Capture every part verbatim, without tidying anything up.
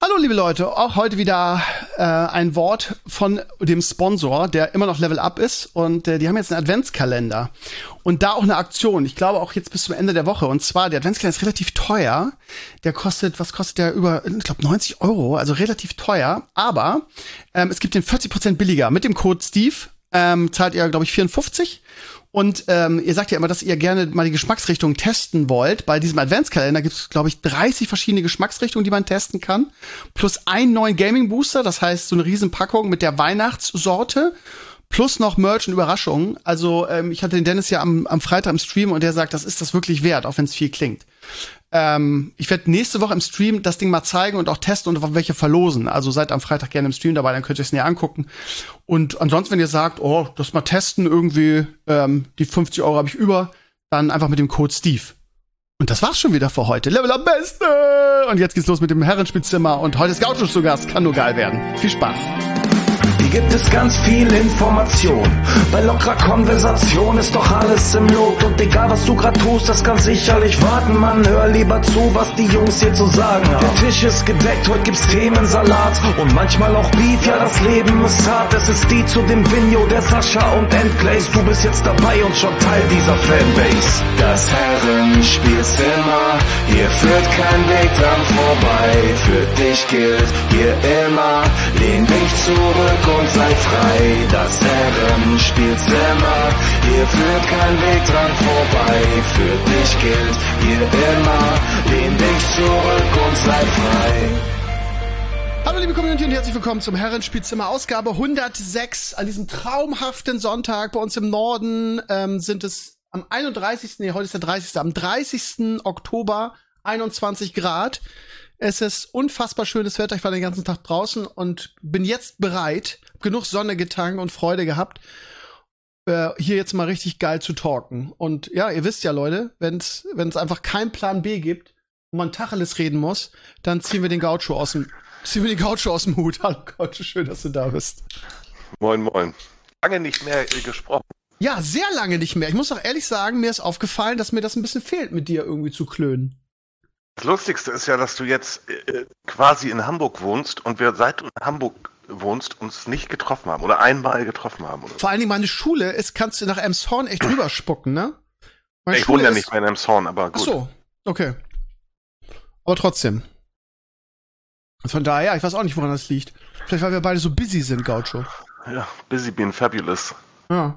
Hallo liebe Leute, auch heute wieder äh, ein Wort von dem Sponsor, der immer noch Level Up ist, und äh, die haben jetzt einen Adventskalender und da auch eine Aktion, ich glaube auch jetzt bis zum Ende der Woche, und zwar der Adventskalender ist relativ teuer, der kostet, was kostet der, über, ich glaube neunzig Euro, also relativ teuer, aber ähm, es gibt den vierzig Prozent billiger. Mit dem Code Steve ähm, zahlt ihr, glaube ich, vierundfünfzig. Und ähm, ihr sagt ja immer, dass ihr gerne mal die Geschmacksrichtung testen wollt. Bei diesem Adventskalender gibt es, glaube ich, dreißig verschiedene Geschmacksrichtungen, die man testen kann. Plus einen neuen Gaming-Booster, das heißt so eine Riesenpackung mit der Weihnachtssorte. Plus noch Merch und Überraschungen. Also ähm, ich hatte den Dennis ja am, am Freitag im Stream und der sagt, das ist das wirklich wert, auch wenn es viel klingt. Ähm, ich werde nächste Woche im Stream das Ding mal zeigen und auch testen und welche verlosen. Also seid am Freitag gerne im Stream dabei, dann könnt ihr es näher angucken. Und ansonsten, wenn ihr sagt, oh, das mal testen, irgendwie ähm, die fünfzig Euro habe ich über, dann einfach mit dem Code Steve. Und das war's schon wieder für heute. Level am besten! Und jetzt geht's los mit dem Herrenspielzimmer und heute ist Gaucho zu Gast. Kann nur geil werden. Viel Spaß! Hier gibt es ganz viel Information. Bei lockerer Konversation ist doch alles im Lot. Und egal was du grad tust, das kann sicherlich warten. Mann, hör lieber zu, was die Jungs hier zu sagen haben. Der Tisch ist gedeckt, heute gibt's Themensalat. Und manchmal auch Beef, ja das Leben ist hart. Es ist die zu dem Vigno, der Sascha und Endplays. Du bist jetzt dabei und schon Teil dieser Fanbase. Das Herrenspielzimmer, hier führt kein Weg dran vorbei. Für dich gilt hier immer, lehn dich zurück und sei frei, das Herrenspielzimmer, hier führt kein Weg dran vorbei, für dich gilt hier immer, lehn dich zurück und sei frei. Hallo liebe Community und herzlich willkommen zum Herrenspielzimmer, Ausgabe hundertsechs an diesem traumhaften Sonntag. Bei uns im Norden ähm, sind es am einunddreißigsten Nee, heute ist der dreißigste Am dreißigsten Oktober, einundzwanzig Grad. Es ist unfassbar schönes Wetter. Ich war den ganzen Tag draußen und bin jetzt bereit, genug Sonne getankt und Freude gehabt, äh, hier jetzt mal richtig geil zu talken. Und ja, ihr wisst ja, Leute, wenn es einfach keinen Plan B gibt und man Tacheles reden muss, dann ziehen wir den Gaucho aus dem, ziehen wir den Gaucho aus dem Hut. Hallo Gaucho, schön, dass du da bist. Moin, moin. Lange nicht mehr äh, gesprochen. Ja, sehr lange nicht mehr. Ich muss auch ehrlich sagen, mir ist aufgefallen, dass mir das ein bisschen fehlt, mit dir irgendwie zu klönen. Das Lustigste ist ja, dass du jetzt äh, quasi in Hamburg wohnst und wir seit du in Hamburg wohnst uns nicht getroffen haben oder einmal getroffen haben. Oder Vor allen Dingen meine Schule ist, kannst du nach Elmshorn echt rüberspucken, ne? Meine ich Schule wohne ja ist, nicht mehr in Elmshorn, aber gut. Ach so, okay. Aber trotzdem. Von daher, ja, ich weiß auch nicht, woran das liegt. Vielleicht, weil wir beide so busy sind, Gaucho. Ja, busy being fabulous. Ja.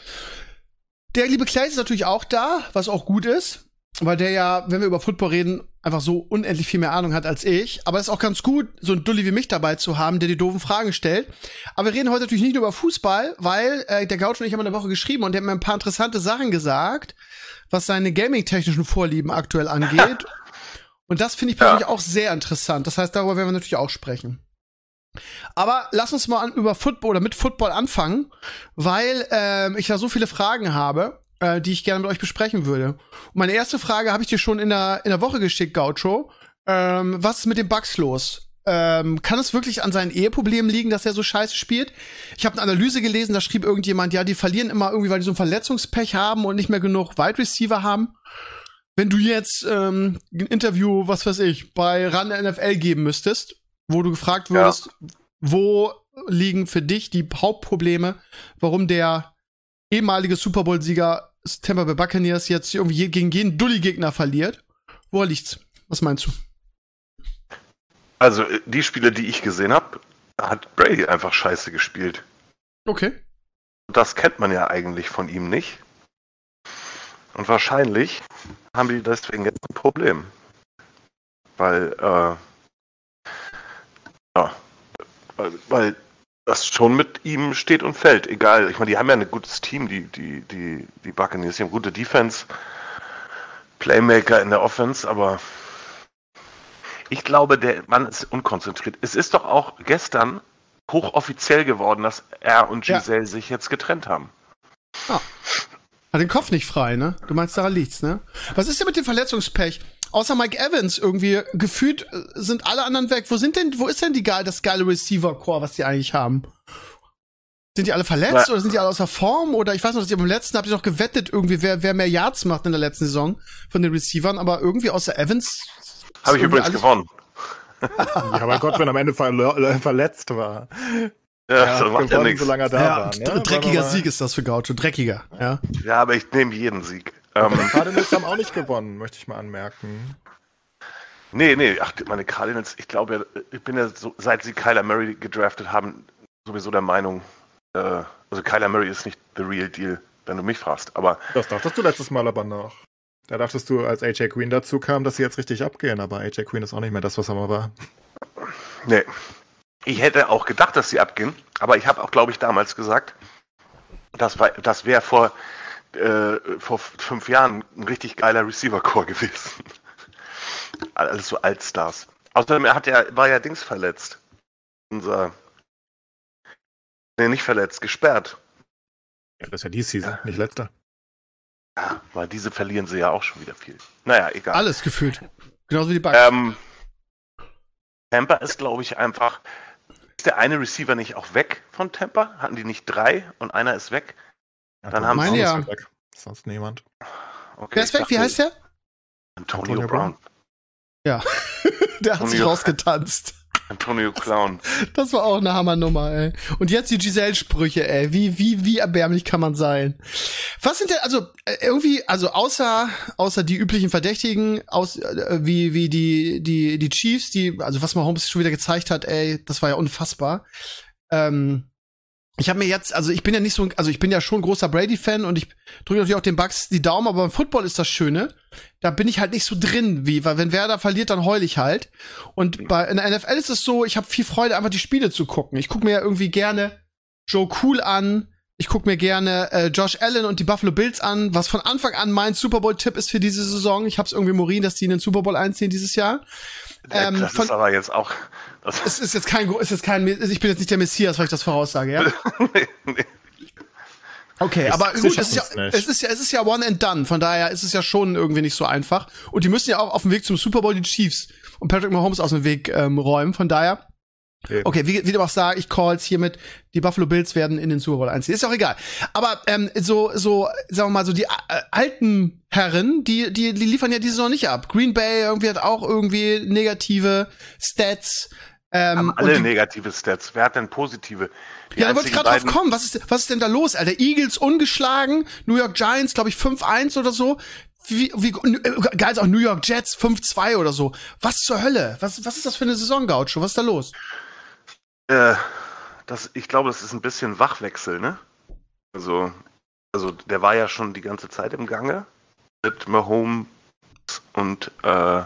Der liebe Clay ist natürlich auch da, was auch gut ist. Weil der ja, wenn wir über Football reden, einfach so unendlich viel mehr Ahnung hat als ich. Aber es ist auch ganz gut, so ein Dulli wie mich dabei zu haben, der die doofen Fragen stellt. Aber wir reden heute natürlich nicht nur über Fußball, weil äh, der Gaucho und ich haben in der Woche geschrieben und der hat mir ein paar interessante Sachen gesagt, was seine gaming-technischen Vorlieben aktuell angeht. Und das finde ich persönlich ja auch sehr interessant. Das heißt, darüber werden wir natürlich auch sprechen. Aber lass uns mal an, über Football oder mit Football anfangen, weil äh, ich da so viele Fragen habe, äh, die ich gerne mit euch besprechen würde. Und meine erste Frage habe ich dir schon in der, in der Woche geschickt, Gaucho. Ähm, was ist mit den Bucks los? Ähm, kann es wirklich an seinen Eheproblemen liegen, dass er so scheiße spielt? Ich habe eine Analyse gelesen, da schrieb irgendjemand, ja, die verlieren immer irgendwie, weil die so ein Verletzungspech haben und nicht mehr genug Wide Receiver haben. Wenn du jetzt ähm, ein Interview, was weiß ich, bei Run N F L geben müsstest, wo du gefragt würdest, ja, wo liegen für dich die Hauptprobleme, warum der ehemalige Super Bowl-Sieger Tampa Bay Buccaneers jetzt irgendwie gegen jeden Dulli-Gegner verliert. Wo liegt's? Was meinst du? Also, die Spiele, die ich gesehen habe, hat Brady einfach scheiße gespielt. Okay. Das kennt man ja eigentlich von ihm nicht. Und wahrscheinlich haben die deswegen jetzt ein Problem. Weil, äh, ja, weil, weil das schon mit ihm steht und fällt. Egal, ich meine, die haben ja ein gutes Team, die, die, die, die Buccaneers, die haben gute Defense, Playmaker in der Offense, aber ich glaube, der Mann ist unkonzentriert. Es ist doch auch gestern hochoffiziell geworden, dass er und Giselle ja. sich jetzt getrennt haben. Ah. Hat den Kopf nicht frei, ne? Du meinst, daran liegt's, ne? Was ist denn mit dem Verletzungspech? Außer Mike Evans irgendwie, gefühlt sind alle anderen weg. Wo sind denn, wo ist denn die geil, das geile Receiver-Core, was die eigentlich haben? Sind die alle verletzt ja. oder sind die alle außer Form? Oder ich weiß noch, dass ihr beim letzten habt ihr noch gewettet, irgendwie, wer, wer mehr Yards macht in der letzten Saison von den Receivern, aber irgendwie außer Evans. Habe ich übrigens gewonnen. Ja, aber Godwin am Ende ver verletzt war. Ja, Er das hat macht ja gewonnen, nichts. solange er da Ja, war. d- Ne? dreckiger Weil- Sieg ist das für Gaucho, dreckiger. Ja. Ja, aber ich nehme jeden Sieg. Aber die Ähm, Cardinals haben auch nicht gewonnen, möchte ich mal anmerken. nee, nee, ach, meine Cardinals, ich glaube ja, ich bin ja so, seit sie Kyler Murray gedraftet haben, sowieso der Meinung, äh, also Kyler Murray ist nicht the real deal, wenn du mich fragst, aber Das dachtest du letztes Mal aber noch. Da dachtest du, als A J Green dazu kam, dass sie jetzt richtig abgehen, aber A J Green ist auch nicht mehr das, was er mal war. nee. Ich hätte auch gedacht, dass sie abgehen, aber ich habe auch, glaube ich, damals gesagt, das, war- das wäre vor, äh, vor fünf Jahren ein richtig geiler Receiver-Core gewesen. Alles so Altstars. Außerdem er hat ja, war ja Dings verletzt. Unser. Nee, nicht verletzt, gesperrt. Ja, das ist ja die Season, nicht letzter. Ja, weil diese verlieren sie ja auch schon wieder viel. Naja, egal. Alles gefühlt. Genauso wie die Bugs. Ähm, Tampa ist, glaube ich, einfach. Ist der eine Receiver nicht auch weg von Tampa? Hatten die nicht drei und einer ist weg? Ja, Dann Tony haben Meine Brown ist ja. halt weg. Sonst niemand. Okay, Wer ist weg? Wie heißt der? Antonio, Antonio Brown. Ja. Der hat sich Antonio- rausgetanzt. Antonio Clown. Das war auch eine Hammernummer, ey. Und jetzt die Giselle-Sprüche, ey. Wie, wie, wie erbärmlich kann man sein? Was sind denn, also, äh, irgendwie, also, außer, außer die üblichen Verdächtigen, aus, äh, wie, wie die, die, die Chiefs, die, also, was Mahomes schon wieder gezeigt hat, ey, das war ja unfassbar. Ähm, ich habe mir jetzt, also, ich bin ja nicht so, also, ich bin ja schon großer Brady-Fan und ich drücke natürlich auch den Bucks die Daumen, aber beim Football ist das Schöne. Da bin ich halt nicht so drin, wie, weil wenn Werder verliert, dann heul ich halt. Und bei in der N F L ist es so, ich habe viel Freude, einfach die Spiele zu gucken. Ich gucke mir ja irgendwie gerne Joe Cool an. Ich gucke mir gerne äh, Josh Allen und die Buffalo Bills an, was von Anfang an mein Super Bowl-Tipp ist für diese Saison. Ich hab's irgendwie Morin, dass die in den Super Bowl einziehen dieses Jahr. Ähm, das von, ist aber jetzt auch. Das es ist jetzt kein, ist jetzt kein, ich bin jetzt nicht der Messias, weil ich das voraussage, ja? nee, nee. Okay, Ich- aber sie gut, es ist, ja, schaffen's nicht. es ist ja, es ist ja one and done. Von daher ist es ja schon irgendwie nicht so einfach. Und die müssen ja auch auf dem Weg zum Super Bowl die Chiefs und Patrick Mahomes aus dem Weg ähm, räumen. Von daher, Okay. okay, wie, wie du auch sagst, ich call's hiermit, die Buffalo Bills werden in den Super Bowl einziehen. Ist auch egal. Aber ähm, so, so, sagen wir mal, so die äh, alten Herren, die, die, die liefern ja diese Saison nicht ab. Green Bay irgendwie hat auch irgendwie negative Stats. Ähm, Haben und alle die, negative Stats. Wer hat denn positive? Die ja, da wollte ich einzigen gerade drauf beiden- kommen. Was ist, was ist denn da los, Alter? Eagles ungeschlagen, New York Giants, glaube ich, fünf eins oder so. Wie, wie, äh, geil ist auch New York Jets fünf zwei oder so. Was zur Hölle? Was, was ist das für eine Saison, Gaucho? Was ist da los? Äh, das, ich glaube, das ist ein bisschen Wachwechsel, ne? Also, also der war ja schon die ganze Zeit im Gange mit Mahomes und äh,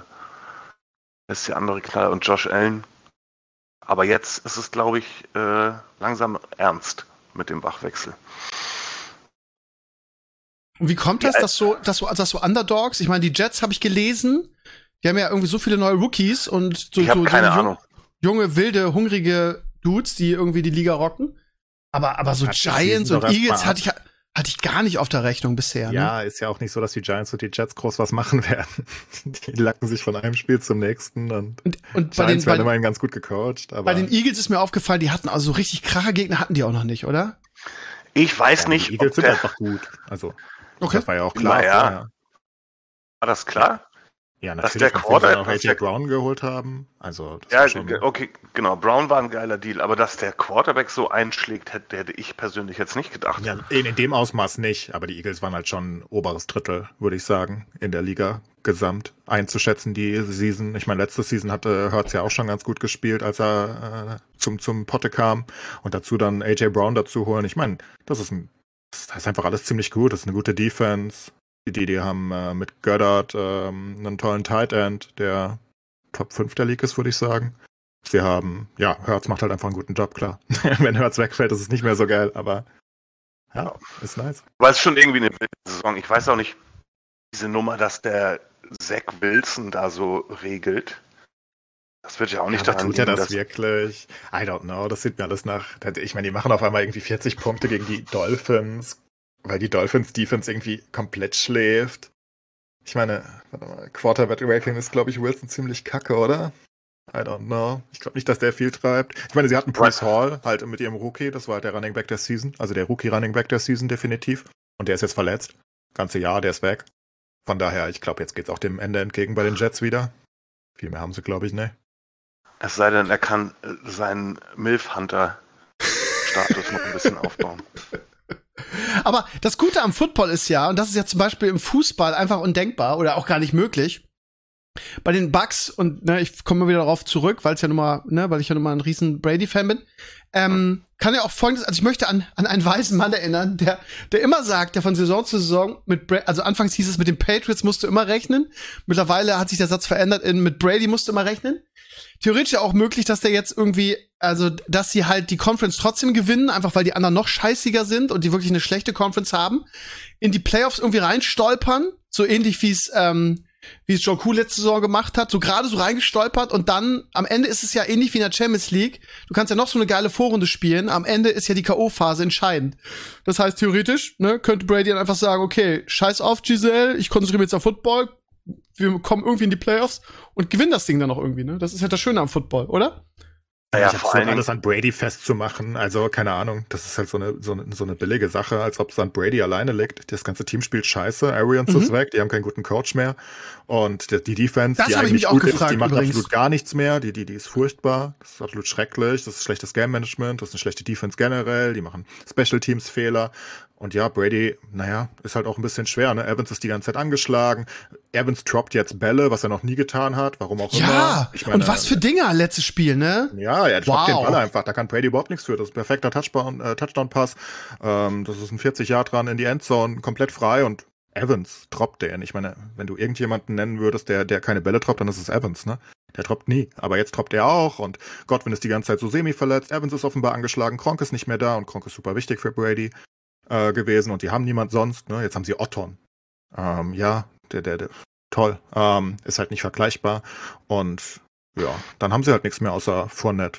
ist der andere Knall und Josh Allen. Aber jetzt ist es, glaube ich, äh, langsam ernst mit dem Wachwechsel. Und wie kommt das, Ja, dass so, dass so, dass so Underdogs? Ich meine, die Jets habe ich gelesen. Die haben ja irgendwie so viele neue Rookies und so, Ich habe so, keine so Ahnung. junge, wilde, hungrige Dudes, die irgendwie die Liga rocken. Aber, aber so Hat die Giants Season und doch erst Eagles mal hatte ich, hatte ich gar nicht auf der Rechnung bisher. Ne? Ja, ist ja auch nicht so, dass die Giants und die Jets groß was machen werden. Die lacken sich von einem Spiel zum nächsten und Und, und bei, Giants den, werden bei, immerhin ganz gut gecoacht. Aber bei den Eagles ist mir aufgefallen, die hatten also so richtig Krachergegner hatten die auch noch nicht, oder? Ich weiß ja, nicht, die Eagles ob sind der, einfach gut. Also, Okay. das war ja auch klar. Naja. vorher. war das klar? Ja, Dass natürlich, der nachdem sie Quarter- auch A dass J der- Brown geholt haben. Also, das Ja, war schon, ge- okay, genau. Brown war ein geiler Deal, aber dass der Quarterback so einschlägt, hätte, hätte ich persönlich jetzt nicht gedacht. ja in, in dem Ausmaß nicht, aber die Eagles waren halt schon oberes Drittel, würde ich sagen, in der Liga gesamt einzuschätzen, die Season. Ich meine, letzte Season hatte Hurts ja auch schon ganz gut gespielt, als er äh, zum, zum Potte kam und dazu dann A J Brown dazu holen. Ich meine, das ist ein, das ist einfach alles ziemlich gut. Das ist eine gute Defense. Die, die haben äh, mit Goddard ähm, einen tollen Tight End, der Top fünf der Liga ist, würde ich sagen. Sie haben, ja, Hurts macht halt einfach einen guten Job, klar. Wenn Hurts wegfällt, ist es nicht mehr so geil, aber ja, ist nice. War es schon irgendwie eine wilde Saison. Ich weiß auch nicht, diese Nummer, dass der Zach Wilson da so regelt. Das wird ja auch nicht Ja, aber daran tut er liegen, das dass wirklich? I don't know, das sieht mir alles nach. Ich meine, die machen auf einmal irgendwie vierzig Punkte gegen die Dolphins, weil die Dolphins-Defense irgendwie komplett schläft. Ich meine, warte mal, Quarterback-Ranking ist, glaube ich, Wilson ziemlich kacke, oder? I don't know. Ich glaube nicht, dass der viel treibt. Ich meine, sie hatten Breece Hall halt mit ihrem Rookie, das war halt der Running Back der Season, also der Rookie-Running Back der Season definitiv. Und der ist jetzt verletzt. Ganze Jahr, der ist weg. Von daher, ich glaube, jetzt geht's auch dem Ende entgegen bei den Jets wieder. Viel mehr haben sie, glaube ich, ne? Es sei denn, er kann äh, seinen Milf-Hunter-Status noch ein bisschen aufbauen. Aber das Gute am Football ist ja, und das ist ja zum Beispiel im Fußball einfach undenkbar oder auch gar nicht möglich, bei den Bucks, und ne, ich komme mal wieder darauf zurück, weil es ja nun mal, ne, weil ich ja nun mal ein riesen Brady-Fan bin, ähm, kann ja auch folgendes, also ich möchte an, an einen weisen Mann erinnern, der, der immer sagt, der von Saison zu Saison mit Brady, also anfangs hieß es, mit den Patriots musst du immer rechnen, mittlerweile hat sich der Satz verändert in, mit Brady musst du immer rechnen. Theoretisch auch möglich, dass der jetzt irgendwie, also, dass sie halt die Conference trotzdem gewinnen, einfach weil die anderen noch scheißiger sind und die wirklich eine schlechte Conference haben, in die Playoffs irgendwie reinstolpern, so ähnlich wie es, ähm, wie es Joe Cool letzte Saison gemacht hat, so gerade so reingestolpert und dann, am Ende ist es ja ähnlich wie in der Champions League, du kannst ja noch so eine geile Vorrunde spielen, am Ende ist ja die K O-Phase entscheidend. Das heißt, theoretisch, ne, könnte Brady dann einfach sagen, okay, scheiß auf Giselle, ich konzentriere mich jetzt auf Football, wir kommen irgendwie in die Playoffs und gewinnen das Ding dann noch irgendwie, ne? Das ist ja das Schöne am Football, oder? Naja, ich vor allem alles an Brady festzumachen, also keine Ahnung, das ist halt so eine, so eine, so eine billige Sache, als ob es an Brady alleine liegt. Das ganze Team spielt scheiße, Arians mhm. ist weg, die haben keinen guten Coach mehr und die, die Defense, das die eigentlich mich auch gut gefragt, ist, die macht übrigens. absolut gar nichts mehr, die, die, die ist furchtbar, das ist absolut schrecklich, das ist schlechtes Game-Management, das ist eine schlechte Defense generell, die machen Special-Teams-Fehler. Und ja, Brady, naja, ist halt auch ein bisschen schwer, ne? Evans ist die ganze Zeit angeschlagen. Evans droppt jetzt Bälle, was er noch nie getan hat, warum auch immer. Ja, ich meine, und was für Dinger, letztes Spiel, ne? Ja, er droppt Wow. den Ball einfach, da kann Brady überhaupt nichts für. Das ist ein perfekter Touchdown, äh, Touchdown-Pass. Ähm, das ist ein vierzig Yard dran in die Endzone, komplett frei und Evans droppt den. Ich meine, wenn du irgendjemanden nennen würdest, der, der keine Bälle droppt, dann ist es Evans, ne? Der droppt nie. Aber jetzt droppt er auch und Godwin ist die ganze Zeit so semi-verletzt. Evans ist offenbar angeschlagen, Gronk ist nicht mehr da und Gronk ist super wichtig für Brady. Äh, gewesen und die haben niemand sonst, ne? Jetzt haben sie Otton. Ähm, ja, der, der, der, toll. Ähm, ist halt nicht vergleichbar. Und ja, dann haben sie halt nichts mehr außer Fournette.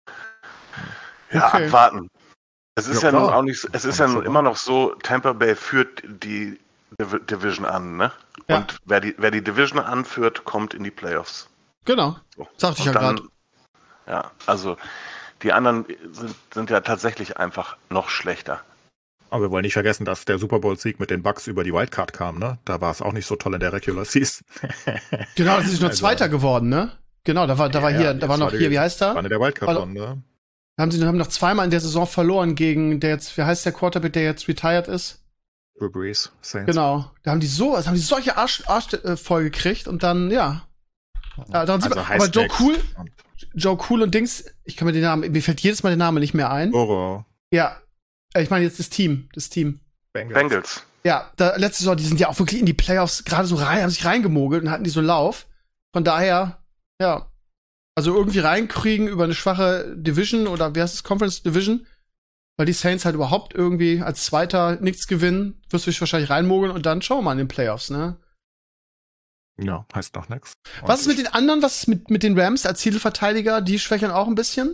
Ja, Okay. abwarten. Es ist Ja, ja, nun klar. auch nicht, es ist ja nun immer noch so, Tampa Bay führt die Div- Division an, ne? Ja. Und wer die, wer die Division anführt, kommt in die Playoffs. Genau, So. sagte ich Und ja dann- gerade. Ja, also die anderen sind, sind ja tatsächlich einfach noch schlechter. Aber wir wollen nicht vergessen, dass der Super Bowl-Sieg mit den Bucks über die Wildcard kam, ne? Da war es auch nicht so toll in der Regular Season. Genau, das ist nur Also- Zweiter geworden, ne? Genau, da war, da war Ja, hier, da war jetzt noch war die- hier, wie heißt War er? eine der Wildcard-Runde. Haben sie haben noch zweimal in der Saison verloren gegen der jetzt, wie heißt der Quarterback, der jetzt retired ist? Drew Brees, Saints. Genau. Da haben die so, also haben die solche Arsch, Arsch äh, voll gekriegt und dann, ja. Ja, daran sieht Also man, heißt aber Joe nix. Cool, Und Joe Cool und Dings, ich kann mir den Namen, mir fällt jedes Mal der Name nicht mehr ein. Oro, Ja. Äh, Ich meine jetzt das Team, das Team. Bengals. Bengals. Ja, da, letzte Saison, die sind ja auch wirklich in die Playoffs gerade so rein, haben sich reingemogelt und hatten die so einen Lauf. Von daher, ja. Also irgendwie reinkriegen über eine schwache Division oder wie heißt es, Conference Division, weil die Saints halt überhaupt irgendwie als Zweiter nichts gewinnen, wirst du dich wahrscheinlich reinmogeln und dann schauen wir mal in den Playoffs, ne? Ja, heißt noch nichts. Was ist mit den anderen, was ist mit, mit den Rams als Titelverteidiger? Die schwächeln auch ein bisschen?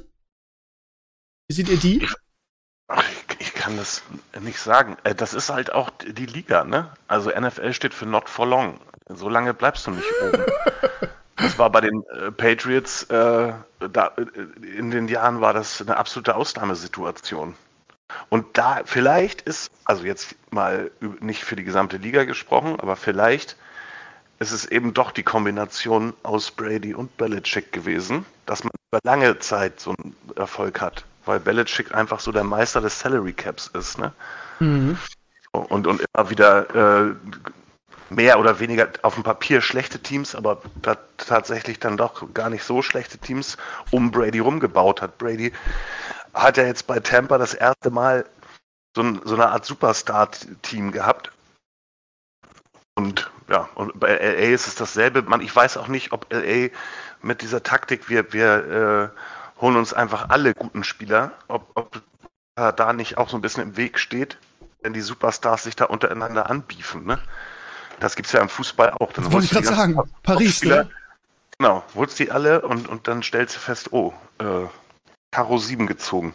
Wie seht ihr die? Ach, ich, ich kann das nicht sagen. Äh, Das ist halt auch die Liga, ne? Also N F L steht für not for long. So lange bleibst du nicht oben. Das war bei den äh, Patriots, äh, da, äh, in den Jahren war das eine absolute Ausnahmesituation. Und da vielleicht ist, also jetzt mal üb- nicht für die gesamte Liga gesprochen, aber vielleicht ist es eben doch die Kombination aus Brady und Belichick gewesen, dass man über lange Zeit so einen Erfolg hat. Weil Belichick einfach so der Meister des Salary Caps ist, ne? Mhm. Und, und immer wieder äh, mehr oder weniger auf dem Papier schlechte Teams, aber ta- tatsächlich dann doch gar nicht so schlechte Teams um Brady rumgebaut hat. Brady hat ja jetzt bei Tampa das erste Mal so, ein, so eine Art Superstar-Team gehabt. Und ja, und bei L A ist es dasselbe. Man, ich weiß auch nicht, ob L A mit dieser Taktik, wir, wir äh, holen uns einfach alle guten Spieler, ob, ob er da nicht auch so ein bisschen im Weg steht, wenn die Superstars sich da untereinander anbiefen, ne? Das gibt's ja im Fußball auch. Dann Das wollte ich holst du gerade die ganzen sagen. Paris, Topspieler, ne? Genau, holst die alle und, und dann stellst du fest, oh, äh, Karo sieben gezogen.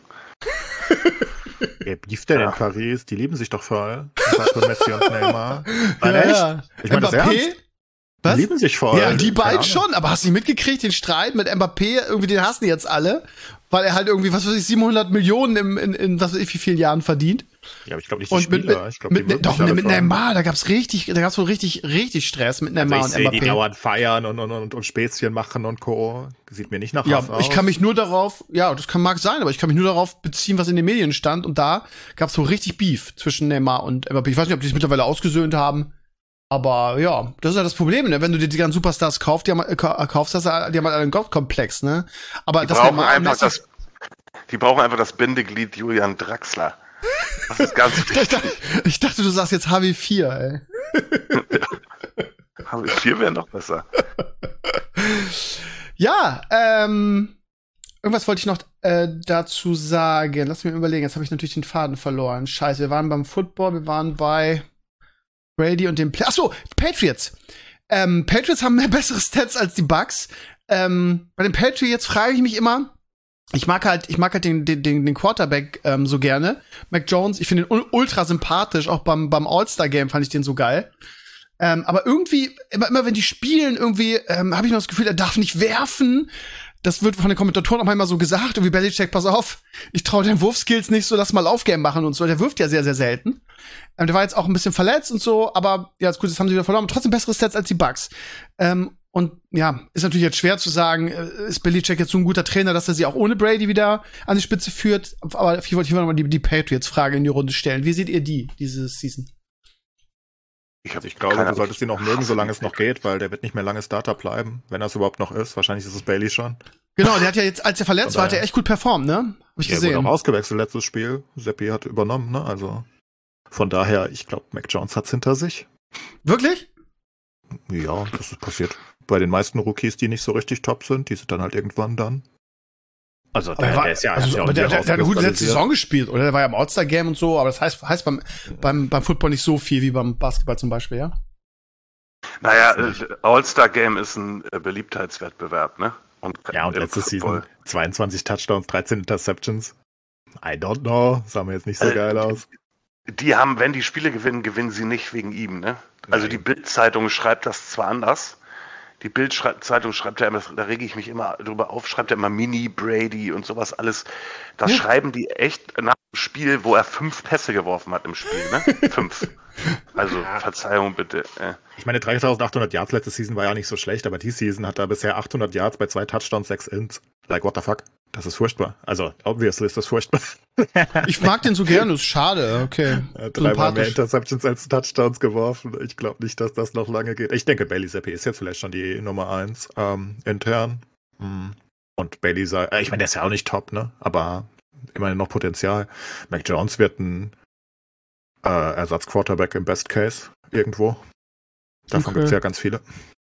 Wer bieft denn Ja. in Paris? Die lieben sich doch voll. Mbappé, Messi und Neymar. Nein, Ja, echt? ja. Ich meine das Mbappé? ernst. Was? Die lieben sich voll. Ja, die Keine beiden Ahnung. schon, aber hast du nicht mitgekriegt, den Streit mit Mbappé, irgendwie den hassen die jetzt alle, weil er halt irgendwie, was weiß ich, siebenhundert Millionen im, in, in was weiß ich wie vielen Jahren verdient. Ja, aber ich glaube nicht die Und mit, Spieler. mit, Ich glaub, mit, die mit, doch, wirklich mit alle fahren. Neymar, da gab's richtig, da gab's wohl richtig, richtig Stress mit Also Neymar ich und sehe die Mbappé. dauernd feiern und, und, und, und Späßchen machen und Co. Sieht mir nicht nach Ja, Hass aus. ich kann mich nur darauf, ja, das kann mag sein, aber ich kann mich nur darauf beziehen, was in den Medien stand. Und da gab's so richtig Beef zwischen Neymar und Mbappé. Ich weiß nicht, ob die es mittlerweile ausgesöhnt haben. Aber ja, das ist ja das Problem, ne? Wenn du dir die ganzen Superstars kaufst, die haben, äh, kaufst, hast du, die haben halt einen Gottkomplex, ne? Aber Die das brauchen, Neymar und einfach Messi, das, die brauchen einfach das Bindeglied Julian Draxler. Das ist ganz ich, dachte, ich dachte, du sagst jetzt H W vier, ey. H W vier wäre noch besser. Ja, ähm, irgendwas wollte ich noch äh, dazu sagen. Lass mich mal überlegen. Jetzt habe ich natürlich den Faden verloren. Scheiße, wir waren beim Football, wir waren bei Brady und dem Play. Achso, Patriots. Ähm, Patriots haben mehr bessere Stats als die Bucks. Ähm, bei den Patriots frage ich mich immer, ich mag halt, ich mag halt den, den, den, den Quarterback ähm, so gerne. Mac Jones, ich finde ihn ultra sympathisch. Auch beim, beim All-Star-Game fand ich den so geil. Ähm, aber irgendwie, immer, immer wenn die spielen, irgendwie, ähm, habe ich noch das Gefühl, er darf nicht werfen. Das wird von den Kommentatoren auch manchmal so gesagt. Irgendwie Belichick, pass auf, ich traue den Wurfskills nicht so, lass mal Laufgame machen und so. Der wirft ja sehr, sehr selten. Ähm, der war jetzt auch ein bisschen verletzt und so, aber ja, ist gut, jetzt haben sie wieder verloren. Aber trotzdem bessere Stats als die Bucks. Ähm, und ja, ist natürlich jetzt schwer zu sagen, äh, ist Belichick jetzt so ein guter Trainer, dass er sie auch ohne Brady wieder an die Spitze führt. Aber ich wollte hier mal die, die Patriots-Frage in die Runde stellen. Wie seht ihr die, diese Season? Ich, Also ich glaube, du solltest ihn noch mögen, solange es noch geht, weil der wird nicht mehr lange Starter bleiben, wenn er es überhaupt noch ist. Wahrscheinlich ist es Bailey schon. Genau, der hat ja jetzt, als er verletzt war, hat er echt gut performt, ne? Hab ich Der gesehen. wurde auch ausgewechselt letztes Spiel. Seppi hat übernommen, ne? Also von daher, ich glaube, Mac Jones hat's hinter sich. Wirklich? Ja, das ist passiert. Bei den meisten Rookies, die nicht so richtig top sind, die sind dann halt irgendwann dann. Also Aber der, war, ist ja, also, ja aber der, der, der hat eine gute letzte rauskristallisiert. Saison gespielt, oder? Der war ja im All-Star-Game und so, aber das heißt, heißt beim, beim, beim Football nicht so viel wie beim Basketball zum Beispiel, ja? Naja, äh, All-Star-Game ist ein äh, Beliebtheitswettbewerb, ne? Und Ja, und im letzte Football. Season zweiundzwanzig Touchdowns, dreizehn Interceptions. I don't know, sah mir jetzt nicht so Also, geil aus. Die haben, wenn die Spiele gewinnen, gewinnen sie nicht wegen ihm, ne? Also Nein. die Bild-Zeitung schreibt das zwar anders. Die Bild-Zeitung schreibt ja immer, da rege ich mich immer drüber auf, schreibt ja immer Mini, Brady und sowas alles. Das Ja. schreiben die echt nach dem Spiel, wo er fünf Pässe geworfen hat im Spiel, ne? Fünf. Also, Verzeihung bitte. Äh. Ich meine, dreitausendachthundert Yards letzte Season war ja nicht so schlecht, aber die Season hat er bisher achthundert Yards bei zwei Touchdowns, sechs Ints. Like, what the fuck? Das ist furchtbar. Also, obviously ist das furchtbar. Ich mag den so gerne, ist schade, okay. Er hat dreimal mehr Sympathisch. Interceptions als Touchdowns geworfen. Ich glaube nicht, dass das noch lange geht. Ich denke, Bailey Zappi ist jetzt vielleicht schon die Nummer eins ähm, intern. Mm. Und Bailey sei, äh, ich meine, der ist ja auch nicht top, ne? Aber immerhin noch Potenzial. Mac Jones wird ein äh, Ersatz-Quarterback im Best Case irgendwo. Davon Okay. gibt es ja ganz viele.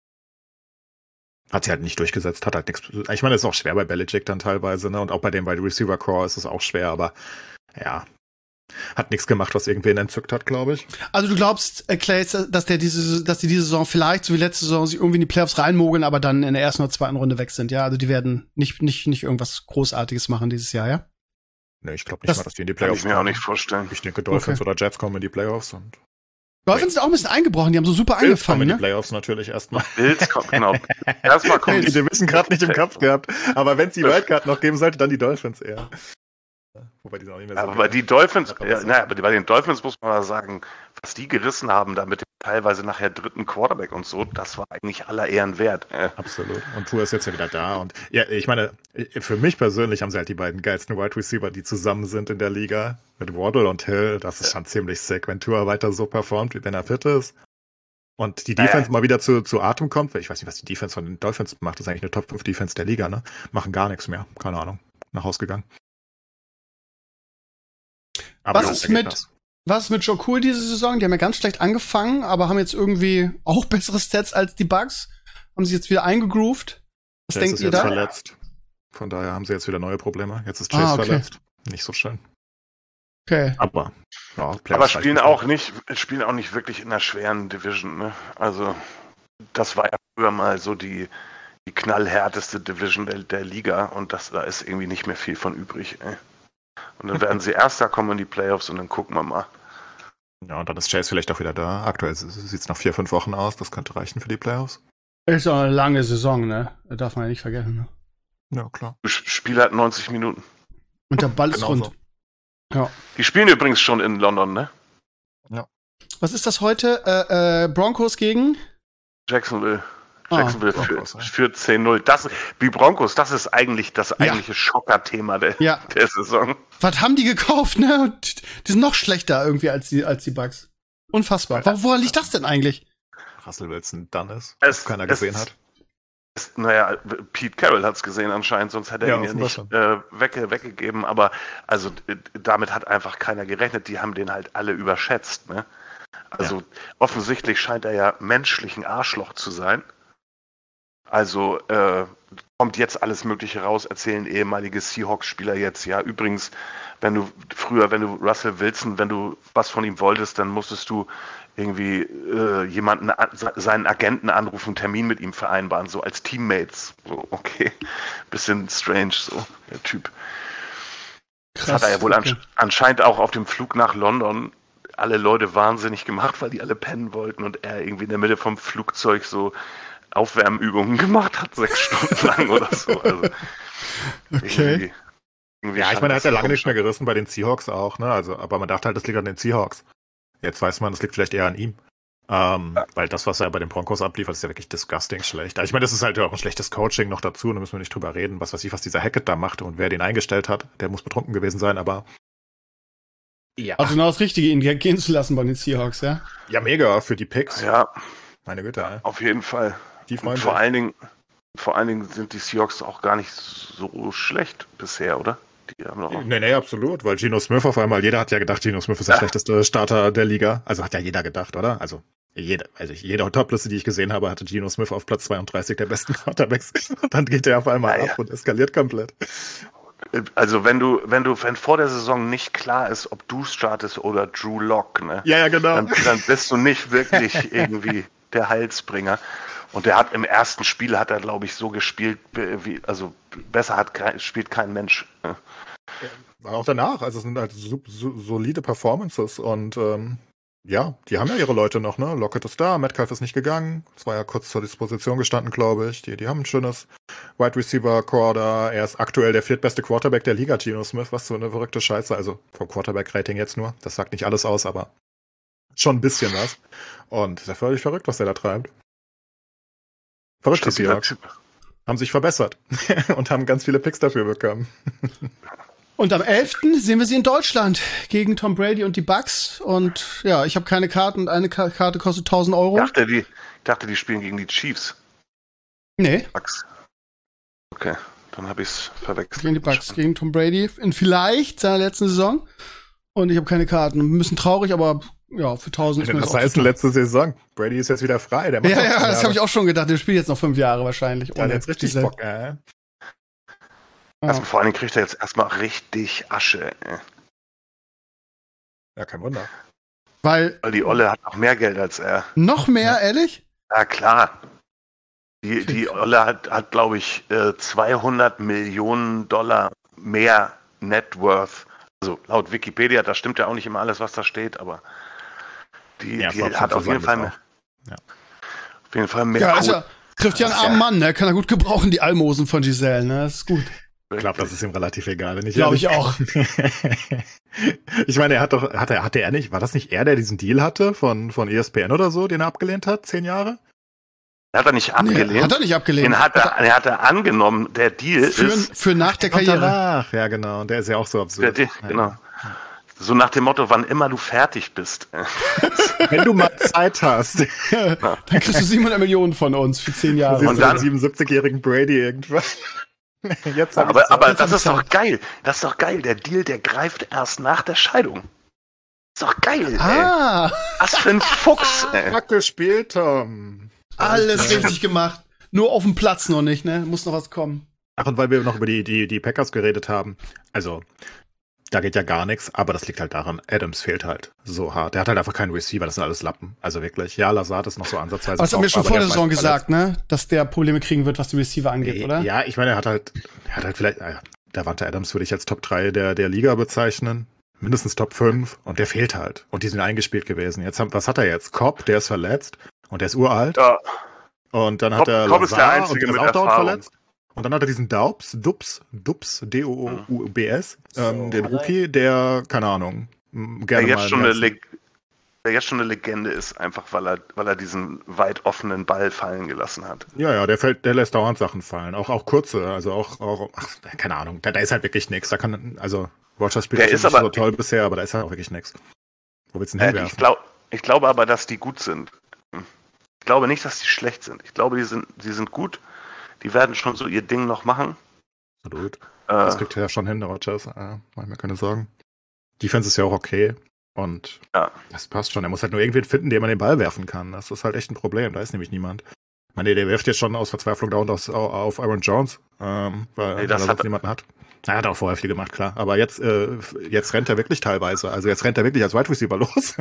Hat sie halt nicht durchgesetzt, hat halt nichts. Ich meine, das ist auch schwer bei Belichick dann teilweise, ne? Und auch bei dem Wide Receiver Core ist es auch schwer, aber ja. Hat nichts gemacht, was irgendwen entzückt hat, glaube ich. Also du glaubst, äh, Clay, dass der diese, dass die diese Saison vielleicht, so wie letzte Saison, sich irgendwie in die Playoffs reinmogeln, aber dann in der ersten oder zweiten Runde weg sind, ja? Also die werden nicht, nicht, nicht irgendwas Großartiges machen dieses Jahr, ja? Ne, ich glaube nicht Das mal, dass die in die Kann Playoffs ich mir auch nicht vorstellen. Ich denke, Dolphins Okay. oder Jets kommen in die Playoffs und Dolphins sind auch ein bisschen eingebrochen, die haben so super Bills kommen angefangen, in die ne? Playoffs natürlich erstmal. Bills kommt, genau. Erstmal kommt Die Division gerade nicht im Kopf gehabt, aber wenn es die Wildcard noch geben sollte, dann die Dolphins eher. Wobei die sind auch nicht mehr so Aber bei geil. die Dolphins, Ja, ja, naja, aber bei den Dolphins muss man mal sagen, was die gerissen haben, da mit dem teilweise nachher dritten Quarterback und so, das war eigentlich aller Ehren wert. Äh, Absolut. Und Tour ist jetzt ja wieder da. Und ja, ich meine, für mich persönlich haben sie halt die beiden geilsten Wide Receiver, die zusammen sind in der Liga. Mit Waddle und Hill. Das ist schon ziemlich sick, wenn Tour weiter so performt, wie wenn er fit ist. Und die Defense Naja. mal wieder zu, zu Atem kommt. Ich weiß nicht, was die Defense von den Dolphins macht. Das ist eigentlich eine Top fünf Defense der Liga, ne? Machen gar nichts mehr. Keine Ahnung. Nach Haus gegangen. Aber Was ja, ist da geht mit- das. Was ist mit Joe Cool diese Saison? Die haben ja ganz schlecht angefangen, aber haben jetzt irgendwie auch bessere Stats als die Bucks. Haben sich jetzt wieder eingegroovt. Was Chase denkt ist ihr jetzt da? verletzt. Von daher haben sie jetzt wieder neue Probleme. Jetzt ist Chase Ah, okay. verletzt. Nicht so schön. Okay. Aber, ja, Playoffs aber reicht spielen nicht. auch nicht, spielen auch nicht wirklich in einer schweren Division. Ne? Also das war ja früher mal so die, die knallhärteste Division der, der Liga und das, da ist irgendwie nicht mehr viel von übrig. Ey. Und dann werden sie Erster, kommen in die Playoffs und dann gucken wir mal. Ja, und dann ist Chase vielleicht auch wieder da. Aktuell sieht es nach vier, fünf Wochen aus. Das könnte reichen für die Playoffs. Ist auch eine lange Saison, ne? Das darf man ja nicht vergessen, ne? Ja, klar. Das Spiel hat neunzig Minuten. Und der Ball ist Genauso. rund. Ja. Die spielen übrigens schon in London, ne? Was ist das heute? Äh, äh, Broncos gegen? Jacksonville. Ah, Jacksonville Broncos, führt, ja. führt zehn null. Das, die Broncos, das ist eigentlich das Ja. eigentliche Schocker-Thema der, Ja. der Saison. Was haben die gekauft, ne? Und die sind noch schlechter irgendwie als die, als die Bucks. Unfassbar. Wo- Woran liegt das denn eigentlich? Russell Wilson dann ist, Es- was keiner es- gesehen hat. Es- Naja, Pete Carroll hat es gesehen anscheinend, sonst hätte er Ja, ihn ja offenbar nicht schon. äh, wegge weggegeben. Aber also d- damit hat einfach keiner gerechnet. Die haben den halt alle überschätzt. Ne? Also offensichtlich scheint er ja menschlich ein Arschloch zu sein. Also äh, kommt jetzt alles Mögliche raus, erzählen ehemalige Seahawks-Spieler jetzt. Ja, übrigens, wenn du früher, wenn du Russell Wilson, wenn du was von ihm wolltest, dann musstest du irgendwie äh, jemanden, an- seinen Agenten anrufen, einen Termin mit ihm vereinbaren, so als Teammates. So, okay. Bisschen strange, so, der Typ. Das hat er ja wohl okay. ansch- anscheinend auch auf dem Flug nach London alle Leute wahnsinnig gemacht, weil die alle pennen wollten und er irgendwie in der Mitte vom Flugzeug so Aufwärmübungen gemacht hat, sechs Stunden lang oder so. Also, Okay. irgendwie- irgendwie Ja, ich scheint meine, er das hat ja lange komisch. nicht mehr gerissen bei den Seahawks auch, ne? Also, aber man dachte halt, das liegt an den Seahawks. Jetzt weiß man, das liegt vielleicht eher an ihm. Ähm, weil das, was er bei den Broncos abliefert, ist ja wirklich disgusting schlecht. Ich meine, das ist halt auch ein schlechtes Coaching noch dazu, da müssen wir nicht drüber reden, was weiß ich, was dieser Hackett da macht und wer den eingestellt hat. Der muss betrunken gewesen sein, aber ja, Also genau das Richtige, ihn gehen zu lassen bei den Seahawks, ja? ja mega für die Picks. Ja, Meine Güte, ey. auf jeden Fall. Die freuen Und sich. vor allen Dingen, vor allen Dingen sind die Seahawks auch gar nicht so schlecht bisher, oder? Die haben doch auch. Nee, nee, absolut, weil Geno Smith auf einmal, jeder hat ja gedacht, Geno Smith ist der Ja. schlechteste Starter der Liga. Also hat ja jeder gedacht, oder? Also jeder, also ich, jede Topliste, die ich gesehen habe, hatte Geno Smith auf Platz zweiunddreißig der besten Quarterbacks. Und dann geht der auf einmal Ja, ab ja. und eskaliert komplett. Also wenn du, wenn du, wenn vor der Saison nicht klar ist, ob du startest oder Drew Lock, ne? Ja, ja, genau. Dann, dann bist du nicht wirklich irgendwie der Heilsbringer. Und der hat im ersten Spiel hat er, glaube ich, so gespielt, wie, also besser hat kein, spielt kein Mensch. Ne? Auch danach, also es sind halt so, so, solide Performances und ähm, ja, die haben ja ihre Leute noch, ne? Lockett ist da, Metcalf ist nicht gegangen, es war ja kurz zur Disposition gestanden, glaube ich. Die, die haben ein schönes Wide Receiver Core da. Er ist aktuell der viertbeste Quarterback der Liga, Geno Smith, was so eine verrückte Scheiße. Also vom Quarterback-Rating jetzt nur. Das sagt nicht alles aus, aber schon ein bisschen was. Und ist ja völlig verrückt, was der da treibt. Verrückt, die Stabiler Seahawks. Typ. Haben sich verbessert und haben ganz viele Picks dafür bekommen. Und am elften sehen wir sie in Deutschland gegen Tom Brady und die Bucks. Und ja, ich habe keine Karten und eine Ka- Karte kostet tausend Euro. Ich dachte, die, ich dachte, die spielen gegen die Chiefs. Nee, Bucks. Okay, dann habe ich es verwechselt. gegen die Bucks, gegen Tom Brady in vielleicht seiner letzten Saison. Und ich habe keine Karten. Ein bisschen traurig, aber ja, für tausend ist mir Das das auch heißt, zu teuer. letzte Saison. Brady ist jetzt wieder frei. Der macht Ja, noch ja, zehn das Jahre. habe ich auch schon gedacht. Der spielt jetzt noch fünf Jahre wahrscheinlich. Der hat jetzt richtig diese- Bock, äh. Ja. Also vor allen Dingen kriegt er jetzt erstmal richtig Asche. ey. Ja, kein Wunder. Weil Weil die Olle hat noch mehr Geld als er. noch mehr, ehrlich? Ja, klar. Die, die Olle hat, hat glaube ich, äh, zweihundert Millionen Dollar mehr Net Worth. Also laut Wikipedia, da stimmt ja auch nicht immer alles, was da steht, aber die, Ja, die Fox hat und auf so jeden sagen Fall das mehr. auch. Ja. Auf jeden Fall mehr. Ja, Kohle. also trifft ja einen armen Mann, ne? Kann er gut gebrauchen, die Almosen von Giselle, ne? Das ist gut. Ich glaube, das ist ihm relativ egal. Wenn ich Glaube ich ehrlich- auch. Ich meine, er hat doch, hatte, hatte er nicht, war das nicht er, der diesen Deal hatte von, von E S P N oder so, den er abgelehnt hat, zehn Jahre? Hat er nicht abgelehnt? Nee, hat er nicht abgelehnt. Den hat er, er hat er angenommen. Der Deal für, ist, für nach der Kommt Karriere. danach. Ja, genau. Und der ist ja auch so der absurd. Deal, Ja. genau. So nach dem Motto, wann immer du fertig bist. Wenn du mal Zeit hast. Dann kriegst du siebenhundert Millionen von uns für zehn Jahre. Siehst Und du dann- den siebenundsiebzigjährigen Brady irgendwann. Jetzt hab Aber, ich's. aber Jetzt das hab ist ich doch geil. Das ist doch geil. Der Deal, der greift erst nach der Scheidung. Ist doch geil, ey. Ah, Was für ein Fuchs, ey. Kacke spielt, Tom. alles richtig gemacht. Nur auf dem Platz noch nicht, ne? Muss noch was kommen. Ach, und weil wir noch über die, die, die Packers geredet haben, also, da geht ja gar nichts, aber das liegt halt daran, Adams fehlt halt so hart. Der hat halt einfach keinen Receiver, das sind alles Lappen. Also wirklich, ja, Lazard ist noch so ansatzweise. Das haben wir schon aber vor der der ist Saison meistens gesagt, ne? Dass der Probleme kriegen wird, was die Receiver angeht, oder? Ja, ich meine, er hat halt, er hat halt vielleicht, äh, Davante Adams würde ich als Top drei der, der Liga bezeichnen. Mindestens Top fünf. Und der fehlt halt. Und die sind eingespielt gewesen. Jetzt haben, was hat er jetzt? Cobb, der ist verletzt. Und der ist uralt. Ja, Und dann hat Cobb- er Cobb ist der Lazar Einzige und der ist mit auch dauernd Erfahrung. verletzt. Und dann hat er diesen Daubs, Dubs, Dubs, D O O U B S, ähm, So. den Rookie, der, keine Ahnung, m- Der gerne jetzt, mal schon den eine ganzen- Leg der jetzt schon eine Legende ist, einfach weil er, weil er diesen weit offenen Ball fallen gelassen hat. Ja, ja, der fällt, der lässt dauernd Sachen fallen. Auch, auch kurze, also auch, auch ach, keine Ahnung, da, da ist halt wirklich nichts. Da kann, also, Rogers spielt Der bestimmt ist nicht aber- so toll bisher, aber da ist halt auch wirklich nichts. Wo willst du ihn Äh, hinwerfen? ich, glaub, ich glaube aber, dass die gut sind. Ich glaube nicht, dass die schlecht sind. Ich glaube, die sind, die sind gut. Die werden schon so ihr Ding noch machen. Absolut. Äh, Das kriegt er ja schon hin, der Rogers. Äh, mach ich mir keine Sorgen. Defense ist ja auch okay. Und Ja. das passt schon. Er muss halt nur irgendwen finden, dem man den Ball werfen kann. Das ist halt echt ein Problem. Da ist nämlich niemand. Ich meine, der wirft jetzt schon aus Verzweiflung dauernd aus, auf Aaron Jones, ähm, weil, Nee, das weil er hat sonst niemanden hat. Er hat auch vorher viel gemacht, klar. Aber jetzt, äh, jetzt rennt er wirklich teilweise. Also jetzt rennt er wirklich als Wide Receiver los.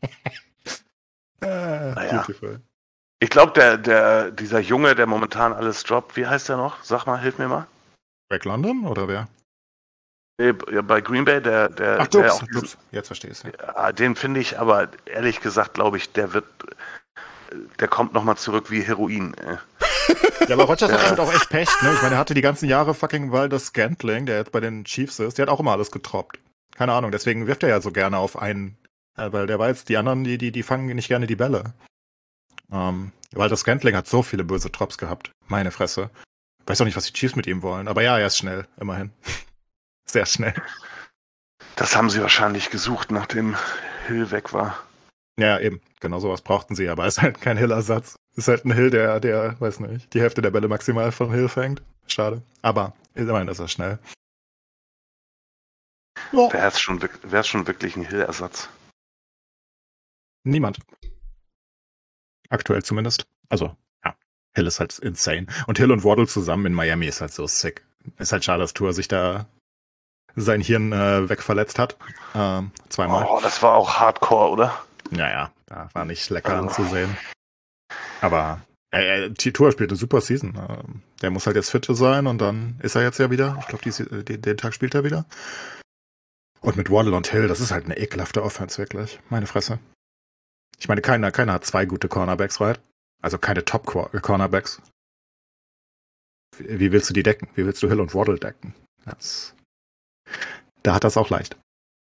äh, Naja. beautiful. Ich glaube, der, der, dieser Junge, der momentan alles droppt, wie heißt der noch? Sag mal, hilf mir mal. Greg London oder wer? Nee, ja, bei Green Bay, der, der, Ach, der Dubs, auch diesen, Dubs. Jetzt verstehe ich es. ja, den finde ich, aber ehrlich gesagt, glaube ich, der wird, der kommt nochmal zurück wie Heroin. Äh. Ja, aber Rodgers hat halt auch echt Pech, ne? Ich meine, er hatte die ganzen Jahre fucking Waldes Scantling, der jetzt bei den Chiefs ist, der hat auch immer alles getroppt. Keine Ahnung, deswegen wirft er ja so gerne auf einen, äh, weil der weiß, die anderen, die, die, die fangen nicht gerne die Bälle. Ähm, Waldes Scantling hat so viele böse Drops gehabt. Meine Fresse. Weiß auch nicht, was die Chiefs mit ihm wollen, aber ja, er ist schnell, immerhin. Sehr schnell. Das haben sie wahrscheinlich gesucht, nachdem Hill weg war. Ja, eben. Genau sowas brauchten sie, aber ist halt kein Hill-Ersatz. Ist halt ein Hill, der, der, weiß nicht, die Hälfte der Bälle maximal von Hill fängt. Schade. Aber immerhin ist er schnell. Ja. Wäre es schon, wirk- wär's schon wirklich ein Hill-Ersatz. Niemand. Aktuell zumindest. Also, ja. Hill ist halt insane. Und Hill und Waddle zusammen in Miami ist halt so sick. Ist halt schade, dass Tour sich da sein Hirn äh, wegverletzt hat. Ähm, zweimal. Oh, das war auch Hardcore, oder? Naja, da war nicht lecker Also. anzusehen. Aber äh, äh, Tour spielt eine super Season. Ähm, der muss halt jetzt fit sein und dann ist er jetzt ja wieder. Ich glaube, den, den Tag spielt er wieder. Und mit Waddle und Hill, das ist halt eine ekelhafte Offense, wirklich. Meine Fresse. Ich meine, keiner, keiner hat zwei gute Cornerbacks, right? Also keine Top-Cornerbacks. Wie, wie willst du die decken? Wie willst du Hill und Waddle decken? Das, da hat das auch leicht.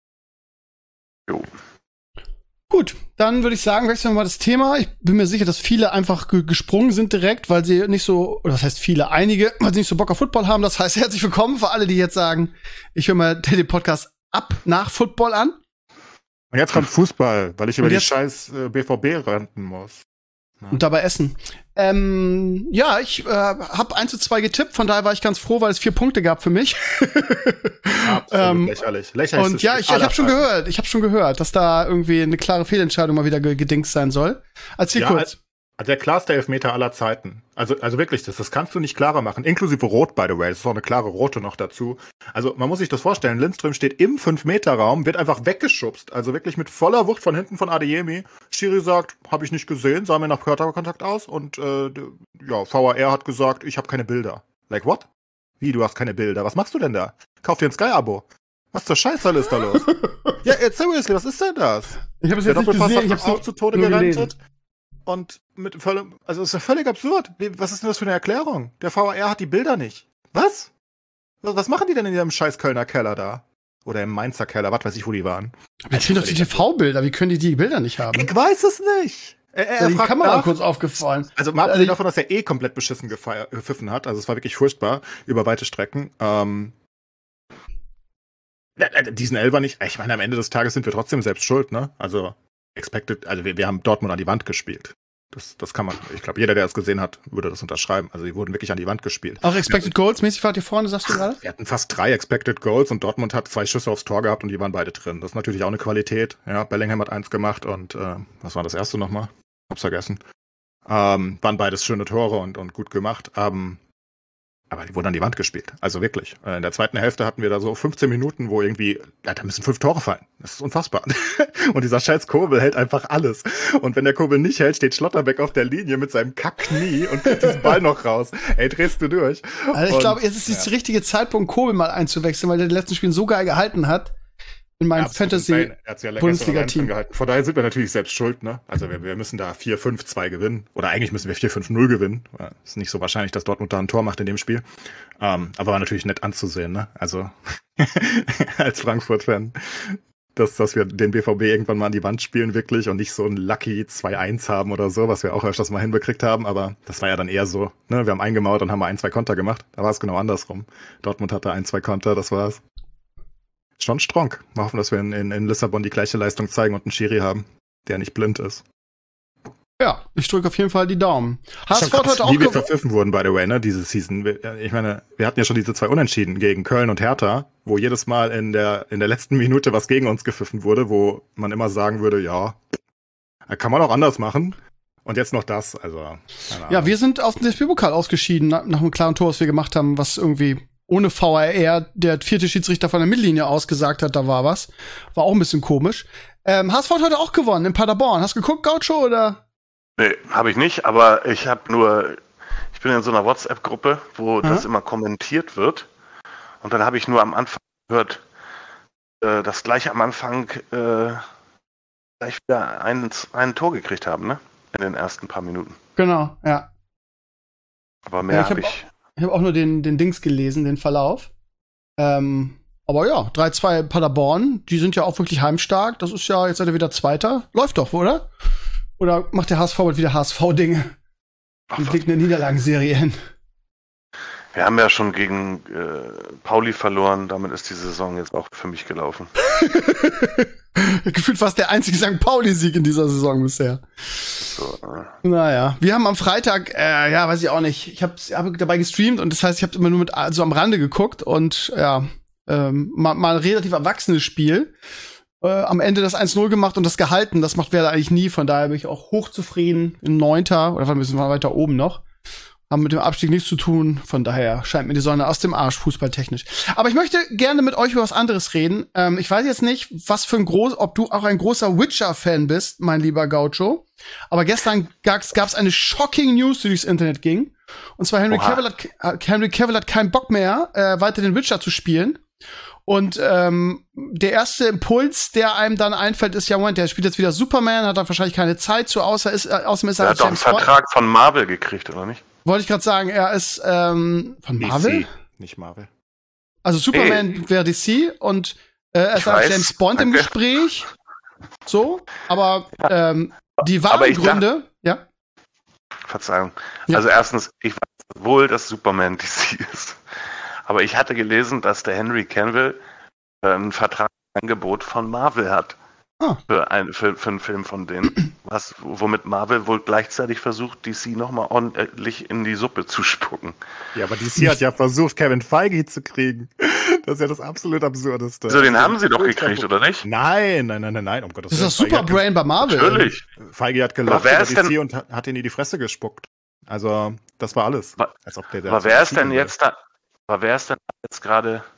Jo. Gut, dann würde ich sagen, wechseln wir mal das Thema. Ich bin mir sicher, dass viele einfach ge- gesprungen sind direkt, weil sie nicht so, oder das heißt viele, einige, weil sie nicht so Bock auf Football haben. Das heißt, herzlich willkommen für alle, die jetzt sagen, ich höre mal den Podcast ab nach Football an. Und jetzt kommt Fußball, weil ich über Und die jetzt- scheiß äh, B V B renten muss. Und dabei essen. Ähm, ja, ich äh, habe eins zu zwei getippt, von daher war ich ganz froh, weil es vier Punkte gab für mich. Absolut Ähm, lächerlich. Lächerlich. Und ja, ich, ich habe schon gehört, ich habe schon gehört, dass da irgendwie eine klare Fehlentscheidung mal wieder ge- gedingst sein soll. Erzähl Ja, kurz. Der klarste Elfmeter aller Zeiten. Also, also wirklich, das, das kannst du nicht klarer machen. Inklusive Rot, by the way. Das ist auch eine klare Rote noch dazu. Also, man muss sich das vorstellen. Lindström steht im fünf Meter Raum, wird einfach weggeschubst. Also wirklich mit voller Wucht von hinten von Adeyemi. Schiri sagt, habe ich nicht gesehen, sah mir nach Körperkontakt aus. Und äh, d- ja, V A R hat gesagt, ich habe keine Bilder. Like what? Wie, du hast keine Bilder? Was machst du denn da? Kauf dir ein Sky-Abo. Was zur Scheiße ist da los? Ja, jetzt seriously, was ist denn das? Ich habe es Der jetzt nicht Doppelpass gesehen, ich hat habe auch zu Tode nur gerantet. gelesen. Und mit völlig, also es ist ja völlig absurd. Wie- Was ist denn das für eine Erklärung? Der V A R hat die Bilder nicht. Was? Was was machen die denn in ihrem scheiß Kölner Keller da? Oder im Mainzer Keller, was weiß ich, wo die waren. Mir fehlen doch die T V-Bilder, wie können die die Bilder nicht haben? Ich weiß es nicht. Er, er, Ist er die fragt Kamera nach. kurz aufgefallen. Also mal Also abgesehen ich- davon, dass er eh komplett beschissen gefeier- gepfiffen hat. Also es war wirklich furchtbar über weite Strecken. Ähm, ja, äh, diesen Elfer nicht. Ich meine, am Ende des Tages sind wir trotzdem selbst schuld, ne? Also expected, also wir, wir haben Dortmund an die Wand gespielt. Das, das kann man, ich glaube, jeder, der es gesehen hat, würde das unterschreiben. Also die wurden wirklich an die Wand gespielt. Auch Expected Goals mäßig wart ihr vorne, sagst du gerade? Wir hatten fast drei Expected Goals und Dortmund hat zwei Schüsse aufs Tor gehabt und die waren beide drin. Das ist natürlich auch eine Qualität. Ja, Bellingham hat eins gemacht und äh, was war das erste nochmal? Hab's vergessen. Ähm, waren beides schöne Tore und, und gut gemacht. Ähm, aber die wurden an die Wand gespielt. Also wirklich. Äh, In der zweiten Hälfte hatten wir da so fünfzehn Minuten, wo irgendwie, ja, da müssen fünf Tore fallen. Das ist unfassbar. Und dieser scheiß Kobel hält einfach alles. Und wenn der Kobel nicht hält, steht Schlotterbeck auf der Linie mit seinem Kackknie und kriegt diesen Ball noch raus. Ey, drehst du durch. Also ich Und, glaube, jetzt ist ja. jetzt der richtige Zeitpunkt, Kobel mal einzuwechseln, weil der in den letzten Spielen so geil gehalten hat. in mein Ja, Fantasy-Bundesliga-Team. Ja, von daher sind wir natürlich selbst schuld, ne? Also wir, wir müssen da vier fünf zwei gewinnen. Oder eigentlich müssen wir vier fünf null gewinnen. Ist nicht so wahrscheinlich, dass Dortmund da ein Tor macht in dem Spiel. Ähm, aber war natürlich nett anzusehen, ne? Also als Frankfurt-Fan, dass, dass wir den B V B irgendwann mal an die Wand spielen wirklich und nicht so ein Lucky zwei eins haben oder so, was wir auch öfters mal hinbekriegt haben. Aber das war ja dann eher so, ne? Wir haben eingemauert und haben mal ein, zwei Konter gemacht. Da war es genau andersrum. Dortmund hatte ein, zwei Konter, das war's. Schon strong. Wir hoffen, dass wir in, in, in Lissabon die gleiche Leistung zeigen und einen Schiri haben, der nicht blind ist. Ja, ich drücke auf jeden Fall die Daumen. H S V Krass, heute auch wie wir gew- verpfiffen wurden, by the way, ne, diese Season. Ich meine, wir hatten ja schon diese zwei Unentschieden gegen Köln und Hertha, wo jedes Mal in der, in der letzten Minute was gegen uns gepfiffen wurde, wo man immer sagen würde, ja, kann man auch anders machen. Und jetzt noch das, also. Keine Ahnung. Ja, wir sind aus dem D F B-Pokal ausgeschieden, nach, nach einem klaren Tor, was wir gemacht haben, was irgendwie ohne V R R der vierte Schiedsrichter von der Mittellinie ausgesagt hat, da war was. War auch ein bisschen komisch. Ähm, H S V hat heute auch gewonnen in Paderborn. Hast du geguckt, Gaucho, oder? Nee, habe ich nicht, aber ich habe nur, ich bin in so einer WhatsApp-Gruppe, wo Aha. das immer kommentiert wird. Und dann habe ich nur am Anfang gehört, äh, dass gleich am Anfang äh, gleich wieder ein, ein Tor gekriegt haben, ne? In den ersten paar Minuten. Genau, ja. Aber mehr Ja, ich habe hab ich. Ich habe auch nur den, den Dings gelesen, den Verlauf. Ähm, aber ja, drei zwei Paderborn, die sind ja auch wirklich heimstark. Das ist ja, jetzt seid ihr wieder Zweiter. Läuft doch, oder? Oder macht der H S V bald wieder H S V-Dinge Ach, und legt eine Niederlagenserie hin? Wir haben ja schon gegen äh, Pauli verloren, damit ist die Saison jetzt auch für mich gelaufen. Gefühlt fast der einzige Sankt Pauli-Sieg in dieser Saison bisher. So, äh, Naja, wir haben am Freitag, äh, ja, weiß ich auch nicht, ich habe hab dabei gestreamt und das heißt, ich habe immer nur mit so am Rande geguckt und ja, ähm, mal, mal ein relativ erwachsenes Spiel. Äh, am Ende das eins null gemacht und das gehalten, das macht Werder eigentlich nie, von daher bin ich auch hochzufrieden in Neunter oder ein bisschen weiter oben noch. Haben mit dem Abstieg nichts zu tun, von daher scheint mir die Sonne aus dem Arsch, fußballtechnisch. Aber ich möchte gerne mit euch über was anderes reden. Ähm, ich weiß jetzt nicht, was für ein groß, ob du auch ein großer Witcher-Fan bist, mein lieber Gaucho. Aber gestern gab's, gab's eine shocking News, die durchs Internet ging. Und zwar Henry Oha. Cavill hat, Henry Cavill hat keinen Bock mehr, äh, weiter den Witcher zu spielen. Und ähm, der erste Impuls, der einem dann einfällt, ist ja, Moment, der spielt jetzt wieder Superman, hat dann wahrscheinlich keine Zeit zu, außer ist, äh, außerdem ist er er als hat doch einen James Bond. Vertrag von Marvel gekriegt, oder nicht? Wollte ich gerade sagen, er ist ähm, von Marvel. D C, nicht Marvel. Also Superman wäre D C und äh, er Ich ist als weiß, James Bond im danke. Gespräch. So, aber ähm, die Aber wahren ich Gründe, ja. Verzeihung. Ja. Also erstens, ich weiß wohl, dass Superman D C ist. Aber ich hatte gelesen, dass der Henry Cavill äh, ein Vertragsangebot von Marvel hat. Ah. Für, ein, für, für einen Film von denen. Was, womit Marvel wohl gleichzeitig versucht, D C nochmal ordentlich in die Suppe zu spucken. Ja, aber D C hat ja versucht, Kevin Feige zu kriegen. Das ist ja das absolut Absurdeste. So, den haben sie doch gekriegt, oder nicht? Nein, nein, nein, nein, nein, um Gottes Das ist Willen. das Feige hat Superbrain bei Marvel. Natürlich. ge- Feige hat gelacht Aber wer über ist D C denn- und hat, hat ihn in die Fresse gespuckt. Also, das war alles. Wa- Als ob der, der Aber wer ist denn entschieden jetzt da? Aber wer ist denn jetzt gerade wurde.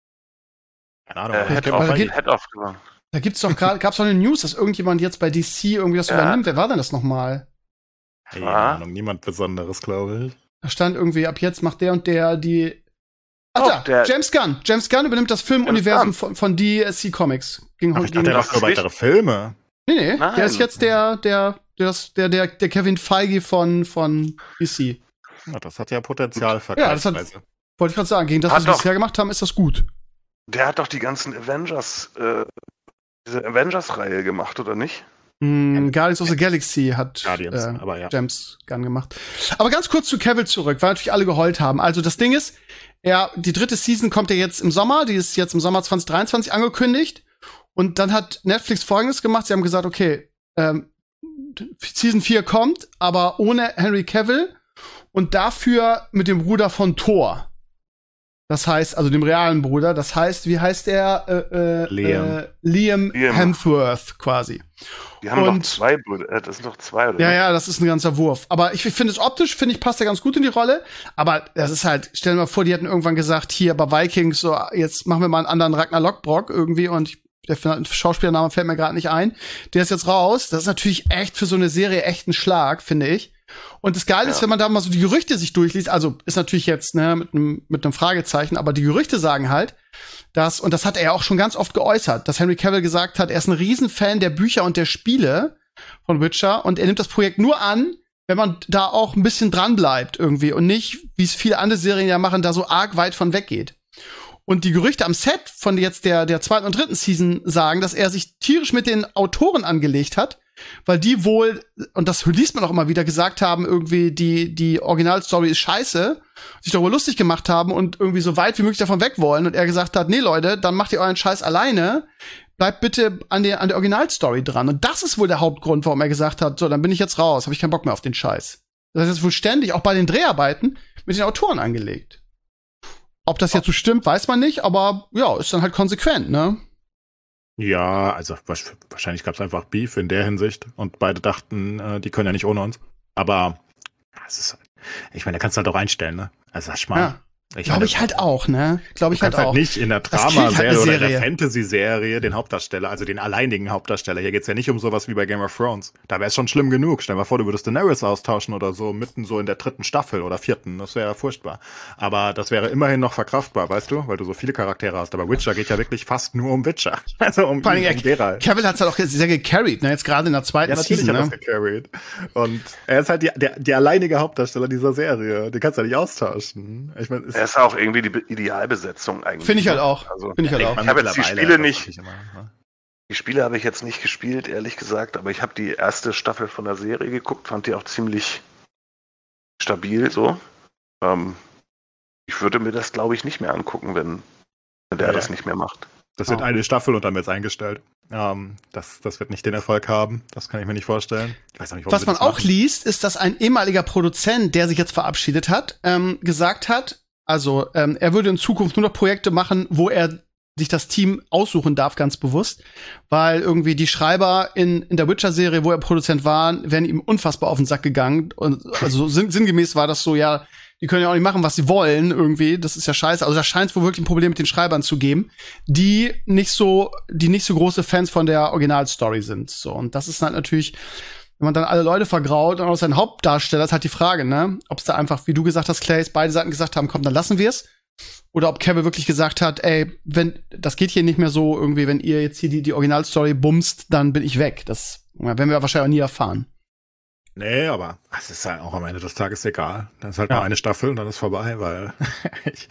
Keine Ahnung. äh, aber Head Kevin aber of da Feige- geht- Head of geworden? Da gibt's doch gerade, gab's doch eine News, dass irgendjemand jetzt bei D C irgendwie das Ja. übernimmt. Wer war denn das nochmal? Keine Ah. Ahnung, niemand Besonderes, glaube ich. Da stand irgendwie, ab jetzt macht der und der die. Ach Oh, da, der- James Gunn. James Gunn übernimmt das Filmuniversum Gunn. von, von D C Comics. Ging Aber ich gegen- dachte, er das macht nur ist weitere Filme. Nee, nee, Nein. der ist jetzt der, der, der, das- der, der, der Kevin Feige von, von D C. Ja, das hat ja Potenzial, Ja, das hat- vergleichsweise. Wollte ich gerade sagen, gegen das, Hat was wir doch. bisher gemacht haben, ist das gut. Der hat doch die ganzen Avengers, äh, diese Avengers-Reihe gemacht, oder nicht? Hm, Guardians of the Galaxy hat Guardians, äh, aber ja. James Gunn gemacht. Aber ganz kurz zu Cavill zurück, weil natürlich alle geheult haben. Also das Ding ist, ja, die dritte Season kommt ja jetzt im Sommer, die ist jetzt im Sommer zwanzig dreiundzwanzig angekündigt. Und dann hat Netflix Folgendes gemacht, sie haben gesagt, okay, ähm, Season vier kommt, aber ohne Henry Cavill und dafür mit dem Bruder von Thor. Das heißt, also dem realen Bruder, das heißt, wie heißt er? Äh, äh, Liam. Äh, Liam Liam. Hemsworth quasi. Die haben Und- doch zwei Brüder, äh, das sind doch zwei, oder Ja, nicht? ja, das ist ein ganzer Wurf. Aber ich finde es optisch, finde ich, passt er ganz gut in die Rolle. Aber das ist halt, stell dir mal vor, die hätten irgendwann gesagt, hier bei Vikings, so, jetzt machen wir mal einen anderen Ragnar Lockbrock irgendwie und ich, der Schauspielername fällt mir gerade nicht ein. Der ist jetzt raus. Das ist natürlich echt für so eine Serie echt ein Schlag, finde ich. Und das Geile ist, Ja. wenn man da mal so die Gerüchte sich durchliest, also ist natürlich jetzt, ne, mit einem mit einem Fragezeichen, aber die Gerüchte sagen halt, dass, und das hat er ja auch schon ganz oft geäußert, dass Henry Cavill gesagt hat, er ist ein Riesenfan der Bücher und der Spiele von Witcher und er nimmt das Projekt nur an, wenn man da auch ein bisschen dran bleibt irgendwie und nicht, wie es viele andere Serien ja machen, da so arg weit von weggeht. Und die Gerüchte am Set von jetzt der, der zweiten und dritten Season sagen, dass er sich tierisch mit den Autoren angelegt hat, weil die wohl, und das liest man auch immer wieder, gesagt haben, irgendwie die, die Originalstory ist scheiße, sich darüber lustig gemacht haben und irgendwie so weit wie möglich davon weg wollen. Und er gesagt hat, nee Leute, dann macht ihr euren Scheiß alleine, bleibt bitte an der, an der Originalstory dran. Und das ist wohl der Hauptgrund, warum er gesagt hat, so, dann bin ich jetzt raus, habe ich keinen Bock mehr auf den Scheiß. Das heißt, er ist wohl ständig, auch bei den Dreharbeiten, mit den Autoren angelegt. Ob das jetzt so stimmt, weiß man nicht, aber ja, ist dann halt konsequent, ne? Ja, also wahrscheinlich gab es einfach Beef in der Hinsicht und beide dachten, äh, die können ja nicht ohne uns. Aber es ist, ich meine, da kannst du halt auch einstellen, ne? Also das mal. Ja. Glaube ich halt auch, ne? Glaube ich halt auch. Du kannst halt nicht in der Drama-Serie oder in der Fantasy-Serie den Hauptdarsteller, also den alleinigen Hauptdarsteller. Hier geht's ja nicht um sowas wie bei Game of Thrones. Da wäre es schon schlimm genug. Stell dir mal vor, du würdest Daenerys austauschen oder so, mitten so in der dritten Staffel oder vierten. Das wäre ja furchtbar. Aber das wäre immerhin noch verkraftbar, weißt du? Weil du so viele Charaktere hast. Aber Witcher geht ja wirklich fast nur um Witcher. Also um, Vor allem, um Geralt. Cavill hat's halt auch sehr gecarried, ne? Jetzt gerade in der zweiten ja, natürlich Season, hat ne? das gecarried. Und er ist halt die, der, der alleinige Hauptdarsteller dieser Serie. Den kannst du ja nicht austauschen. Ich mein, er ist auch irgendwie die Idealbesetzung eigentlich. Finde ich halt auch. Also, Finde ich halt auch. Ich habe jetzt die Spiele nicht. Immer, ne? Die Spiele habe ich jetzt nicht gespielt, ehrlich gesagt, aber ich habe die erste Staffel von der Serie geguckt, fand die auch ziemlich stabil so. Ähm, ich würde mir das, glaube ich, nicht mehr angucken, wenn, wenn der ja, das nicht mehr macht. Das wird oh. eine Staffel und dann wird es eingestellt. Ähm, das, das wird nicht den Erfolg haben. Das kann ich mir nicht vorstellen. Ich weiß auch nicht, warum Was man auch liest, ist, dass ein ehemaliger Produzent, der sich jetzt verabschiedet hat, ähm, gesagt hat, also ähm, er würde in Zukunft nur noch Projekte machen, wo er sich das Team aussuchen darf, ganz bewusst, weil irgendwie die Schreiber in, in der Witcher-Serie, wo er Produzent war, wären ihm unfassbar auf den Sack gegangen. Und also sinn, sinngemäß war das so, ja, die können ja auch nicht machen, was sie wollen irgendwie. Das ist ja scheiße. Also da scheint es wohl wirklich ein Problem mit den Schreibern zu geben, die nicht so, die nicht so große Fans von der Originalstory sind. So, und das ist halt natürlich, wenn man dann alle Leute vergraut und auch seinen Hauptdarsteller, ist halt die Frage, ne? Ob es da einfach, wie du gesagt hast, Clays, beide Seiten gesagt haben, komm, dann lassen wir es. Oder ob Cavill wirklich gesagt hat, ey, wenn, das geht hier nicht mehr so irgendwie, wenn ihr jetzt hier die, die Originalstory bumst, dann bin ich weg. Das werden wir wahrscheinlich auch nie erfahren. Nee, aber es ist halt auch am Ende des Tages egal. Dann ist halt ja. nur eine Staffel und dann ist vorbei, weil ich,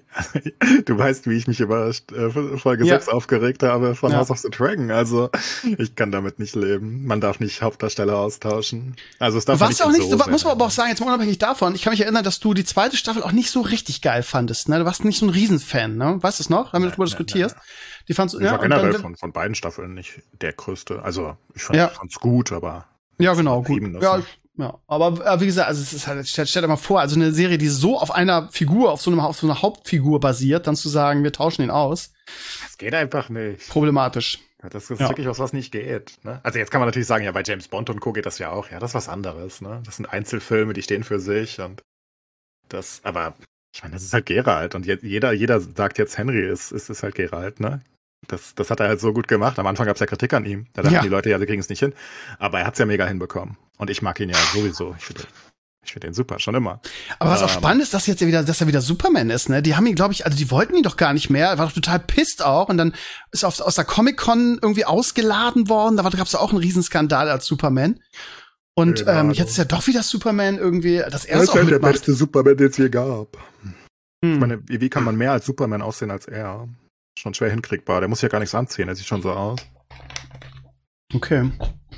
du weißt, wie ich mich über äh, Folge ja. sechs aufgeregt habe von ja. House of the Dragon. Also ich kann damit nicht leben. Man darf nicht Hauptdarsteller austauschen. Also es darf was nicht auch nicht, so muss man aber auch sagen, jetzt mal unabhängig davon, ich kann mich erinnern, dass du die zweite Staffel auch nicht so richtig geil fandest. Ne? Du warst nicht so ein Riesenfan, ne? Weißt du es noch? Haben wir darüber diskutiert? Die fandst du, ich ja, war generell dann, von, von beiden Staffeln nicht der größte. Also ich fand, ja. fand's gut, aber ja, genau, gut. Ja, ja, aber äh, wie gesagt, also es ist halt, stell, stell dir mal vor, also eine Serie, die so auf einer Figur, auf so, einem, auf so einer Hauptfigur basiert, dann zu sagen, wir tauschen ihn aus. Das geht einfach nicht. Problematisch. Ja, das ist ja. wirklich was, was nicht geht. Ne? Also jetzt kann man natürlich sagen, ja, bei James Bond und Co. geht das ja auch. Ja, das ist was anderes. Ne? Das sind Einzelfilme, die stehen für sich und das, aber ich meine, das ist halt Geralt und je, jeder, jeder sagt jetzt, Henry ist, ist, ist halt Geralt, ne? Das, das hat er halt so gut gemacht. Am Anfang gab es ja Kritik an ihm. Da dachten ja. die Leute, ja, sie kriegen es nicht hin. Aber er hat es ja mega hinbekommen. Und ich mag ihn ja sowieso. Ich finde ich find ihn super, schon immer. Aber was ähm, auch spannend ist, dass jetzt wieder, dass er wieder Superman ist, ne? Die haben ihn, glaube ich, also die wollten ihn doch gar nicht mehr. Er war doch total pisst auch. Und dann ist er auf, aus der Comic-Con irgendwie ausgeladen worden. Da gab es auch einen Riesenskandal als Superman. Und genau, ähm, jetzt ist ja doch wieder Superman irgendwie, dass er es auch mitmacht. Der beste Superman, den es je gab. Hm. Ich meine, wie kann man mehr als Superman aussehen als er? Schon schwer hinkriegbar. Der muss ja gar nichts anziehen. Er sieht schon so aus. Okay.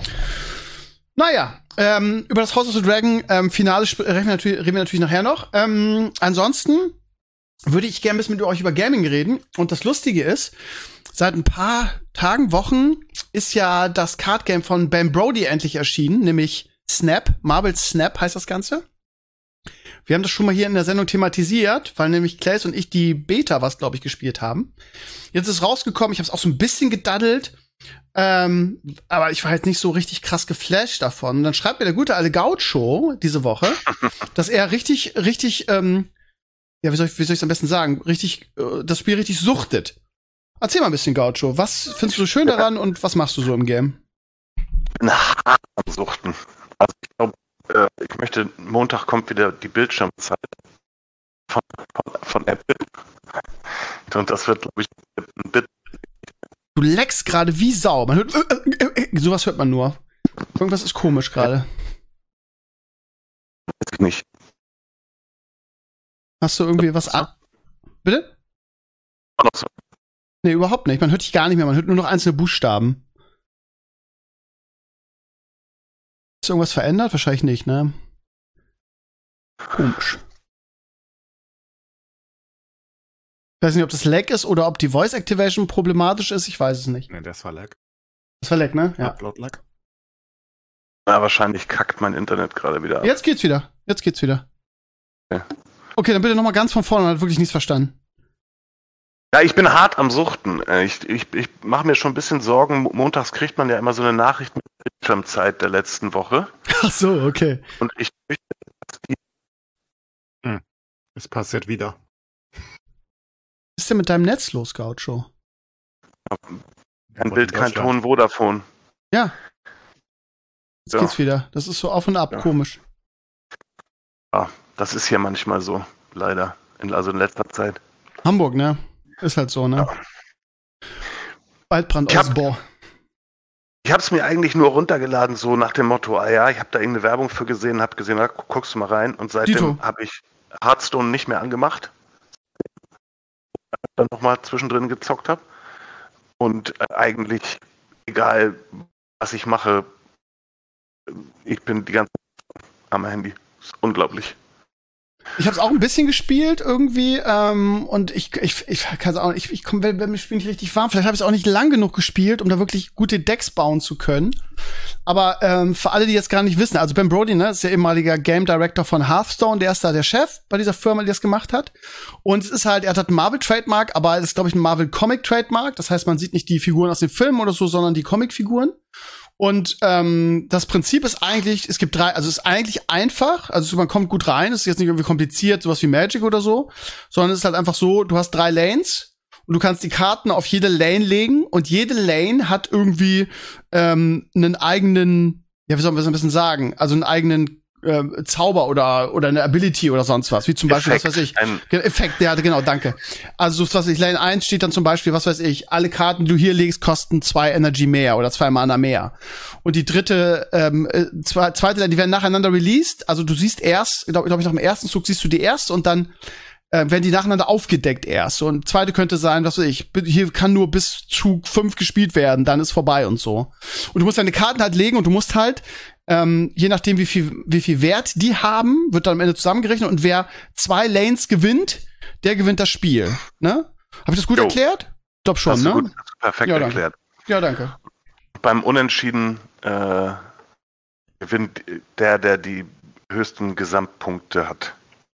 Naja, ähm, über das House of the Dragon ähm, Finale reden wir, natürlich, reden wir natürlich nachher noch. Ähm, ansonsten würde ich gerne ein bisschen mit euch über Gaming reden. Und das Lustige ist, seit ein paar Tagen, Wochen ist ja das Card-Game von Ben Brody endlich erschienen, nämlich Snap. Marvel's Snap heißt das Ganze. Wir haben das schon mal hier in der Sendung thematisiert, weil nämlich Claes und ich die Beta, was glaube ich, gespielt haben. Jetzt ist rausgekommen, ich habe es auch so ein bisschen gedaddelt, ähm, aber ich war jetzt nicht so richtig krass geflasht davon. Und dann schreibt mir der gute alte Gaucho diese Woche, dass er richtig, richtig, ähm, ja, wie soll ich, wie soll ich am besten sagen, richtig, äh, das Spiel richtig suchtet. Erzähl mal ein bisschen, Gaucho. Was findest du so schön daran und was machst du so im Game? Ich bin hart am Suchten. Also ich glaube, ich möchte, Montag kommt wieder die Bildschirmzeit von, von, von Apple. Und das wird, glaube ich, ein Bit. Du leckst gerade wie Sau. Man hört, äh, äh, äh, sowas hört man nur. Irgendwas ist komisch gerade. Weiß ich nicht. Hast du irgendwie was an? Bitte? Noch so. Nee, überhaupt nicht. Man hört dich gar nicht mehr. Man hört nur noch einzelne Buchstaben. Ist irgendwas verändert? Wahrscheinlich nicht, ne? Komisch. Ich weiß nicht, ob das Lag ist oder ob die Voice Activation problematisch ist. Ich weiß es nicht. Nee, das war Lag. Das war Lag, ne? Ja. Upload-Lag. Ja, wahrscheinlich kackt mein Internet gerade wieder ab. Jetzt geht's wieder. Jetzt geht's wieder. Ja. Okay, dann bitte nochmal ganz von vorne. Man hat wirklich nichts verstanden. Ja, ich bin hart am Suchten. Äh, Ich, ich, ich mache mir schon ein bisschen Sorgen. Mo- Montags kriegt man ja immer so eine Nachricht mit Bildschirmzeit der letzten Woche. Ach so, okay. Und ich fürchte, dass die Es passiert wieder. Was ist denn mit deinem Netz los, Gaucho? kein Bild, kein Ton, Vodafone. Ja. Jetzt Ja. geht's wieder. Das ist so auf und ab, Ja. komisch. Ja, das ist hier manchmal so, leider. In, also in letzter Zeit. Hamburg, ne? Ist halt so, ne? Ja. Waldbrand Ich hab- Ausbau. Ich habe es mir eigentlich nur runtergeladen, so nach dem Motto, ah ja, ich habe da irgendeine Werbung für gesehen, habe gesehen, na, gu- guckst du mal rein. Und Dito. seitdem habe ich Hearthstone nicht mehr angemacht. Dann nochmal zwischendrin gezockt habe. Und äh, eigentlich, egal was ich mache, ich bin die ganze Zeit am Handy. Das ist unglaublich. Ich habe es auch ein bisschen gespielt irgendwie ähm, und ich ich ich kann auch ich ich komme wenn das Spiel nicht richtig warm. Vielleicht habe ich es auch nicht lang genug gespielt, um da wirklich gute Decks bauen zu können. Aber ähm, für alle, die jetzt gar nicht wissen, also Ben Brody, ne, ist der ehemaliger Game Director von Hearthstone, der ist da der Chef bei dieser Firma, die das gemacht hat. Und es ist halt, er hat einen Marvel Trademark, aber es ist glaube ich ein Marvel Comic Trademark. Das heißt, man sieht nicht die Figuren aus den Filmen oder so, sondern die Comicfiguren. Und ähm, das Prinzip ist eigentlich, es gibt drei, also es ist eigentlich einfach, also man kommt gut rein, es ist jetzt nicht irgendwie kompliziert, sowas wie Magic oder so, sondern es ist halt einfach so, du hast drei Lanes und du kannst die Karten auf jede Lane legen und jede Lane hat irgendwie ähm, einen eigenen, ja, wie soll man das ein bisschen sagen, also einen eigenen äh, Zauber oder oder eine Ability oder sonst was, wie zum Beispiel, Effekt, was weiß ich, ein- Ge- Effekt, ja, genau, danke. Also, so was weiß ich, Lane eins steht dann zum Beispiel, was weiß ich, alle Karten, die du hier legst, kosten zwei Energy mehr oder zwei Mana mehr. Und die dritte, ähm, äh, zwei, zweite, die werden nacheinander released. Also, du siehst erst, glaube glaub ich, nach dem ersten Zug siehst du die erst und dann äh, werden die nacheinander aufgedeckt erst. Und zweite könnte sein, was weiß ich, bi- hier kann nur bis Zug fünf gespielt werden, dann ist vorbei und so. Und du musst deine Karten halt legen und du musst halt ähm, je nachdem, wie viel, wie viel Wert die haben, wird dann am Ende zusammengerechnet und wer zwei Lanes gewinnt, der gewinnt das Spiel. Ne? Habe ich das gut Jo. erklärt? Ich glaub schon, Hast du ne? gut, hast du perfekt Ja, danke. erklärt. Ja, danke. Beim Unentschieden äh, gewinnt der, der die höchsten Gesamtpunkte hat.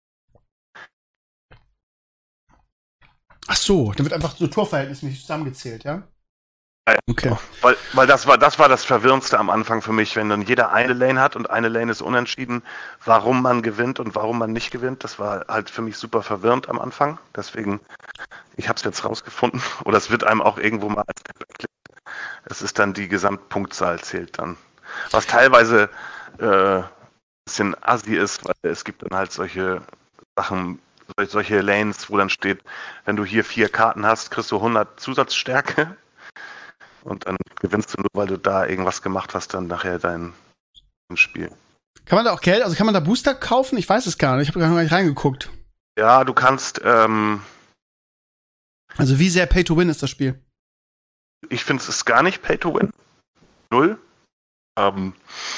Ach so, dann wird einfach so torverhältnismäßig zusammengezählt, ja? Ja. Okay. Weil, weil das war das war das Verwirrendste am Anfang für mich, wenn dann jeder eine Lane hat und eine Lane ist unentschieden, warum man gewinnt und warum man nicht gewinnt, das war halt für mich super verwirrend am Anfang. Deswegen, ich habe es jetzt rausgefunden. Oder es wird einem auch irgendwo mal als erklärt. Es ist dann die Gesamtpunktzahl zählt dann. Was teilweise äh, ein bisschen assi ist, weil es gibt dann halt solche Sachen, sol- solche Lanes, wo dann steht, wenn du hier vier Karten hast, kriegst du hundert Zusatzstärke. Und dann gewinnst du nur, weil du da irgendwas gemacht hast, dann nachher dein, dein Spiel. Kann man da auch Geld, also kann man da Booster kaufen? Ich weiß es gar nicht, ich habe gar nicht reingeguckt. Ja, du kannst, ähm, Also wie sehr Pay-to-Win ist das Spiel? ich finde es ist gar nicht Pay to Win. Null. Ähm,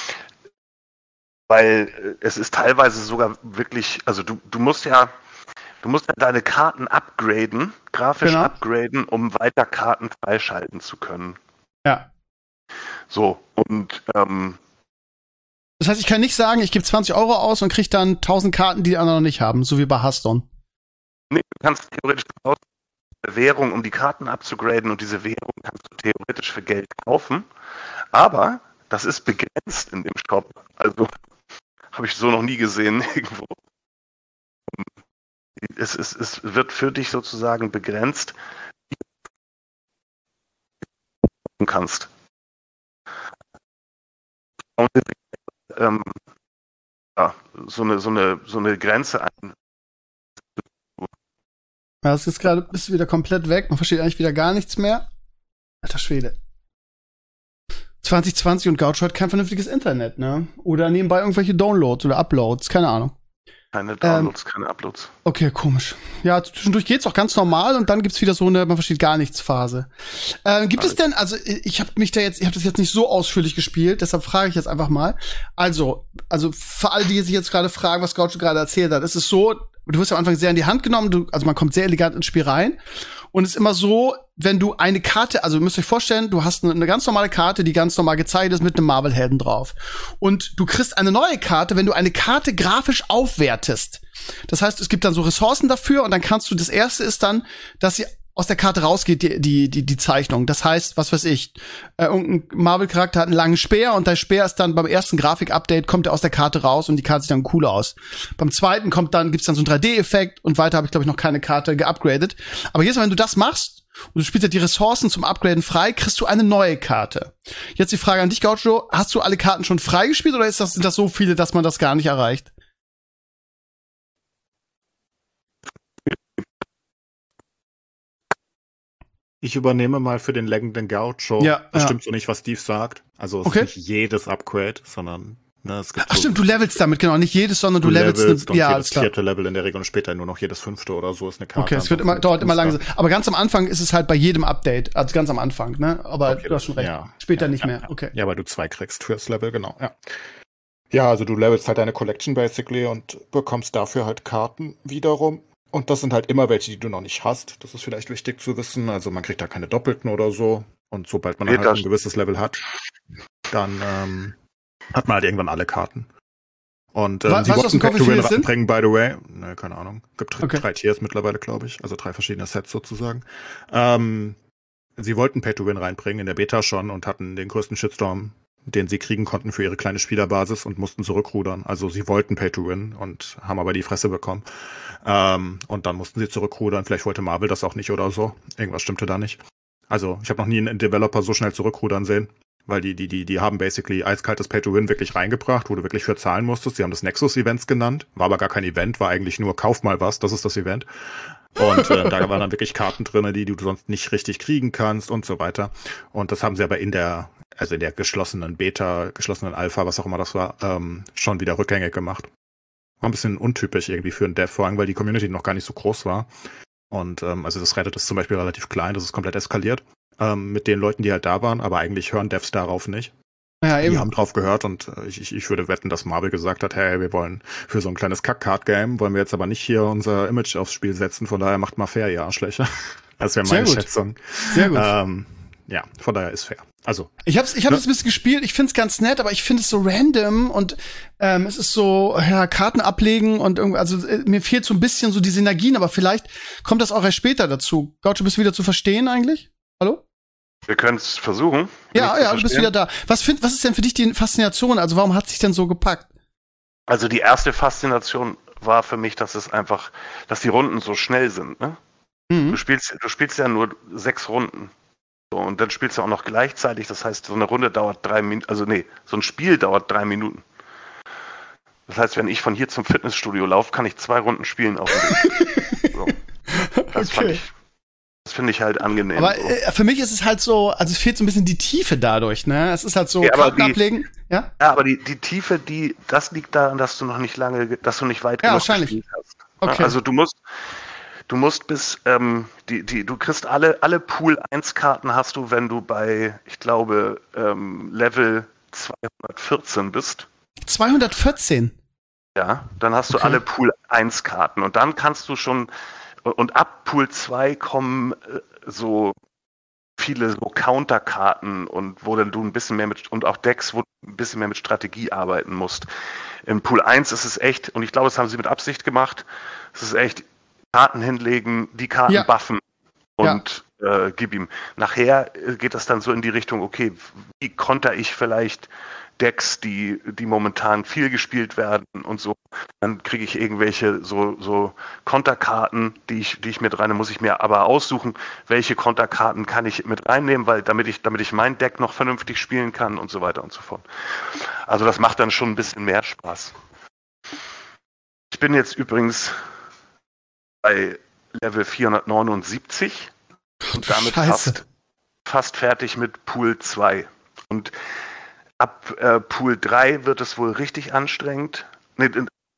weil äh, es ist teilweise sogar wirklich, also du, du musst ja, du musst ja deine Karten upgraden, grafisch Genau. upgraden, um weiter Karten freischalten zu können. Ja. So, und ähm, Das heißt, ich kann nicht sagen, ich gebe zwanzig Euro aus und kriege dann tausend Karten, die die anderen noch nicht haben, so wie bei Hearthstone. nee, du kannst theoretisch aus der Währung, um die Karten abzugraden, und diese Währung kannst du theoretisch für Geld kaufen. Aber das ist begrenzt in dem Shop. Also habe ich so noch nie gesehen irgendwo. Es, es, es wird für dich sozusagen begrenzt, wie du kannst. Und, ähm, ja, so eine, so eine, so eine Grenze ein. Ja, das ist gerade, bist du wieder komplett weg. Man versteht eigentlich wieder gar nichts mehr. Alter Schwede. zwanzig zwanzig und Gaucho hat kein vernünftiges Internet, ne? Oder nebenbei irgendwelche Downloads oder Uploads, keine Ahnung. Keine Downloads, ähm, keine Uploads. Okay, komisch. Ja, zwischendurch geht's auch ganz normal und dann gibt's wieder so eine, man versteht gar nichts Phase. Ähm, gibt Alles. es denn, also ich habe mich da jetzt, ich habe das jetzt nicht so ausführlich gespielt, deshalb frage ich jetzt einfach mal. Also, also für alle, die sich jetzt gerade fragen, was Gaucho gerade erzählt hat, ist es so, du wirst am Anfang sehr in die Hand genommen, du, also man kommt sehr elegant ins Spiel rein. Und es ist immer so, wenn du eine Karte, also ihr müsst euch vorstellen, du hast eine, eine ganz normale Karte, die ganz normal gezeigt ist mit einem Marvel-Helden drauf. Und du kriegst eine neue Karte, wenn du eine Karte grafisch aufwertest. Das heißt, es gibt dann so Ressourcen dafür und dann kannst du, das erste ist dann, dass sie aus der Karte rausgeht, die, die, die, die Zeichnung. Das heißt, was weiß ich, äh, irgendein Marvel-Charakter hat einen langen Speer und der Speer ist dann beim ersten Grafik-Update kommt er aus der Karte raus und die Karte sieht dann cool aus. Beim zweiten kommt dann, gibt's dann so einen drei D-Effekt und weiter habe ich, glaube ich, noch keine Karte geupgradet. Aber jedes Mal, wenn du das machst und du spielst ja die Ressourcen zum Upgraden frei, kriegst du eine neue Karte. Jetzt die Frage an dich, Gaucho, hast du alle Karten schon freigespielt oder ist das, sind das so viele, dass man das gar nicht erreicht? Ich übernehme mal für den leckenden Gaucho. Ja, das ja. stimmt so nicht, was Steve sagt. Also es okay. ist nicht jedes Upgrade, sondern ne, es gibt Ach so stimmt, du levelst damit, genau. Nicht jedes, sondern du, du levelst, levelst ne, und ja, jedes vierte Level in der Regel und später nur noch jedes fünfte oder so ist eine Karte. Okay, es wird immer, dauert immer langsam. Aber ganz am Anfang ist es halt bei jedem Update, also ganz am Anfang, ne? Aber okay, du hast schon recht. Ja, später ja, nicht ja, mehr, ja. okay. Ja, weil du zwei kriegst fürs Level, genau, ja. Ja, also du levelst halt deine Collection basically und bekommst dafür halt Karten wiederum. Und das sind halt immer welche, die du noch nicht hast. Das ist vielleicht wichtig zu wissen. Also man kriegt da keine Doppelten oder so. Und sobald man dann halt ein gewisses Level hat, dann ähm, hat man halt irgendwann alle Karten. Und ähm, Was, sie wollten Pay to Win ranbringen, by the way. Ne, keine Ahnung. Gibt okay. drei Tiers mittlerweile, glaube ich. Also drei verschiedene Sets sozusagen. Ähm, sie wollten Pay to Win reinbringen, in der Beta schon, und hatten den größten Shitstorm, den sie kriegen konnten für ihre kleine Spielerbasis und mussten zurückrudern. Also sie wollten Pay to Win und haben aber die Fresse bekommen. Ähm, und dann mussten sie zurückrudern. Vielleicht wollte Marvel das auch nicht oder so. Irgendwas stimmte da nicht. Also ich habe noch nie einen Developer so schnell zurückrudern sehen. Weil die, die, die, die haben basically eiskaltes Pay-to-Win wirklich reingebracht, wo du wirklich für zahlen musstest. Sie haben das Nexus-Events genannt. War aber gar kein Event, war eigentlich nur kauf mal was, das ist das Event. Und äh, da waren dann wirklich Karten drin, die du sonst nicht richtig kriegen kannst und so weiter. Und das haben sie aber in der, also in der geschlossenen Beta, geschlossenen Alpha, was auch immer das war, ähm, schon wieder rückgängig gemacht. War ein bisschen untypisch irgendwie für einen Dev, vor allem, weil die Community noch gar nicht so groß war. Und ähm, also das Reddit ist zum Beispiel relativ klein, das ist komplett eskaliert. Ähm, mit den Leuten, die halt da waren, aber eigentlich hören Devs darauf nicht. Ja, eben. Die haben drauf gehört und äh, ich, ich würde wetten, dass Marvel gesagt hat, hey, wir wollen für so ein kleines Kack-Card-Game, wollen wir jetzt aber nicht hier unser Image aufs Spiel setzen, von daher macht mal fair, ihr Arschlöcher. Das wäre meine Schätzung. Sehr gut. Ähm, ja, von daher ist fair. Also ich hab's, ich hab ne? das ein bisschen gespielt, ich find's ganz nett, aber ich finde es so random und ähm, es ist so, ja, Karten ablegen und irgendwie, also äh, mir fehlt so ein bisschen so die Synergien, aber vielleicht kommt das auch erst später dazu. Gaucho, bist du wieder zu verstehen eigentlich? Hallo? Wir können es versuchen. Ja, ja, du bist wieder da. Was, find, was ist denn für dich die Faszination? Also warum hat sich denn so gepackt? Also die erste Faszination war für mich, dass es einfach, dass die Runden so schnell sind. Ne? Mhm. Du spielst, du spielst ja nur sechs Runden. So, und dann spielst du auch noch gleichzeitig. Das heißt, so eine Runde dauert drei Minuten, also nee, so ein Spiel dauert drei Minuten. Das heißt, wenn ich von hier zum Fitnessstudio laufe, kann ich zwei Runden spielen auf dem Weg. So. Das okay. fand ich. Das finde ich halt angenehm. Aber äh, für mich ist es halt so, also es fehlt so ein bisschen die Tiefe dadurch, ne? Es ist halt so, ja, Karten die, ablegen, ja? Ja, aber die, die Tiefe, die, das liegt daran, dass du noch nicht lange, dass du nicht weit ja, genug wahrscheinlich. gespielt hast. Okay. Also du musst, du musst bis, ähm, die, die, du kriegst alle, alle Pool eins Karten hast du, wenn du bei, ich glaube, ähm, Level zweihundertvierzehn bist. zweihundertvierzehn? Ja, dann hast du okay. alle Pool eins Karten und dann kannst du schon, und ab Pool zwei kommen äh, so viele so Counterkarten und wo dann du ein bisschen mehr mit, und auch Decks, wo du ein bisschen mehr mit Strategie arbeiten musst. Im Pool eins ist es echt, und ich glaube, das haben sie mit Absicht gemacht, es ist echt Karten hinlegen, die Karten ja. buffen und ja. äh, gib ihm. Nachher geht das dann so in die Richtung, okay, wie konter ich vielleicht Decks, die, die momentan viel gespielt werden und so. Dann kriege ich irgendwelche so, so Konterkarten, die ich, die ich mit rein, muss ich mir aber aussuchen, welche Konterkarten kann ich mit reinnehmen, weil damit ich, damit ich mein Deck noch vernünftig spielen kann und so weiter und so fort. Also das macht dann schon ein bisschen mehr Spaß. Ich bin jetzt übrigens bei Level vierhundertneunundsiebzig und damit fast, fast fertig mit Pool zwei. Und ab äh, Pool drei wird es wohl richtig anstrengend. Nee,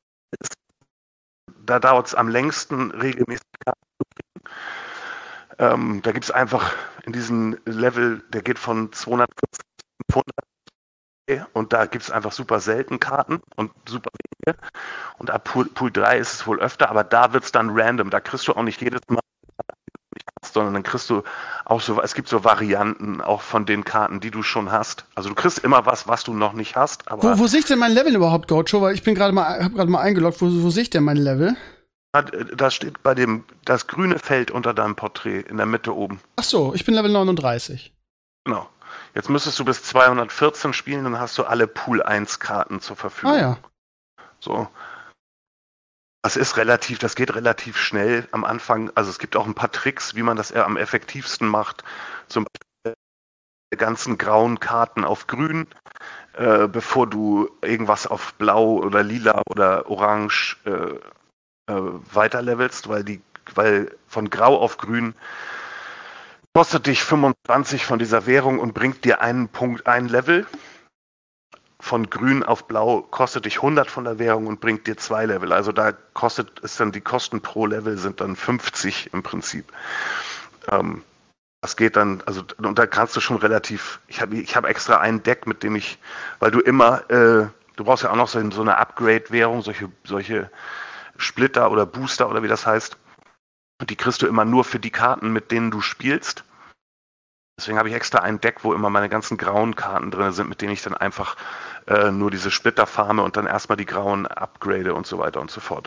da dauert es am längsten, regelmäßig Karten zu kriegen. Ähm, da gibt es einfach in diesem Level, der geht von zweihundertvierzig bis fünfhundert und da gibt es einfach super selten Karten und super wenige. Und ab Pool, Pool drei ist es wohl öfter, aber da wird es dann random. Da kriegst du auch nicht jedes Mal, sondern dann kriegst du auch so, es gibt so Varianten auch von den Karten, die du schon hast. Also du kriegst immer was, was du noch nicht hast. Aber wo, wo sehe ich denn mein Level überhaupt, Gaucho? Weil ich bin gerade mal, habe gerade mal eingeloggt. Wo, wo sehe ich denn mein Level? Da steht bei dem, das grüne Feld unter deinem Porträt in der Mitte oben. Ach so, ich bin Level neununddreißig. Genau. Jetzt müsstest du bis zweihundertvierzehn spielen, dann hast du alle Pool eins Karten zur Verfügung. Ah ja. So. Das ist relativ, das geht relativ schnell am Anfang. Also es gibt auch ein paar Tricks, wie man das eher am effektivsten macht. Zum Beispiel die ganzen grauen Karten auf grün, äh, bevor du irgendwas auf blau oder lila oder orange äh, äh, weiterlevelst, weil die, weil von grau auf grün kostet dich fünfundzwanzig von dieser Währung und bringt dir einen Punkt, ein Level. Von grün auf blau kostet dich hundert von der Währung und bringt dir zwei Level. Also da kostet es dann, die Kosten pro Level sind dann fünfzig im Prinzip. Ähm, das geht dann, also und da kannst du schon relativ, ich habe ich hab extra ein Deck, mit dem ich, weil du immer, äh, du brauchst ja auch noch so, so eine Upgrade-Währung, solche, solche Splitter oder Booster oder wie das heißt. Und die kriegst du immer nur für die Karten, mit denen du spielst. Deswegen habe ich extra ein Deck, wo immer meine ganzen grauen Karten drin sind, mit denen ich dann einfach äh, nur diese Splitter farme und dann erstmal die grauen upgrade und so weiter und so fort.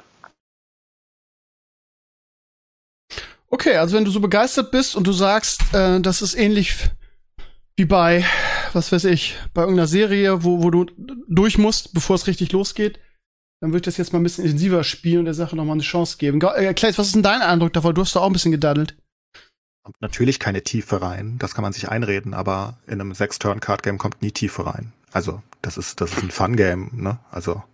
Okay, also wenn du so begeistert bist und du sagst, äh, das ist ähnlich wie bei, was weiß ich, bei irgendeiner Serie, wo, wo du durch musst, bevor es richtig losgeht, dann würde ich das jetzt mal ein bisschen intensiver spielen und der Sache nochmal eine Chance geben. Äh, Claes, was ist denn dein Eindruck davon? Du hast da auch ein bisschen gedaddelt. Natürlich keine Tiefe rein, das kann man sich einreden, aber in einem Sechs-Turn-Card-Game kommt nie Tiefe rein. Also, das ist, das ist ein Fun-Game, ne? Also.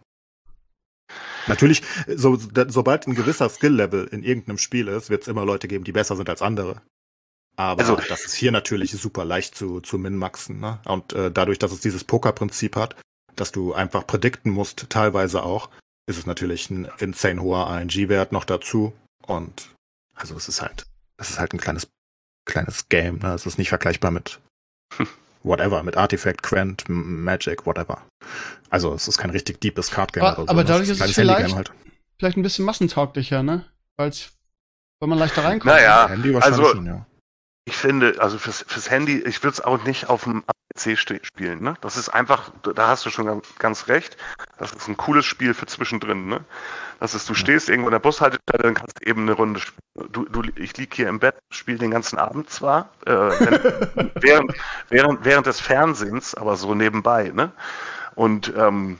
Natürlich, so, sobald ein gewisser Skill-Level in irgendeinem Spiel ist, wird es immer Leute geben, die besser sind als andere. Aber also, das ist hier natürlich super leicht zu, zu min-maxen, ne? Und äh, dadurch, dass es dieses Poker-Prinzip hat, dass du einfach predikten musst, teilweise auch, ist es natürlich ein insane hoher I N G-Wert noch dazu. Und also es ist halt, es ist halt ein kleines, kleines Game, ne? Es ist nicht vergleichbar mit whatever, mit Artifact, Quent, Magic, whatever. Also es ist kein richtig deepes Card-Game aber, oder so. Aber dadurch ist es vielleicht, halt. vielleicht ein bisschen massentauglicher, ne? Weil's, weil man leichter reinkommt. Naja, Handy wahrscheinlich also schon, ja. Ich finde, also fürs, fürs Handy, ich würde es auch nicht auf dem P C spielen, ne? Das ist einfach, da hast du schon ganz, ganz recht. Das ist ein cooles Spiel für zwischendrin, ne? Das ist, du stehst irgendwo in der Bushaltestelle, dann kannst du eben eine Runde spielen. Du, du, ich liege hier im Bett, spiele den ganzen Abend zwar, äh, wenn, während, während, während des Fernsehens, aber so nebenbei, ne? Und ähm,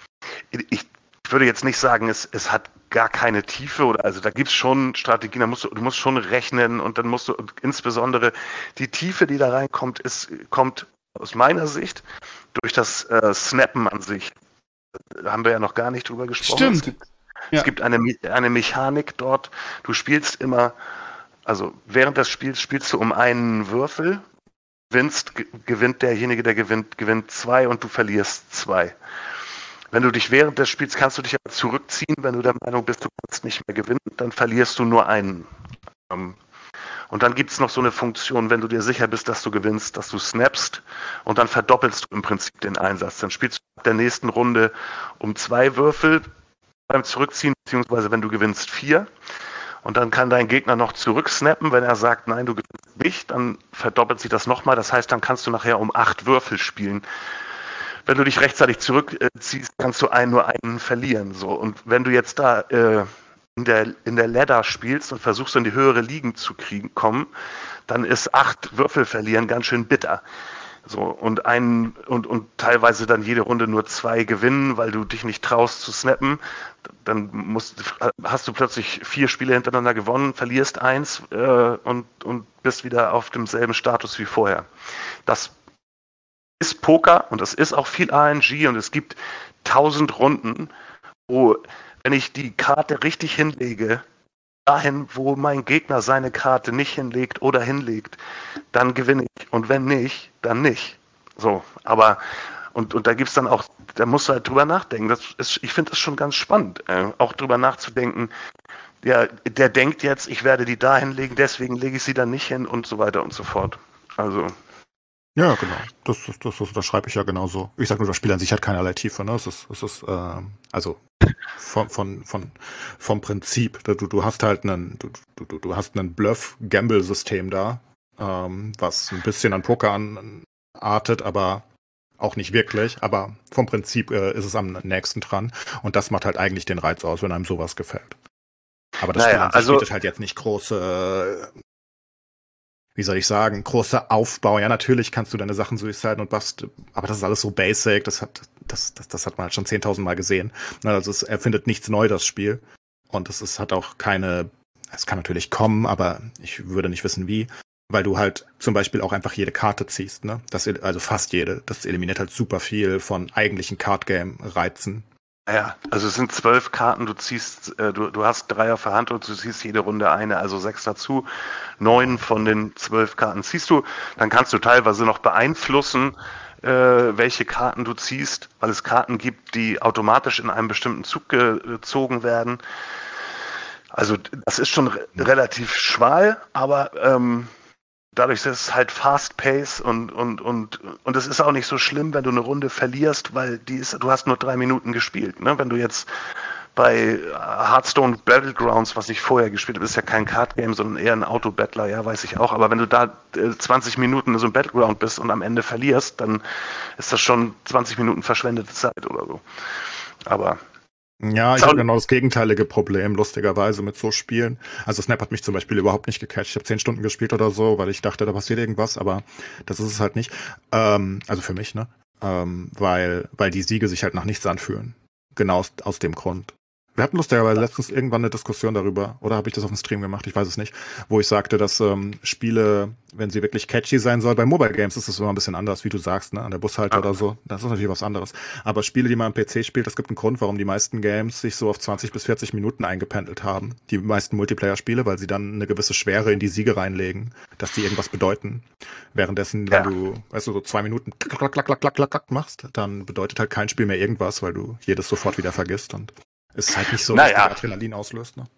ich würde jetzt nicht sagen, es, es hat gar keine Tiefe oder also da gibt es schon Strategien, da musst du, du musst schon rechnen und dann musst du und insbesondere die Tiefe, die da reinkommt, ist, kommt aus meiner Sicht durch das äh, Snappen an sich. Da haben wir ja noch gar nicht drüber gesprochen. Stimmt. Es gibt, ja. es gibt eine, eine Mechanik dort, du spielst immer, also während des Spiels spielst du um einen Würfel, gewinnst, gewinnt derjenige, der gewinnt, gewinnt zwei und du verlierst zwei. Wenn du dich während des Spiels, kannst du dich aber zurückziehen, wenn du der Meinung bist, du kannst nicht mehr gewinnen, dann verlierst du nur einen. Und dann gibt es noch so eine Funktion, wenn du dir sicher bist, dass du gewinnst, dass du snappst und dann verdoppelst du im Prinzip den Einsatz. Dann spielst du in der nächsten Runde um zwei Würfel beim Zurückziehen, beziehungsweise wenn du gewinnst vier. Und dann kann dein Gegner noch zurücksnappen, wenn er sagt, nein, du gewinnst nicht, dann verdoppelt sich das nochmal. Das heißt, dann kannst du nachher um acht Würfel spielen. Wenn du dich rechtzeitig zurückziehst, kannst du einen, nur einen verlieren. So. Und wenn du jetzt da äh, in der, in der Ladder spielst und versuchst, in die höhere Ligen zu kriegen, kommen, dann ist acht Würfel verlieren ganz schön bitter. So, und, ein, und, und teilweise dann jede Runde nur zwei gewinnen, weil du dich nicht traust zu snappen. Dann musst, hast du plötzlich vier Spiele hintereinander gewonnen, verlierst eins äh, und, und bist wieder auf demselben Status wie vorher. Das ist Poker und es ist auch viel I N G und es gibt tausend Runden, wo, wenn ich die Karte richtig hinlege, dahin, wo mein Gegner seine Karte nicht hinlegt oder hinlegt, dann gewinne ich. Und wenn nicht, dann nicht. So, aber und, und da gibt's dann auch, da musst du halt drüber nachdenken. Das ist, ich finde das schon ganz spannend, äh, auch drüber nachzudenken. Ja, der denkt jetzt, ich werde die da hinlegen, deswegen lege ich sie dann nicht hin und so weiter und so fort. Also. Ja, genau. Das, das, das, das, das schreibe ich ja genauso. Ich sag nur, das Spiel an sich hat keinerlei Tiefe, ne? Es ist, es ist, äh, also von, von, von, vom Prinzip. Du, du hast halt einen, du, du, du hast einen Bluff-Gamble-System da, ähm, was ein bisschen an Poker anartet, aber auch nicht wirklich. Aber vom Prinzip äh, ist es am nächsten dran. Und das macht halt eigentlich den Reiz aus, wenn einem sowas gefällt. Aber das Naja, Spiel an sich also- bietet halt jetzt nicht große, äh, wie soll ich sagen, großer Aufbau. Ja, natürlich kannst du deine Sachen suiciden und buffst, aber das ist alles so basic. Das hat, das, das, das hat man halt schon zehntausend Mal gesehen. Also es erfindet nichts neu, das Spiel. Und es ist, hat auch keine, es kann natürlich kommen, aber ich würde nicht wissen wie, weil du halt zum Beispiel auch einfach jede Karte ziehst, ne? Das, also fast jede. Das eliminiert halt super viel von eigentlichen Card-Game-Reizen. Ja, also es sind zwölf Karten, du ziehst, äh, du, du hast drei auf der Hand und du ziehst jede Runde eine, also sechs dazu. Neun von den zwölf Karten ziehst du, dann kannst du teilweise noch beeinflussen, äh, welche Karten du ziehst, weil es Karten gibt, die automatisch in einem bestimmten Zug gezogen werden. Also das ist schon re- relativ schmal, aber ähm, dadurch, dass es halt fast-pace und, und, und, und es ist auch nicht so schlimm, wenn du eine Runde verlierst, weil die ist, du hast nur drei Minuten gespielt. Ne? Wenn du jetzt bei Hearthstone Battlegrounds, was ich vorher gespielt habe, ist ja kein Card-Game, sondern eher ein Auto-Battler, ja, weiß ich auch. Aber wenn du da äh, zwanzig Minuten in so einem Battleground bist und am Ende verlierst, dann ist das schon zwanzig Minuten verschwendete Zeit oder so. Aber Ja, ich Schau- habe genau das gegenteilige Problem, lustigerweise, mit so Spielen. Also Snap hat mich zum Beispiel überhaupt nicht gecatcht. Ich habe zehn Stunden gespielt oder so, weil ich dachte, da passiert irgendwas, aber das ist es halt nicht. Ähm, also für mich, ne? Ähm, weil, weil die Siege sich halt nach nichts anfühlen. Genau aus, aus dem Grund. Wir hatten lustigerweise letztens irgendwann eine Diskussion darüber, oder habe ich das auf dem Stream gemacht, ich weiß es nicht, wo ich sagte, dass ähm, Spiele, wenn sie wirklich catchy sein sollen, bei Mobile Games ist es immer ein bisschen anders, wie du sagst, ne, an der Bushalte oder so, das ist natürlich was anderes. Aber Spiele, die man am P C spielt, es gibt einen Grund, warum die meisten Games sich so auf zwanzig bis vierzig Minuten eingependelt haben. Die meisten Multiplayer-Spiele, weil sie dann eine gewisse Schwere in die Siege reinlegen, dass die irgendwas bedeuten. Währenddessen, wenn Ja. du, weißt du, so zwei Minuten klack, klack, klack, klack, klack, klack, klack machst, dann bedeutet halt kein Spiel mehr irgendwas, weil du jedes sofort wieder vergisst und es ist halt nicht so, dass Naja. der Adrenalin auslöst, ne?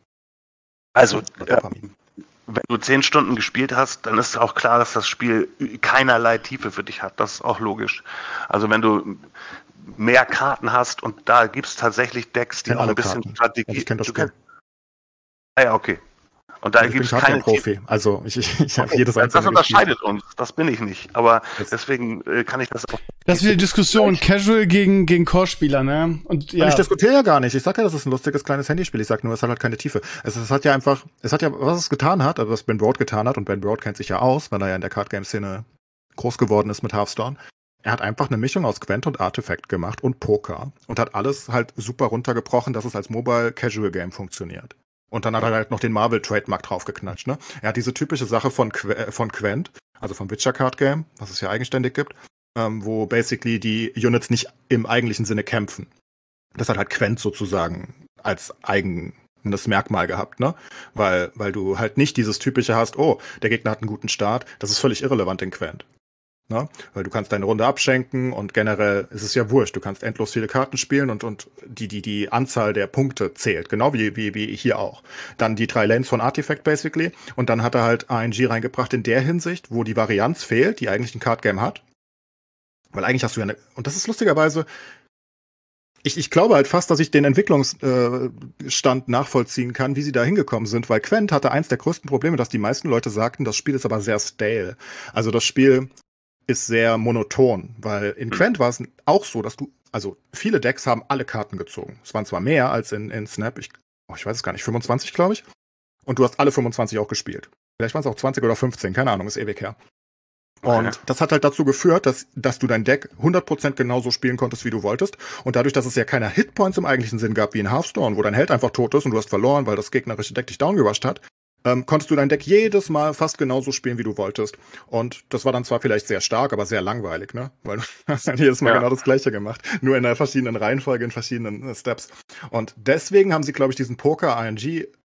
also Oder äh, Dopamin. wenn du zehn Stunden gespielt hast, dann ist auch klar, dass das Spiel keinerlei Tiefe für dich hat. Das ist auch logisch. Also wenn du mehr Karten hast und da gibt es tatsächlich Decks, die kenn auch alle ein bisschen Karten. Strategie. Und ich kenn das Du Spiel. kennst- Ah ja, okay. Und da Und ich bin gibt es keine Tiefe. Cardgame-Profi. Also ich, ich, ich habe Okay, jedes das einzelne unterscheidet uns. Das bin ich nicht. Aber Das- deswegen äh, kann ich das auch. Das ist wieder Diskussion, Casual gegen, gegen Core-Spieler, ne? Und Ja. ja, Ich diskutiere ja gar nicht. Ich sag ja, das ist ein lustiges kleines Handyspiel. Ich sag nur, es hat halt keine Tiefe. Es, es hat ja einfach, es hat ja, was es getan hat, also was Ben Broad getan hat, und Ben Broad kennt sich ja aus, weil er ja in der Card-Game-Szene groß geworden ist mit Hearthstone. Er hat einfach eine Mischung aus Gwent und Artifact gemacht und Poker und hat alles halt super runtergebrochen, dass es als Mobile Casual Game funktioniert. Und dann hat er halt noch den Marvel-Trademark draufgeknatscht, ne? Er hat diese typische Sache von, Qu- von Gwent, also vom Witcher Card Game, was es ja eigenständig gibt, ähm, wo basically die Units nicht im eigentlichen Sinne kämpfen. Das hat halt Gwent sozusagen als eigenes Merkmal gehabt, ne? Weil, weil du halt nicht dieses typische hast, oh, der Gegner hat einen guten Start, das ist völlig irrelevant in Gwent. Ne? Weil du kannst deine Runde abschenken und generell ist es ja wurscht. Du kannst endlos viele Karten spielen und, und die, die, die Anzahl der Punkte zählt. Genau wie, wie, wie hier auch. Dann die drei Lanes von Artifact basically. Und dann hat er halt A N G reingebracht in der Hinsicht, wo die Varianz fehlt, die eigentlich ein Card Game hat. Weil eigentlich hast du ja eine, und das ist lustigerweise, ich, ich glaube halt fast, dass ich den Entwicklungsstand nachvollziehen kann, wie sie da hingekommen sind, weil Gwent hatte eins der größten Probleme, dass die meisten Leute sagten, das Spiel ist aber sehr stale. Also das Spiel ist sehr monoton, weil in Gwent war es auch so, dass du, also viele Decks haben alle Karten gezogen. Es waren zwar mehr als in, in Snap, ich, oh, ich weiß es gar nicht, fünfundzwanzig, glaube ich. Und du hast alle fünfundzwanzig auch gespielt. Vielleicht waren es auch zwanzig oder fünfzehn, keine Ahnung, ist ewig her. Und Okay. das hat halt dazu geführt, dass, dass du dein Deck hundert Prozent genauso spielen konntest, wie du wolltest. Und dadurch, dass es ja keine Hitpoints im eigentlichen Sinn gab, wie in Hearthstone, wo dein Held einfach tot ist und du hast verloren, weil das gegnerische Deck dich downgerusht hat, ähm, konntest du dein Deck jedes Mal fast genauso spielen, wie du wolltest. Und das war dann zwar vielleicht sehr stark, aber sehr langweilig, ne? Weil du hast dann jedes Mal Ja. genau das Gleiche gemacht. Nur in einer verschiedenen Reihenfolge, in verschiedenen äh, Steps. Und deswegen haben sie, glaube ich, diesen Poker-I N G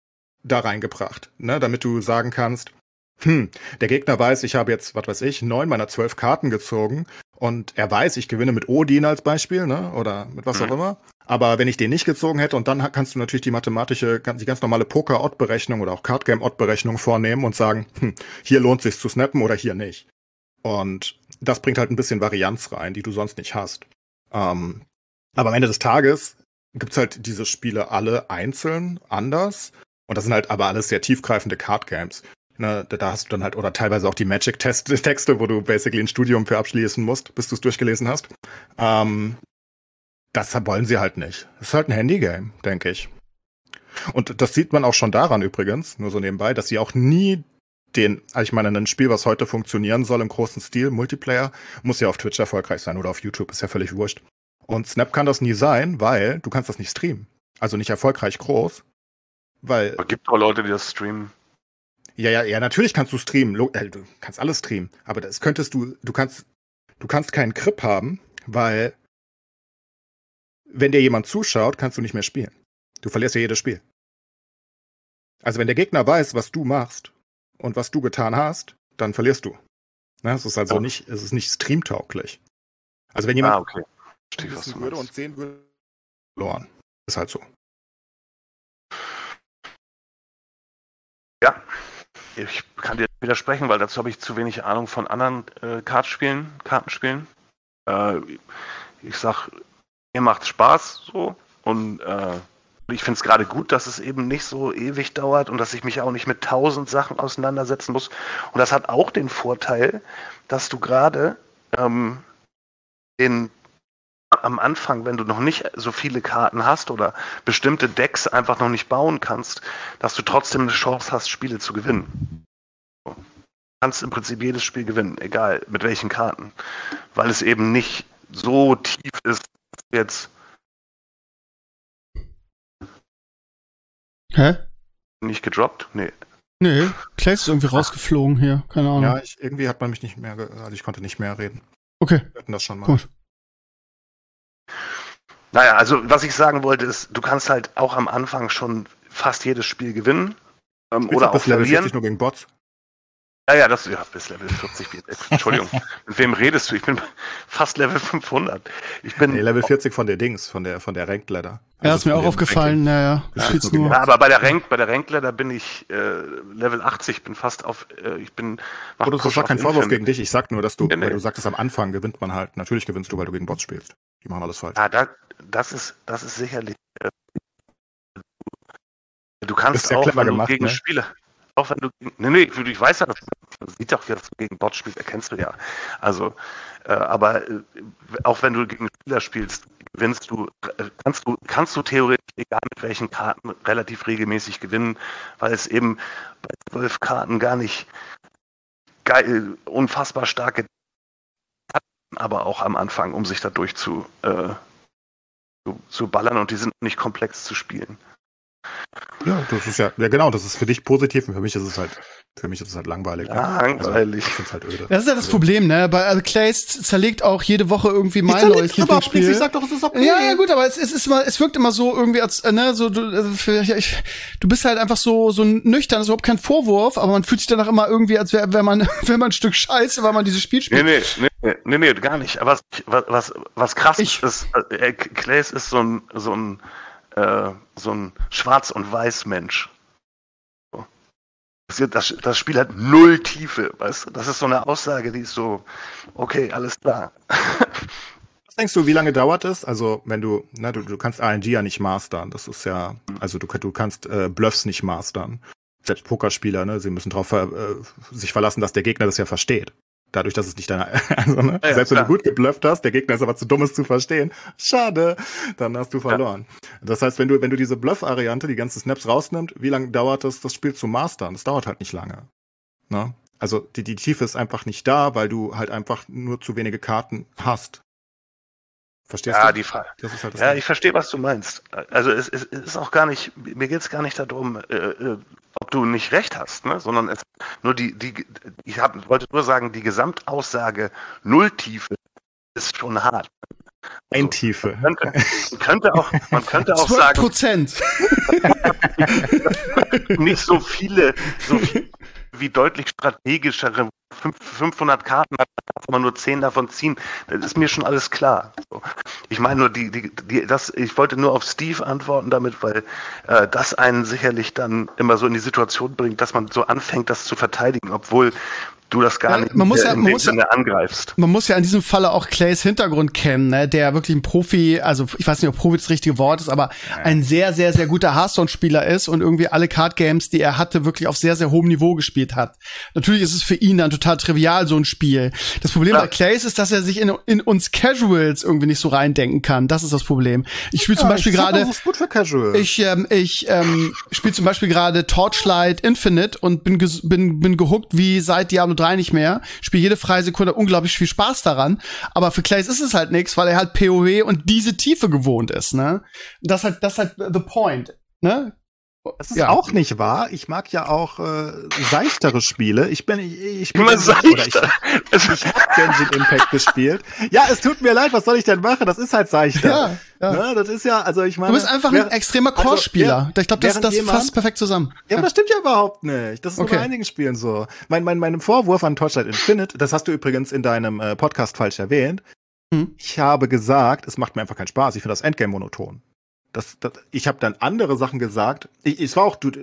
da reingebracht, ne? Damit du sagen kannst, hm, der Gegner weiß, ich habe jetzt, was weiß ich, neun meiner zwölf Karten gezogen und er weiß, ich gewinne mit Odin als Beispiel, ne? Oder mit was auch immer. Aber wenn ich den nicht gezogen hätte, und dann kannst du natürlich die mathematische, die ganz normale Poker-Odd-Berechnung oder auch Card-Game-Odd-Berechnung vornehmen und sagen, hm, hier lohnt sich's zu snappen oder hier nicht. Und das bringt halt ein bisschen Varianz rein, die du sonst nicht hast. Ähm, aber am Ende des Tages gibt's halt diese Spiele alle einzeln, anders. Und das sind halt aber alles sehr tiefgreifende Card-Games. Ne, da hast du dann halt, oder teilweise auch die Magic-Texte, wo du basically ein Studium für abschließen musst, bis du es durchgelesen hast. Ähm, das wollen sie halt nicht. Das ist halt ein Handy-Game, denke ich. Und das sieht man auch schon daran übrigens, nur so nebenbei, dass sie auch nie den, also ich meine, ein Spiel, was heute funktionieren soll im großen Stil, Multiplayer, muss ja auf Twitch erfolgreich sein oder auf YouTube, ist ja völlig wurscht. Und Snap kann das nie sein, weil du kannst das nicht streamen. Also nicht erfolgreich groß, weil... Es gibt auch Leute, die das streamen. Ja, ja, ja, natürlich kannst du streamen. Lo- äh, Du kannst alles streamen. Aber das könntest du, du kannst, du kannst keinen Grip haben, weil wenn dir jemand zuschaut, kannst du nicht mehr spielen. Du verlierst ja jedes Spiel. Also wenn der Gegner weiß, was du machst und was du getan hast, dann verlierst du. Ne? Es ist also Ja. nicht, es ist nicht streamtauglich. Also wenn jemand Ah, okay. Verstehe, was wissen du würde meinst. und sehen würde, verloren. Ist halt so. Ja, ich kann dir widersprechen, weil dazu habe ich zu wenig Ahnung von anderen äh, Kartenspielen, Kartenspielen. Äh, ich sag, mir macht Spaß so und äh, ich finde es gerade gut, dass es eben nicht so ewig dauert und dass ich mich auch nicht mit tausend Sachen auseinandersetzen muss. Und das hat auch den Vorteil, dass du gerade ähm, den am Anfang, wenn du noch nicht so viele Karten hast oder bestimmte Decks einfach noch nicht bauen kannst, dass du trotzdem eine Chance hast, Spiele zu gewinnen. Du kannst im Prinzip jedes Spiel gewinnen, egal mit welchen Karten, weil es eben nicht so tief ist, dass du jetzt Hä? nicht gedroppt. Nee. Nee, Clay ist irgendwie rausgeflogen hier. Keine Ahnung. Ja, ich, irgendwie hat man mich nicht mehr, ge- also ich konnte nicht mehr reden. Okay, Wir hatten das schon mal. gut. Naja, also was ich sagen wollte ist, du kannst halt auch am Anfang schon fast jedes Spiel gewinnen ähm, Spielst oder du auch bis Level verlieren. vierzig nur gegen Bots? Ja, ja, das ja, bis Level vierzig. Entschuldigung, mit wem redest du? Ich bin fast Level fünfhundert. Ich bin Nee, Level vierzig von der Dings, von der, von der Ranked Ladder. Ja, Also ist mir von auch dem aufgefallen. Ranking. Naja, du Ja, spielst ist nur nur. Ja, aber bei der Rank, bei der Rankleiter bin ich äh, Level achtzig, bin fast auf, äh, ich bin. mach Oh, das ist Push doch auf kein Vorwurf Infinite. gegen dich. Ich sag nur, dass du, Nee, nee. weil du sagtest, am Anfang gewinnt man halt. Natürlich gewinnst du, weil du gegen Bots spielst. Die machen alles falsch. Ja, da, das ist, das ist sicherlich. Äh, du Das kannst ist ja auch, clever wenn du gemacht, gegen ne? Spieler, auch wenn du, nee, nee, ich, ich weiß ja, das man sieht doch, dass du gegen Bots spielst, erkennst du ja. Also, äh, aber äh, auch wenn du gegen Spieler spielst, gewinnst du, äh, kannst du, kannst du theoretisch, egal mit welchen Karten, relativ regelmäßig gewinnen, weil es eben bei zwölf Karten gar nicht geil, unfassbar starke Karten, aber auch am Anfang, um sich da durch zu, äh, zu, zu ballern und die sind nicht komplex zu spielen. Ja, das ist ja, ja genau, das ist für dich positiv und für mich ist es halt, für mich ist es halt langweilig. Ne? Langweilig. Also, ich find's halt öde. Das ist ja das Also, Problem, ne? Bei also Clays zerlegt auch jede Woche irgendwie Ich mein sag neues nicht, überhaupt nichts, Lieblingsspiel. ich sag doch, es ist okay. Ja, ja, gut, aber es, es ist immer, es wirkt immer so irgendwie als, äh, ne, so, du, also für, ja, ich, du bist halt einfach so, so nüchtern, das ist überhaupt kein Vorwurf, aber man fühlt sich danach immer irgendwie, als wäre wär man, wär man ein Stück Scheiße, weil man dieses Spiel Nee, spielt. nee, nee, nee, nee, gar nicht. Aber was, was, was krass Ich- ist, äh, Clays ist so ein, so ein, äh, so ein Schwarz- und Weiß-Mensch. So. Das, das, das Spiel hat null Tiefe, weißt du? Das ist so eine Aussage, die ist so, okay, alles klar. Was denkst du, wie lange dauert es? Also, wenn du, na, du, du kannst R N G ja nicht mastern. Das ist ja, also du, du kannst äh, Bluffs nicht mastern. Selbst Pokerspieler, ne, sie müssen darauf äh, sich verlassen, dass der Gegner das ja versteht. Dadurch, dass es nicht deine, also, ne, Ja, ja, selbst wenn klar. du gut geblufft hast, der Gegner ist aber zu dumm, es zu verstehen. Schade, dann hast du verloren. Das heißt, wenn du, wenn du diese Bluff-Variante, die ganzen Snaps rausnimmst, wie lange dauert es, das Spiel zu mastern? Das dauert halt nicht lange. Ne? Also die, die Tiefe ist einfach nicht da, weil du halt einfach nur zu wenige Karten hast. Verstehst Ja, du? die Frage. Das ist halt das Ja, Ding. ich verstehe, was du meinst. Also es, es, es ist auch gar nicht, mir geht es gar nicht darum, äh, äh, ob du nicht recht hast, ne? Sondern es nur die, die, ich hab, wollte nur sagen, die Gesamtaussage Nulltiefe ist schon hart. Ein Tiefe. Man könnte, man könnte auch, man könnte auch zwölf sagen, Prozent. nicht so viele, so viel wie deutlich strategischere fünfhundert Karten hat, darf man nur zehn davon ziehen. Das ist mir schon alles klar. So. Ich meine nur, die, die, die, das, ich wollte nur auf Steve antworten damit, weil äh, das einen sicherlich dann immer so in die Situation bringt, dass man so anfängt, das zu verteidigen, obwohl du das gar Ja, nicht man muss ja- in man dem muss ja- Sinne angreifst. Man muss ja in diesem Falle auch Clays Hintergrund kennen, ne? Der wirklich ein Profi, also ich weiß nicht, ob Profi das richtige Wort ist, aber ein sehr, sehr, sehr guter Hearthstone-Spieler ist und irgendwie alle Card-Games, die er hatte, wirklich auf sehr, sehr hohem Niveau gespielt hat. Natürlich ist es für ihn dann total trivial, so ein Spiel. Das Problem Ja. bei Clays ist, dass er sich in, in uns Casuals irgendwie nicht so reindenken kann. Das ist das Problem. Ich spiele zum Beispiel gerade Das ist gut für Casual. Ich, ähm, ich ähm, spiele zum Beispiel gerade Torchlight Infinite und bin, ges- bin, bin gehuckt wie seit Diablo drei nicht mehr. Spiele jede freie Sekunde unglaublich viel Spaß daran. Aber für Clays ist es halt nichts, weil er halt P O E und diese Tiefe gewohnt ist, ne? Das halt, das halt the point, ne? Das ist Ja. auch nicht wahr. Ich mag ja auch äh, seichtere Spiele. Ich bin, ich, ich bin Immer Genshin- oder ich, seichter. ich hab Genshin Impact gespielt. Ja, es tut mir leid, was soll ich denn machen? Das ist halt seichter. Ja, ja. Ne, das ist ja, also ich meine. Du bist einfach ein während- extremer also, Core-Spieler. ja, ich glaube, das, während das jemand- fasst perfekt zusammen. Ja, aber das stimmt ja überhaupt nicht. Das ist nur Okay. bei einigen Spielen so. Mein, mein, mein Vorwurf an Torchlight Infinite, das hast du übrigens in deinem äh, Podcast falsch erwähnt. Hm. Ich habe gesagt, es macht mir einfach keinen Spaß. Ich finde das Endgame monoton. Das, das, ich habe dann andere Sachen gesagt. Ich, es war auch, du,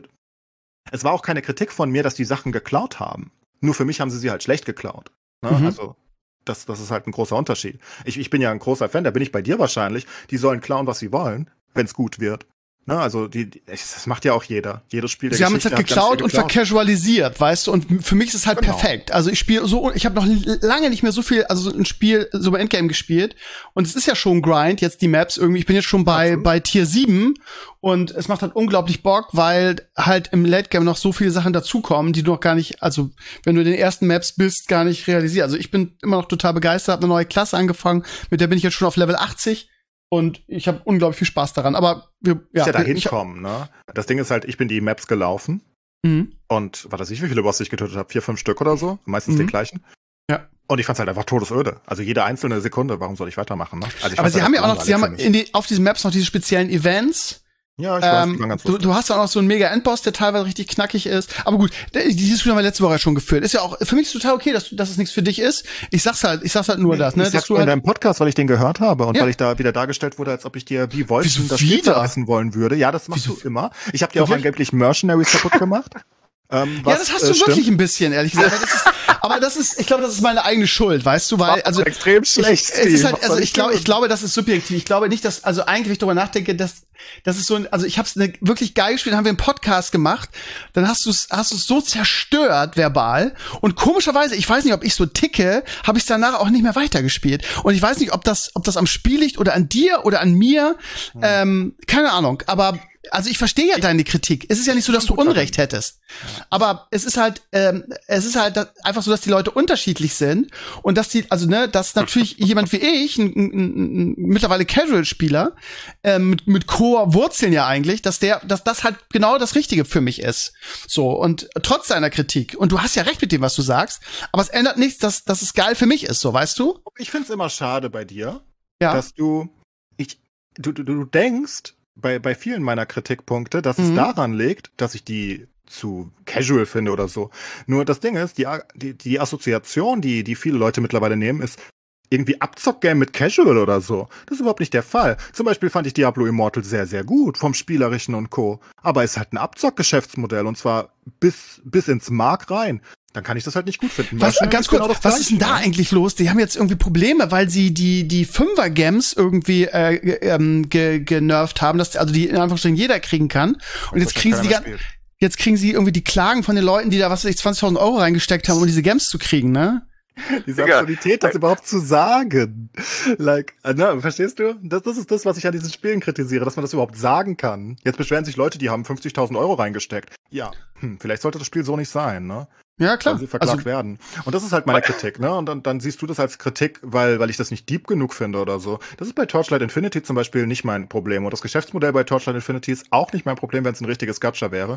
es war auch keine Kritik von mir, dass die Sachen geklaut haben. Nur für mich haben sie sie halt schlecht geklaut. Ne? Mhm. Also das, das ist halt ein großer Unterschied. Ich, ich bin ja ein großer Fan, da bin ich bei dir wahrscheinlich. Die sollen klauen, was sie wollen, wenn es gut wird. Ne? Also die, die, das macht ja auch jeder. Jedes Spiel der Sie haben es Geschichte halt hat ganz viel geklaut und vercasualisiert, weißt du, und für mich ist es halt Genau. perfekt. Also ich spiele so, ich habe noch lange nicht mehr so viel, also so ein Spiel, so bei Endgame gespielt und es ist ja schon ein Grind, jetzt die Maps irgendwie, ich bin jetzt schon bei, Absolut. bei Tier sieben und es macht halt unglaublich Bock, weil halt im Late Game noch so viele Sachen dazukommen, die du noch gar nicht, also wenn du in den ersten Maps bist, gar nicht realisierst. Also ich bin immer noch total begeistert, habe eine neue Klasse angefangen, mit der bin ich jetzt schon auf Level achtzig. Und ich habe unglaublich viel Spaß daran. Aber wir, ja, ist ja da ich- hinkommen, ne? Das Ding ist halt, ich bin die Maps gelaufen Mhm. und was weiß ich, wie viele Bosse ich getötet habe, vier, fünf Stück oder so, meistens Mhm. den gleichen. Ja. Und ich fand's halt einfach todesöde. Also jede einzelne Sekunde, warum soll ich weitermachen, ne? Also ich Aber fand's sie halt haben ja auch noch, langweilig sie haben für mich. in die, auf diesen Maps noch diese speziellen Events. Ja, ich weiß, die Ähm, waren ganz du, lustig. du hast auch noch so einen mega Endboss, der teilweise richtig knackig ist. Aber gut, der- die Diskussion haben wir letzte Woche schon geführt. Ist ja auch, für mich ist total okay, dass, du- dass es nichts für dich ist. Ich sag's halt, ich sag's halt nur das, ne? Ich Dass sag's du nur in halt, deinem Podcast, weil ich den gehört habe und Ja. weil ich da wieder dargestellt wurde, als ob ich dir wie Wolfen Wieso das Spiel wieder? zerreißen wollen würde. Ja, das machst Wieso? du immer. Ich habe dir auch Wirklich? angeblich Mercenaries kaputt gemacht. Ähm, ja, was, das hast äh, du stimmt. wirklich ein bisschen, ehrlich gesagt. Aber das ist, aber das ist, ich glaube, das ist meine eigene Schuld, weißt du, weil, also, extrem schlecht. Ich, es ist Steve. halt, Was also soll ich glaube, tun? ich glaube, das ist subjektiv. Ich glaube nicht, dass, also eigentlich, wenn ich darüber nachdenke, dass, das ist so ein, also ich habe es ne, wirklich geil gespielt, haben wir einen Podcast gemacht, dann hast du es, hast du es so zerstört verbal und komischerweise, ich weiß nicht, ob ich so ticke, habe ich danach auch nicht mehr weitergespielt und ich weiß nicht, ob das, ob das am Spiel liegt oder an dir oder an mir, Hm. ähm, keine Ahnung. Aber also ich verstehe ja deine Kritik. Es ist ja nicht so, dass du Unrecht hättest. Aber es ist halt, ähm, es ist halt da- einfach so, dass die Leute unterschiedlich sind und dass die, also ne, dass natürlich jemand wie ich, ein, ein, ein, ein mittlerweile Casual-Spieler, ähm, mit, mit Core-Wurzeln ja eigentlich, dass der, dass das halt genau das Richtige für mich ist. So, und trotz deiner Kritik, und du hast ja recht mit dem, was du sagst, aber es ändert nichts, dass, dass es geil für mich ist, so, weißt du? Ich find's immer schade bei dir, Ja. dass du, ich, du, du, du denkst bei, bei vielen meiner Kritikpunkte, dass Mhm. es daran liegt, dass ich die zu casual finde oder so. Nur das Ding ist, die, die, die Assoziation, die, die viele Leute mittlerweile nehmen, ist irgendwie Abzock-Game mit Casual oder so. Das ist überhaupt nicht der Fall. Zum Beispiel fand ich Diablo Immortal sehr, sehr gut, vom Spielerischen und Co. Aber es ist halt ein Abzock-Geschäftsmodell und zwar bis, bis ins Mark rein. Dann kann ich das halt nicht gut finden. Was, Mercenary ganz ist kurz, genau das was ist denn da Gleiche, ne? eigentlich los? Die haben jetzt irgendwie Probleme, weil sie die die Fünfer-Gems irgendwie äh, ge- ähm, ge genervt haben, dass also die in Anführungsstrichen jeder kriegen kann. Und jetzt Das kriegen sie die keiner gan- mehr spielt. jetzt kriegen sie irgendwie die Klagen von den Leuten, die da was weiß ich zwanzigtausend Euro reingesteckt haben, um diese Gems zu kriegen, ne? Diese Digga. Absurdität, das überhaupt zu sagen. Like, äh, ne, verstehst du? Das, das ist das, was ich an diesen Spielen kritisiere, dass man das überhaupt sagen kann. Jetzt beschweren sich Leute, die haben fünfzigtausend Euro reingesteckt. Ja, hm, vielleicht sollte das Spiel so nicht sein, ne? Ja, klar. Weil sie verklagt Also, werden. Und das ist halt meine Kritik, ne? Und dann, dann siehst du das als Kritik, weil, weil ich das nicht deep genug finde oder so. Das ist bei Torchlight Infinity zum Beispiel nicht mein Problem. Und das Geschäftsmodell bei Torchlight Infinity ist auch nicht mein Problem, wenn es ein richtiges Gacha wäre.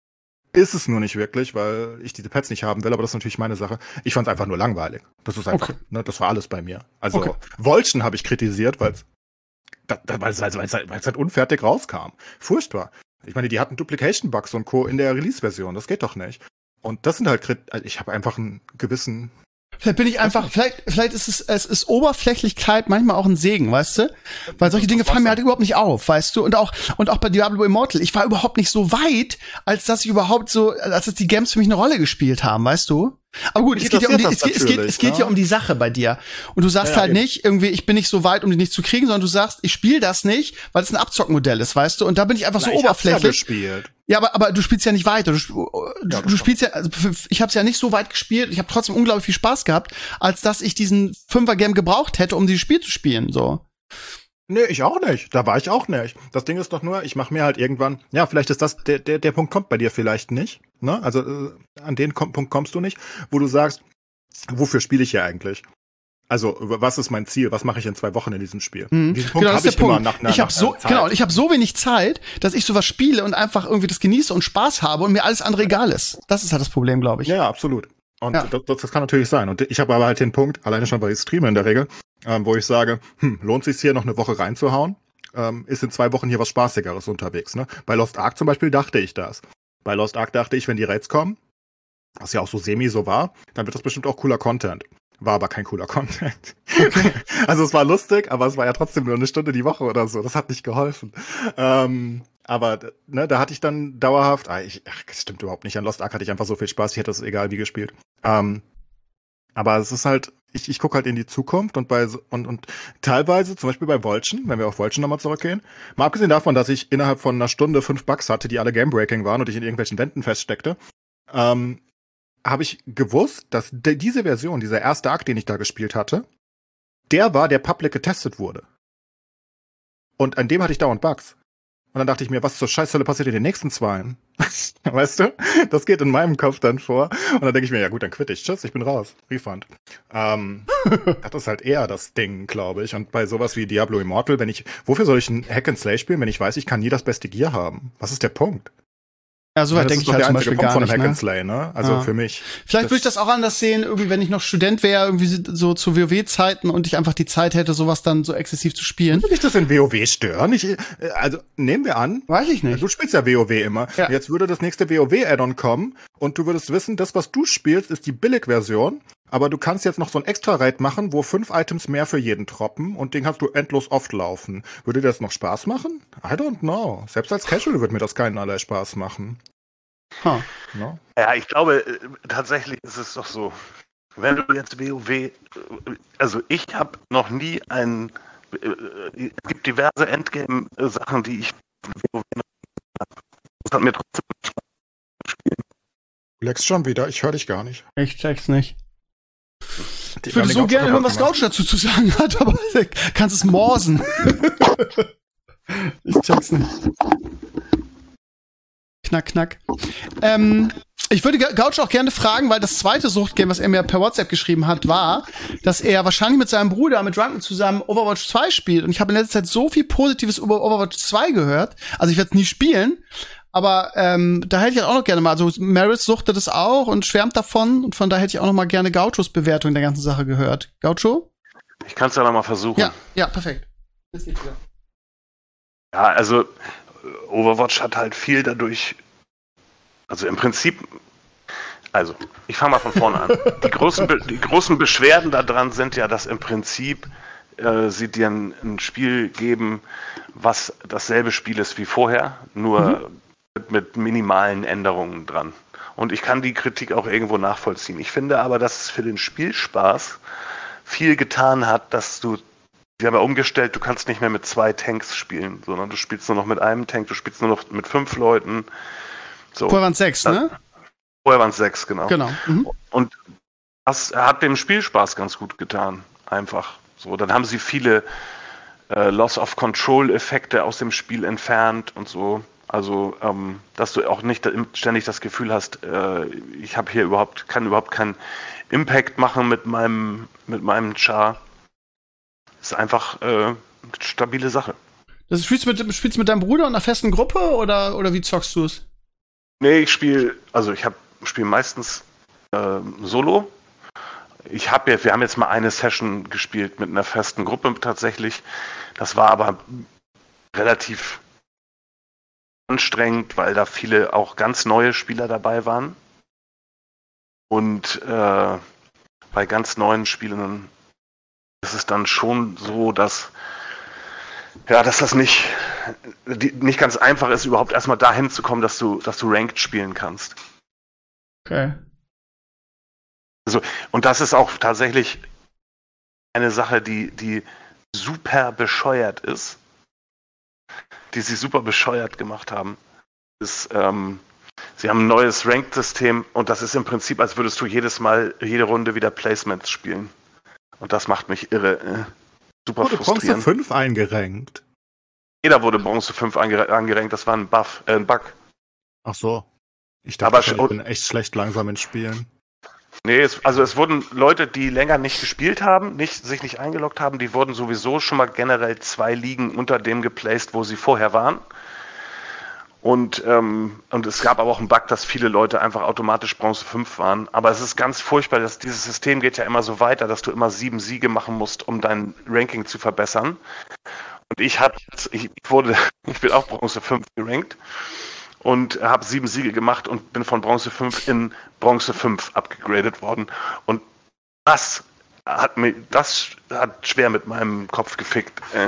Ist es nur nicht wirklich, weil ich diese Pets nicht haben will, aber das ist natürlich meine Sache. Ich fand es einfach nur langweilig. Das ist einfach, Okay. ne, das war alles bei mir. Also Okay. Wolchen habe ich kritisiert, weil es da, da, weil es halt, halt, halt unfertig rauskam. Furchtbar. Ich meine, die hatten Duplication-Bugs und Co. in der Release-Version. Das geht doch nicht. Und das sind halt, also ich habe einfach einen gewissen... Vielleicht bin ich einfach, vielleicht, vielleicht ist es, es ist Oberflächlichkeit manchmal auch ein Segen, weißt du? Weil solche Dinge fallen mir halt überhaupt nicht auf, weißt du? Und auch, und auch bei Diablo Immortal, ich war überhaupt nicht so weit, als dass ich überhaupt so, als dass die Games für mich eine Rolle gespielt haben, weißt du? Aber gut, es geht ja um die, es geht, es geht, es geht ja um die Sache bei dir. Und du sagst ja, ja, halt eben. nicht, irgendwie, ich bin nicht so weit, um die nicht zu kriegen, sondern du sagst, ich spiele das nicht, weil es ein Abzockmodell ist, weißt du? Und da bin ich einfach Na, so ich oberflächlich. Ja, gespielt. ja, aber, aber du spielst ja nicht weiter. Du, ja, du spielst ja, also ich habe es ja nicht so weit gespielt. Ich habe trotzdem unglaublich viel Spaß gehabt, als dass ich diesen Fünfer-Game gebraucht hätte, um dieses Spiel zu spielen, so. Nee, ich auch nicht. Da war ich auch nicht. Das Ding ist doch nur, ich mache mir halt irgendwann, ja, vielleicht ist das, der, der, der Punkt kommt bei dir vielleicht nicht, ne? Also, äh, an den Kom- Punkt kommst du nicht, wo du sagst, wofür spiele ich hier eigentlich? Also, was ist mein Ziel? Was mache ich in zwei Wochen in diesem Spiel? Mhm. Diesen Punkt genau, habe ich immer nach einer Ich habe so, Zeit. genau, ich habe so wenig Zeit, dass ich sowas spiele und einfach irgendwie das genieße und Spaß habe und mir alles andere egal ist. Das ist halt das Problem, glaube ich. Ja, ja, absolut. Und ja. das, das kann natürlich sein. Und ich habe aber halt den Punkt, alleine schon, weil ich streame in der Regel, ähm, wo ich sage, hm, lohnt sich's hier noch eine Woche reinzuhauen? Ähm, ist in zwei Wochen hier was Spaßigeres unterwegs, ne? Bei Lost Ark zum Beispiel dachte ich das. Bei Lost Ark dachte ich, wenn die Raids kommen, was ja auch so semi so war, dann wird das bestimmt auch cooler Content. War aber kein cooler Content. Okay. Also es war lustig, aber es war ja trotzdem nur eine Stunde die Woche oder so. Das hat nicht geholfen. Ähm, aber ne, da hatte ich dann dauerhaft, ah, ich, ach, das stimmt überhaupt nicht. An Lost Ark hatte ich einfach so viel Spaß, ich hätte es egal wie gespielt. Ähm, aber es ist halt, ich, ich gucke halt in die Zukunft und bei und, und teilweise, zum Beispiel bei Volchen, wenn wir auf Volchen nochmal zurückgehen, mal abgesehen davon, dass ich innerhalb von einer Stunde fünf Bugs hatte, die alle Game-Breaking waren und ich in irgendwelchen Wänden feststeckte, ähm, habe ich gewusst, dass de- diese Version, dieser erste Akt, den ich da gespielt hatte, der war, der public getestet wurde. Und an dem hatte ich dauernd Bugs. Und dann dachte ich mir, was zur Scheißhölle passiert in den nächsten zwei? Weißt du? Das geht in meinem Kopf dann vor. Und dann denke ich mir, ja gut, dann quitte ich. Tschüss, ich bin raus. Refund. Ähm, das ist halt eher das Ding, glaube ich. Und bei sowas wie Diablo Immortal, wenn ich, wofür soll ich ein Hack and Slay spielen, wenn ich weiß, ich kann nie das beste Gear haben? Was ist der Punkt? Ja, soweit denke ich halt zum Beispiel gar nicht, Hack ne? and Slay, ne? Also ja. für mich. Vielleicht würde ich das auch anders sehen, irgendwie, wenn ich noch Student wäre, irgendwie so zu WoW-Zeiten und ich einfach die Zeit hätte, sowas dann so exzessiv zu spielen. Würde mich das in WoW stören? Ich, also, nehmen wir an. Weiß ich nicht. Du spielst ja WoW immer. Ja. Jetzt würde das nächste WoW-Add-on kommen und du würdest wissen, das, was du spielst, ist die Billig-Version. Aber du kannst jetzt noch so ein Extra-Raid machen, wo fünf Items mehr für jeden droppen und den kannst du endlos oft laufen. Würde dir das noch Spaß machen? I don't know. Selbst als Casual würde mir das keinerlei Spaß machen. Huh. No? Ja, ich glaube, tatsächlich ist es doch so, wenn du jetzt WoW, also ich habe noch nie ein, es gibt diverse Endgame-Sachen, die ich WoW noch habe. Das hat mir trotzdem Spaß gespielt. Du leckst schon wieder, ich höre dich gar nicht. Ich check's nicht. Die ich würde so gerne hören, was Gouch dazu zu sagen hat, aber du kannst es morsen. Ich check's nicht. Knack, knack. Ähm, ich würde Gouch auch gerne fragen, weil das zweite Suchtgame, was er mir per WhatsApp geschrieben hat, war, dass er wahrscheinlich mit seinem Bruder, mit Drunken zusammen Overwatch zwei spielt. Und ich habe in letzter Zeit so viel Positives über Overwatch zwei gehört. Also ich werde es nie spielen, aber ähm, da hätte ich auch noch gerne mal, also Maris suchte das auch und schwärmt davon. Und von da hätte ich auch noch mal gerne Gauchos Bewertung der ganzen Sache gehört. Gaucho? Ich kann es ja noch mal versuchen. Ja, ja, perfekt. Das geht wieder. Ja, also Overwatch hat halt viel dadurch, also im Prinzip, also ich fange mal von vorne an. Die großen, Be- die großen Beschwerden daran sind ja, dass im Prinzip äh, sie dir ein, ein Spiel geben, was dasselbe Spiel ist wie vorher, nur mhm. mit, mit minimalen Änderungen dran. Und ich kann die Kritik auch irgendwo nachvollziehen. Ich finde aber, dass es für den Spielspaß viel getan hat, dass du Sie haben ja umgestellt, du kannst nicht mehr mit zwei Tanks spielen, sondern du spielst nur noch mit einem Tank, du spielst nur noch mit fünf Leuten. So. Vorher waren es sechs, ne? Vorher waren es sechs, genau. Genau. Mhm. Und das hat dem Spielspaß ganz gut getan, einfach. So, dann haben sie viele äh, Loss-of-Control-Effekte aus dem Spiel entfernt und so. Also, ähm, dass du auch nicht ständig das Gefühl hast, äh, ich habe hier überhaupt, kann überhaupt keinen Impact machen mit meinem, mit meinem Char. Ist einfach äh, eine stabile Sache. Das spielst du mit, spielst du mit deinem Bruder in einer festen Gruppe oder, oder wie zockst du es? Nee, ich spiele, also ich habe spiele meistens äh, Solo. ich habe ja, wir haben jetzt mal eine Session gespielt mit einer festen Gruppe tatsächlich. Das war aber relativ anstrengend, weil da viele auch ganz neue Spieler dabei waren. Und äh, bei ganz neuen Spielern ist es dann schon so, dass ja, dass das nicht, die, nicht ganz einfach ist, überhaupt erstmal dahin zu kommen, dass du, dass du Ranked spielen kannst. Okay. Also, und das ist auch tatsächlich eine Sache, die, die super bescheuert ist, die sie super bescheuert gemacht haben, ist, ähm, sie haben ein neues Ranked-System und das ist im Prinzip, als würdest du jedes Mal, jede Runde wieder Placements spielen. Und das macht mich irre. Äh, super wurde frustrierend. Bronze fünf eingerankt. Jeder wurde Bronze fünf ange- angerankt, das war ein Buff, äh, ein Bug. Ach so. Ich dachte, Aber schon, schon- ich bin echt schlecht langsam in Spielen. Nee, es, also es wurden Leute, die länger nicht gespielt haben, nicht, sich nicht eingeloggt haben, die wurden sowieso schon mal generell zwei Ligen unter dem geplaced, wo sie vorher waren. Und, ähm, und es gab aber auch einen Bug, dass viele Leute einfach automatisch Bronze fünf waren. Aber es ist ganz furchtbar, dass dieses System geht ja immer so weiter, dass du immer sieben Siege machen musst, um dein Ranking zu verbessern. Und ich hatte, ich wurde, ich bin auch Bronze fünf gerankt und habe sieben Siege gemacht und bin von Bronze fünf in Bronze fünf abgegradet worden. Und das hat mir, das hat schwer mit meinem Kopf gefickt. Äh.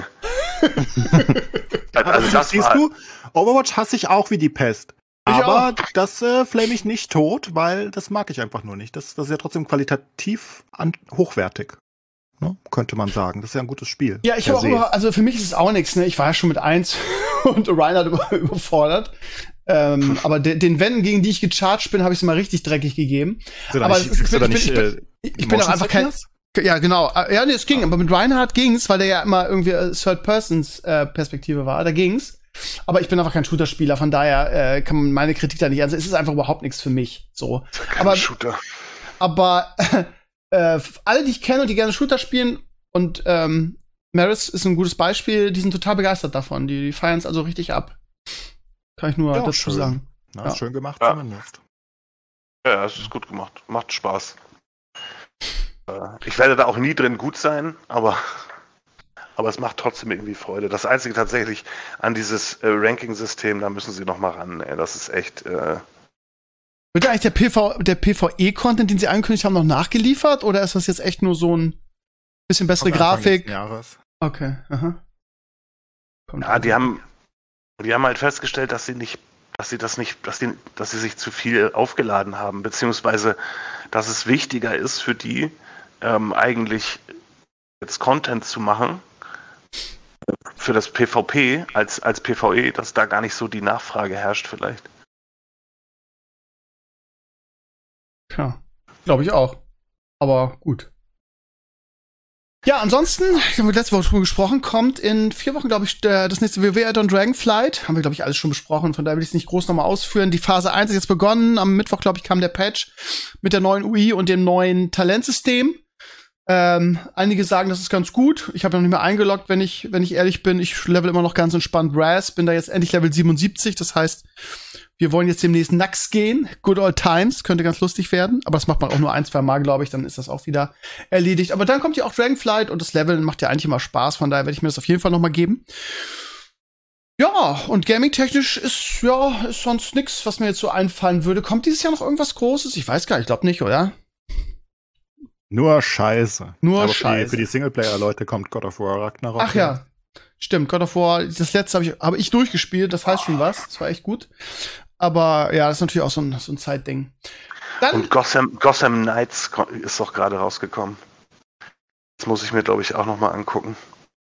Also also das siehst war, du, Overwatch hasse ich auch wie die Pest. Ich Aber auch. das äh, flame ich nicht tot, weil das mag ich einfach nur nicht. Das, das ist ja trotzdem qualitativ an, hochwertig. Ne? Könnte man sagen. Das ist ja ein gutes Spiel. Ja, ich per habe auch se. über, also für mich ist es auch nichts, ne? Ich war ja schon mit eins und Orion hat über, überfordert. Ähm, aber de, den Wänden, gegen die ich gecharged bin, habe ich es mal richtig dreckig gegeben. Kriegst du da aber nicht, es- kriegst du ich da bin- nicht, ich bin- äh, Ich, ich bin auch Motion einfach kein. Sickness? Ja, genau. Ja, nee, es ging. Aber mit Reinhardt ging's, weil der ja immer irgendwie äh, Third-Persons-Perspektive war. Da ging's. Aber ich bin einfach kein Shooter-Spieler, von daher äh, kann man meine Kritik da nicht. Also es ist einfach überhaupt nichts für mich. So. kein aber Shooter. aber äh, alle, die ich kenne und die gerne Shooter spielen, und ähm, Maris ist ein gutes Beispiel, die sind total begeistert davon. Die, die feiern es also richtig ab. Kann ich nur Ja, dazu schön. sagen. Na, Ja. schön gemacht Ja. zumindest. Ja, es ist gut gemacht. Macht Spaß. Äh, Ich werde da auch nie drin gut sein, aber, aber es macht trotzdem irgendwie Freude. Das Einzige tatsächlich an dieses äh, Ranking-System, da müssen sie noch mal ran. Ey. Das ist echt. Äh, Wird eigentlich der P V, der PvE-Content, den sie angekündigt haben, noch nachgeliefert? Oder ist das jetzt echt nur so ein bisschen bessere Kommt Anfang Grafik? nächsten Jahres. Okay, aha. Kommt ja, die haben, die haben halt festgestellt, dass sie nicht, dass sie das nicht, dass die, dass sie sich zu viel aufgeladen haben, beziehungsweise dass es wichtiger ist für die, ähm, eigentlich jetzt Content zu machen für das PvP als, als PvE, dass da gar nicht so die Nachfrage herrscht vielleicht. Ja, glaube ich auch. Aber gut. Ja, ansonsten, haben wir letzte Woche schon gesprochen, kommt in vier Wochen, glaube ich, der, das nächste WoW Add-on Dragonflight. Haben wir, glaube ich, alles schon besprochen, von daher will ich es nicht groß nochmal ausführen. Die Phase eins ist jetzt begonnen. Am Mittwoch, glaube ich, kam der Patch mit der neuen U I und dem neuen Talentsystem. Ähm, einige sagen, das ist ganz gut. Ich habe noch nicht mehr eingeloggt, wenn ich, wenn ich ehrlich bin. Ich level immer noch ganz entspannt Raz, bin da jetzt endlich Level siebenundsiebzig. Das heißt, wir wollen jetzt demnächst Nax gehen. Good old times. Könnte ganz lustig werden. Aber das macht man auch nur ein, zwei Mal, glaube ich. Dann ist das auch wieder erledigt. Aber dann kommt ja auch Dragonflight und das Leveln macht ja eigentlich immer Spaß. Von daher werde ich mir das auf jeden Fall noch mal geben. Ja, und gaming-technisch ist, ja, ist sonst nix, was mir jetzt so einfallen würde. Kommt dieses Jahr noch irgendwas Großes? Ich weiß gar nicht. Ich glaube nicht, oder? Nur Scheiße. Nur Aber Scheiße. Für die, für die Singleplayer-Leute kommt God of War Ragnarok. Ach ja, stimmt. God of War, das letzte habe ich, hab ich durchgespielt. Das heißt schon was. Das war echt gut. Aber ja, das ist natürlich auch so ein, so ein Zeitding. Dann, Und Gotham, Gotham Knights ko- ist doch gerade rausgekommen. Das muss ich mir, glaube ich, auch noch mal angucken.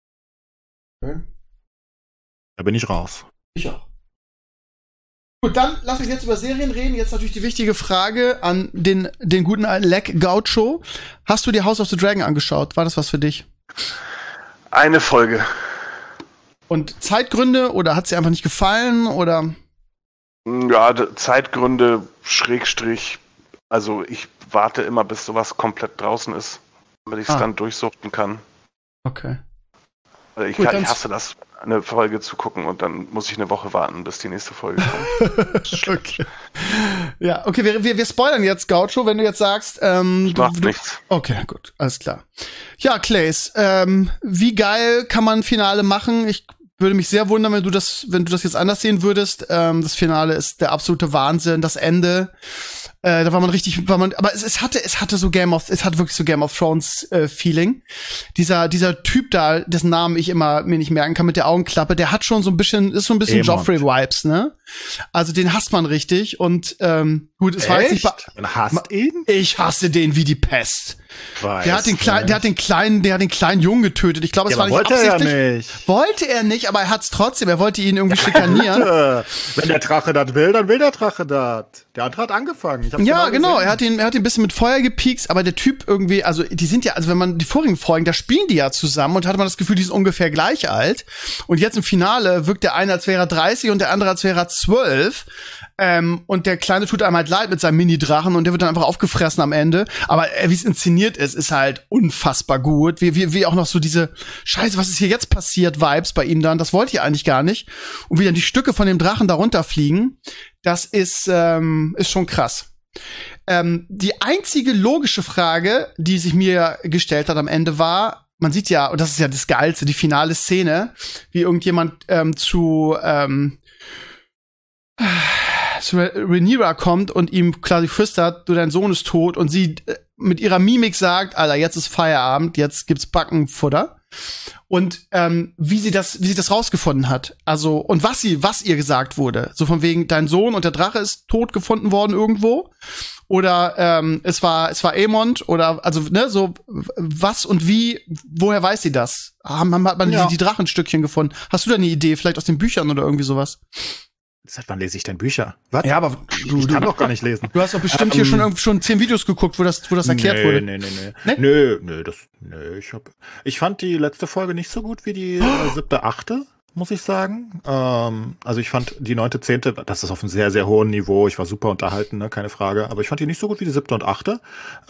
Da bin ich raus. ich auch. Gut, dann lass uns jetzt über Serien reden. Jetzt natürlich die wichtige Frage an den, den guten alten Leck Gaucho. Hast du dir House of the Dragon angeschaut? War das was für dich? Eine Folge. Und Zeitgründe oder hat sie einfach nicht gefallen oder? Ja, d- Zeitgründe, Schrägstrich. Also ich warte immer, bis sowas komplett draußen ist, damit ich es Ah. dann durchsuchten kann. Okay. Also ich, Gut, kann, dann- ich hasse das, eine Folge zu gucken und dann muss ich eine Woche warten, bis die nächste Folge kommt. Okay. Ja, okay, wir, wir, wir spoilern jetzt, Gaucho, wenn du jetzt sagst, ähm, du, Macht du, nichts. Okay, gut, alles klar. Ja, Clays, ähm, wie geil kann man ein Finale machen? Ich würde mich sehr wundern, wenn du das, wenn du das jetzt anders sehen würdest. Ähm, das Finale ist der absolute Wahnsinn, das Ende. Äh, da war man richtig, war man, aber es, es hatte, es hatte so Game of, es hat wirklich so Game of Thrones äh, Feeling. Dieser, dieser Typ da, dessen Namen ich immer mir nicht merken kann mit der Augenklappe, der hat schon so ein bisschen, ist so ein bisschen Aemond. Joffrey-Vibes, ne? Also den hasst man richtig und ähm, gut, es war jetzt nicht. Man hasst ihn? Ich hasse den wie die Pest. Weiß Der hat den kleinen, der hat den kleinen, der hat den kleinen Jungen getötet. Ich glaube, es Ja, war nicht wollte er ja absichtlich. nicht. Wollte er nicht, aber er hat's trotzdem. Er wollte ihn irgendwie schikanieren. Äh, Wenn der Drache das will, dann will der Drache das. Der andere hat angefangen. Ich hab's Ja, genau. gesehen. Er hat ihn, er hat ihn ein bisschen mit Feuer gepiekst, aber der Typ irgendwie, also die sind ja, also wenn man die vorigen Folgen, da spielen die ja zusammen und hatte man das Gefühl, die sind ungefähr gleich alt. Und jetzt im Finale wirkt der eine, als wäre er dreißig und der andere, als wäre er zwölf. Ähm, und der Kleine tut einem halt leid mit seinem Mini-Drachen und der wird dann einfach aufgefressen am Ende. Aber äh, wie es inszeniert ist, ist halt unfassbar gut. Wie, wie, wie auch noch so diese Scheiße, was ist hier jetzt passiert, Vibes bei ihm dann, das wollte ich eigentlich gar nicht. Und wie dann die Stücke von dem Drachen da runterfliegen, das ist, ähm, ist schon krass. Ähm, die einzige logische Frage, die sich mir gestellt hat am Ende war, man sieht ja, und das ist ja das Geilste, die finale Szene, wie irgendjemand ähm, zu ähm, zu Rhaenyra kommt und ihm quasi flüstert, du, dein Sohn ist tot, und sie äh, mit ihrer Mimik sagt, Alter, jetzt ist Feierabend, jetzt gibt's Backenfutter. Und ähm, wie sie das, wie sie das rausgefunden hat, also und was sie, was ihr gesagt wurde, so von wegen, dein Sohn und der Drache ist tot gefunden worden irgendwo, oder ähm, es war, es war Aemond, oder also ne, so was und wie, woher weiß sie das? Haben, hat man Ja. die, die Drachenstückchen gefunden? Hast du da eine Idee, vielleicht aus den Büchern oder irgendwie sowas? Seit wann lese ich denn Bücher? Was? Ja, aber du, Ich du, kann doch gar nicht lesen. du hast doch bestimmt Ähm, hier schon, irgend- schon zehn Videos geguckt, wo das, wo das erklärt nee, wurde. Nee, nee, nee. Nee? Nö, nö, das, nö, ich hab, ich fand die letzte Folge nicht so gut wie die äh, siebte, achte, muss ich sagen. Ähm, also ich fand die neunte, zehnte, das ist auf einem sehr, sehr hohen Niveau. Ich war super unterhalten, ne, keine Frage. Aber ich fand die nicht so gut wie die siebte und achte.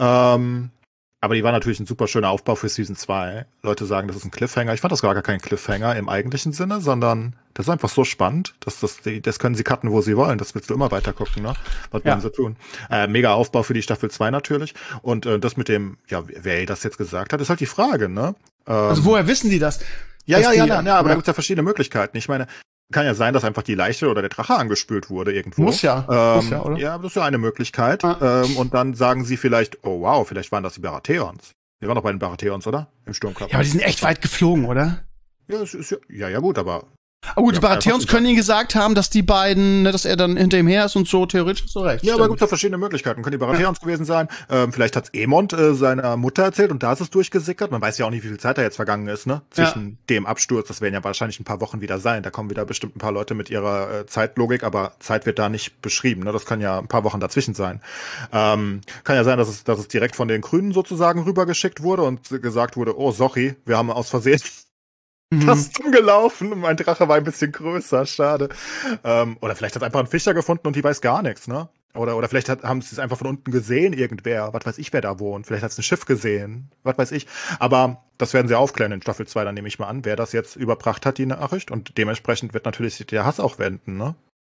Ähm, aber die war natürlich ein super schöner Aufbau für Season zwei. Leute sagen, das ist ein Cliffhanger. Ich fand das gar kein Cliffhanger im eigentlichen Sinne, sondern das ist einfach so spannend, dass das, das können sie cutten, wo sie wollen. Das willst du immer weiter gucken, ne? Was Ja. wollen sie tun? Äh, mega Aufbau für die Staffel zwei natürlich. Und äh, das mit dem, ja, wer das jetzt gesagt hat, ist halt die Frage, ne? Ähm, Also woher wissen die das? ja, dass ja, die- ja, ja, ja, aber ja. da gibt's ja verschiedene Möglichkeiten. Ich meine, kann ja sein, dass einfach die Leiche oder der Drache angespült wurde irgendwo. Muss ja, Ähm, muss ja, oder? Ja, das ist ja eine Möglichkeit. Ah. Ähm, und dann sagen sie vielleicht, oh wow, vielleicht waren das die Baratheons. Wir waren doch bei den Baratheons, oder? Im Sturmkampf. Ja, aber die sind echt weit geflogen, oder? Ja, es ist ja, ja, ja, gut, aber Aber gut, Ja, die Baratheons einfach können ihnen gesagt haben, dass die beiden, ne, dass er dann hinter ihm her ist und so, theoretisch hast du recht. ja, aber stimmt. gibt ja verschiedene Möglichkeiten. Können die Baratheons gewesen sein. Ähm, vielleicht hat's Aemond äh, seiner Mutter erzählt und da ist es durchgesickert. Man weiß ja auch nicht, wie viel Zeit da jetzt vergangen ist, ne? Zwischen dem Absturz. Das werden ja wahrscheinlich ein paar Wochen wieder sein. Da kommen wieder bestimmt ein paar Leute mit ihrer äh, Zeitlogik, aber Zeit wird da nicht beschrieben. Ne? Das kann ja ein paar Wochen dazwischen sein. Ähm, kann ja sein, dass es, dass es direkt von den Grünen sozusagen rübergeschickt wurde und gesagt wurde, oh, sorry, wir haben aus Versehen Mhm. das gelaufen. Mein Drache war ein bisschen größer, schade. Ähm, oder vielleicht hat einfach ein Fischer gefunden und die weiß gar nichts, ne? Oder, oder vielleicht hat, haben sie es einfach von unten gesehen, irgendwer. Was weiß ich, wer da wohnt. Vielleicht hat es ein Schiff gesehen. Was weiß ich. Aber das werden sie aufklären in Staffel zwei, dann nehme ich mal an, wer das jetzt überbracht hat, die Nachricht. Und dementsprechend wird natürlich der Hass auch wenden, ne?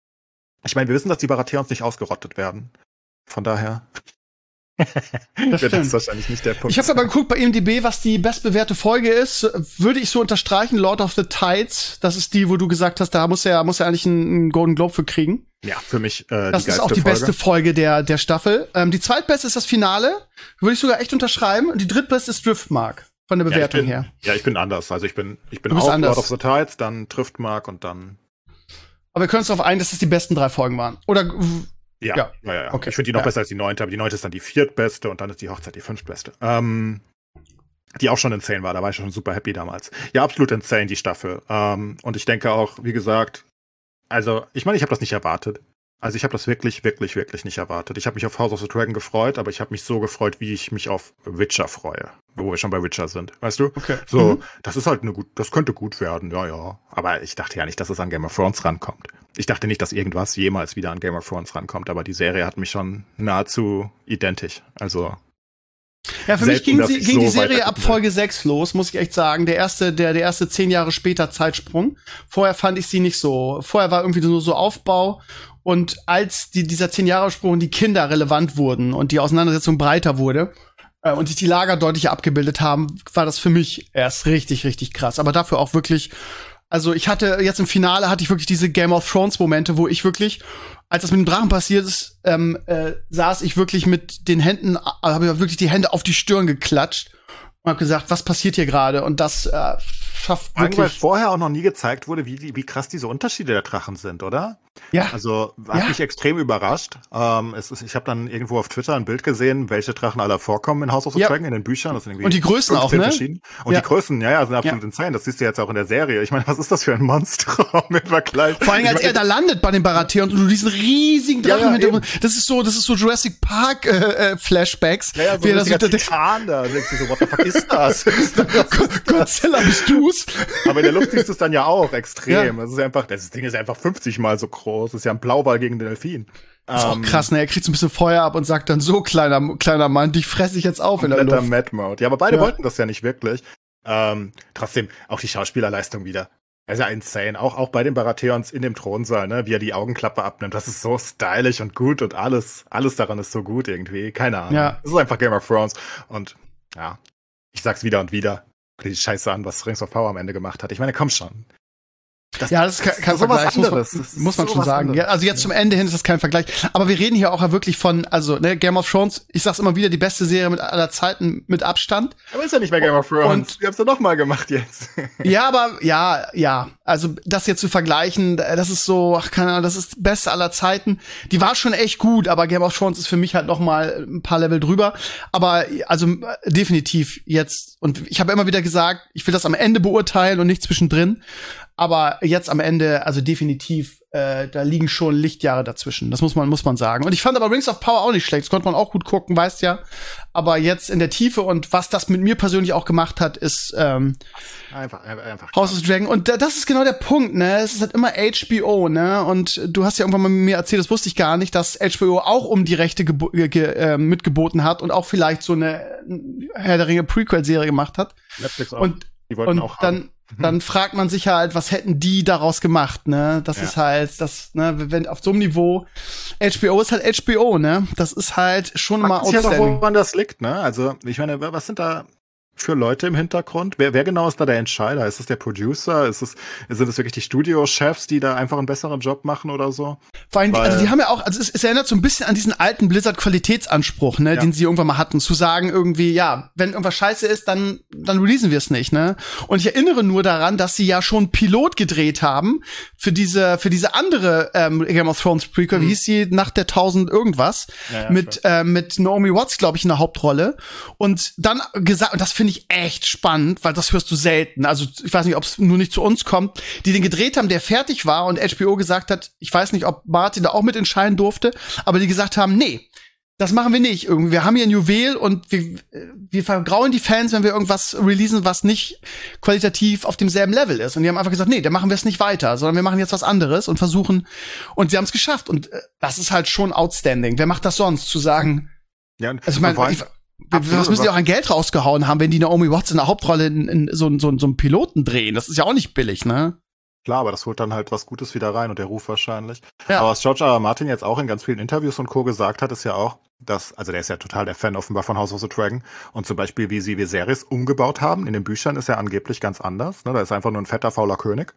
Ich meine, wir wissen, dass die Baratheons nicht ausgerottet werden. Von daher Das wird das stimmt. wahrscheinlich nicht der Punkt. Ich habe aber geguckt bei I M D B, was die bestbewährte Folge ist. Würde ich so unterstreichen, Lord of the Tides. Das ist die, wo du gesagt hast, da muss er, muss er eigentlich einen, einen Golden Globe für kriegen. Ja, für mich äh, Das die ist auch geilste die Folge. beste Folge der, der Staffel. Ähm, die zweitbeste ist das Finale. Würde ich sogar echt unterschreiben. Und die drittbeste ist Driftmark. Von der Ja, ich Bewertung bin, her. Ja, ich bin anders. Also ich bin, ich bin Du bist auch anders. Lord of the Tides, dann trifft Mark und dann. Aber wir können uns darauf ein, dass das die besten drei Folgen waren. Oder, Ja, Ja. ja, ja. ja. Okay. Ich finde die noch Ja. besser als die neunte, aber die neunte ist dann die viertbeste und dann ist die Hochzeit die fünftbeste. Ähm, die auch schon insane war, da war ich schon super happy damals. Ja, absolut insane, die Staffel. Ähm, und ich denke auch, wie gesagt, also, ich meine, ich habe das nicht erwartet. Also ich habe das wirklich, wirklich, wirklich nicht erwartet. Ich habe mich auf House of the Dragon gefreut, aber ich habe mich so gefreut, wie ich mich auf Witcher freue. Wo wir schon bei Witcher sind, weißt du? okay. So, Mhm. das ist halt eine gut, das könnte gut werden, ja, ja. Aber ich dachte ja nicht, dass es an Game of Thrones rankommt. Ich dachte nicht, dass irgendwas jemals wieder an Game of Thrones rankommt, aber die Serie hat mich schon nahezu identisch. Also, Ja, für mich selten, ging, dass sie, ich ging die so Serie weiter ab gucken will. Folge sechs los, muss ich echt sagen. Der erste, der, der erste zehn Jahre später Zeitsprung. Vorher fand ich sie nicht so. Vorher war irgendwie nur so Aufbau. Und als die, dieser zehn-Jahre-Sprung die Kinder relevant wurden und die Auseinandersetzung breiter wurde äh, und sich die Lager deutlicher abgebildet haben, war das für mich erst richtig, richtig krass. Aber dafür auch wirklich, also ich hatte jetzt im Finale hatte ich wirklich diese Game of Thrones Momente, wo ich wirklich, als das mit dem Drachen passiert ist, ähm, äh, saß ich wirklich mit den Händen, äh, habe ich wirklich die Hände auf die Stirn geklatscht und habe gesagt, was passiert hier gerade? Und das äh, schafft Weil wirklich. vorher auch noch nie gezeigt wurde, wie, die- wie krass diese Unterschiede der Drachen sind, oder? Ja, Also hat Ja. mich extrem überrascht. Ähm, es ist, ich habe dann irgendwo auf Twitter ein Bild gesehen, welche Drachen alle vorkommen in House of the Ja. Dragon, in den Büchern. Das sind irgendwie Und die Größen auch, fünfzehn ne? verschieden. Und Ja. die Größen, ja, ja, sind absolut Ja. insane. Das siehst du jetzt auch in der Serie. Ich meine, was ist das für ein Monstrum im Vergleich? vor allem, als Ich er da landet bei den Baratheons und du diesen riesigen Ja, Drachen ja, im Hintergrund, das ist so, das ist so Jurassic Park äh, äh, Flashbacks. ja, ja, so wie ein er das richtiger unter- Titan da. Da denkst du so, what the fuck ist das? Ist das? Godzilla, bist du's? Aber in der Luft siehst du es dann ja auch extrem. Ja. Das ist einfach, das Ding ist einfach fünfzig mal so groß. Das ist ja ein Blauwal gegen den Delfin. Das ist auch Ähm, krass, ne? Er kriegt so ein bisschen Feuer ab und sagt dann so, kleiner, kleiner Mann, dich fresse ich jetzt auf in der Kompletter Luft. Mad-Mode. Ja, aber beide Ja. wollten das ja nicht wirklich. Ähm, trotzdem, auch die Schauspielerleistung wieder. Das ist ja insane. Auch, auch bei den Baratheons in dem Thronsaal, ne, wie er die Augenklappe abnimmt. Das ist so stylisch und gut und alles, alles daran ist so gut irgendwie. Keine Ahnung. Ja. Das ist einfach Game of Thrones. Und ja, ich sag's wieder und wieder. Guck dir die Scheiße an, was Rings of Power am Ende gemacht hat. Ich meine, komm schon. Das, Ja, das ist kein, kein sowas Vergleich, muss man, anderes. Das ist muss man schon sowas sagen. anderes. Ja, also jetzt zum Ende hin ist das kein Vergleich. Aber wir reden hier auch ja wirklich von, also ne, Game of Thrones, ich sag's immer wieder, die beste Serie mit aller Zeiten mit Abstand. Aber ist ja nicht mehr Game of Thrones. Und- Wir haben's ja noch mal gemacht jetzt. Ja, aber ja, ja. Also das jetzt zu vergleichen, das ist so, ach, keine Ahnung, das ist die beste aller Zeiten. Die war schon echt gut, aber Game of Thrones ist für mich halt noch mal ein paar Level drüber. Aber also äh, definitiv jetzt. Und ich habe immer wieder gesagt, ich will das am Ende beurteilen und nicht zwischendrin. Aber jetzt am Ende, also definitiv, äh, da liegen schon Lichtjahre dazwischen. Das muss man, muss man sagen. Und ich fand aber Rings of Power auch nicht schlecht. Das konnte man auch gut gucken, weißt ja. Aber jetzt in der Tiefe und was das mit mir persönlich auch gemacht hat, ist ähm, Einfach, einfach, einfach. House of the Dragon. Und da, das ist genau der Punkt, ne? Es ist halt immer H B O, ne? Und du hast ja irgendwann mal mir erzählt, das wusste ich gar nicht, dass H B O auch um die Rechte gebo- ge ge äh, mitgeboten hat und auch vielleicht so eine Herr der Ringe Prequel-Serie gemacht hat. Netflix auch. Und, Die wollten und auch dann, haben. dann fragt man sich halt, was hätten die daraus gemacht, ne? Das Ja. ist halt, das, ne, wenn auf so einem Niveau, H B O ist halt H B O, ne? Das ist halt schon mal Fragt sich ja doch, outstanding. woran das liegt, ne? Also, ich meine, was sind da für Leute im Hintergrund? Wer, wer genau ist da der Entscheider? Ist es der Producer? Ist es, sind es wirklich die Studiochefs, die da einfach einen besseren Job machen oder so? Vor allem, die, Weil- also die haben ja auch, also es, es erinnert so ein bisschen an diesen alten Blizzard-Qualitätsanspruch, ne, Ja. den sie irgendwann mal hatten, zu sagen irgendwie, ja, wenn irgendwas scheiße ist, dann, dann releasen wir es nicht, ne? Und ich erinnere nur daran, dass sie ja schon Pilot gedreht haben für diese, für diese andere ähm, Game of Thrones Prequel, Mhm. wie hieß sie, nach der tausend irgendwas, Ja, ja, mit, äh, mit Naomi Watts, glaube ich, in der Hauptrolle. Und dann gesagt, und das finde ich echt spannend, weil das hörst du selten. Also ich weiß nicht, ob es nur nicht zu uns kommt, die den gedreht haben, der fertig war und H B O gesagt hat, ich weiß nicht, ob Martin da auch mitentscheiden durfte, aber die gesagt haben, nee, das machen wir nicht. Irgendwie, wir haben hier ein Juwel und wir, wir vergrauen die Fans, wenn wir irgendwas releasen, was nicht qualitativ auf demselben Level ist. Und die haben einfach gesagt, nee, dann machen wir es nicht weiter, sondern wir machen jetzt was anderes und versuchen, und sie haben es geschafft. Und äh, das ist halt schon outstanding. Wer macht das sonst, zu sagen, Ja, also ich meine, vor allem- ich- was müssen die auch an Geld rausgehauen haben, wenn die Naomi Watts in der Hauptrolle in, in so, so, so einen Piloten drehen? Das ist ja auch nicht billig, ne? Klar, aber das holt dann halt was Gutes wieder rein und der Ruf wahrscheinlich. Ja. Aber was George R. R. Martin jetzt auch in ganz vielen Interviews und Co. gesagt hat, ist ja auch, dass, also der ist ja total der Fan offenbar von House of the Dragon und zum Beispiel, wie sie Viserys umgebaut haben, in den Büchern ist er angeblich ganz anders, ne? Da ist einfach nur ein fetter, fauler König.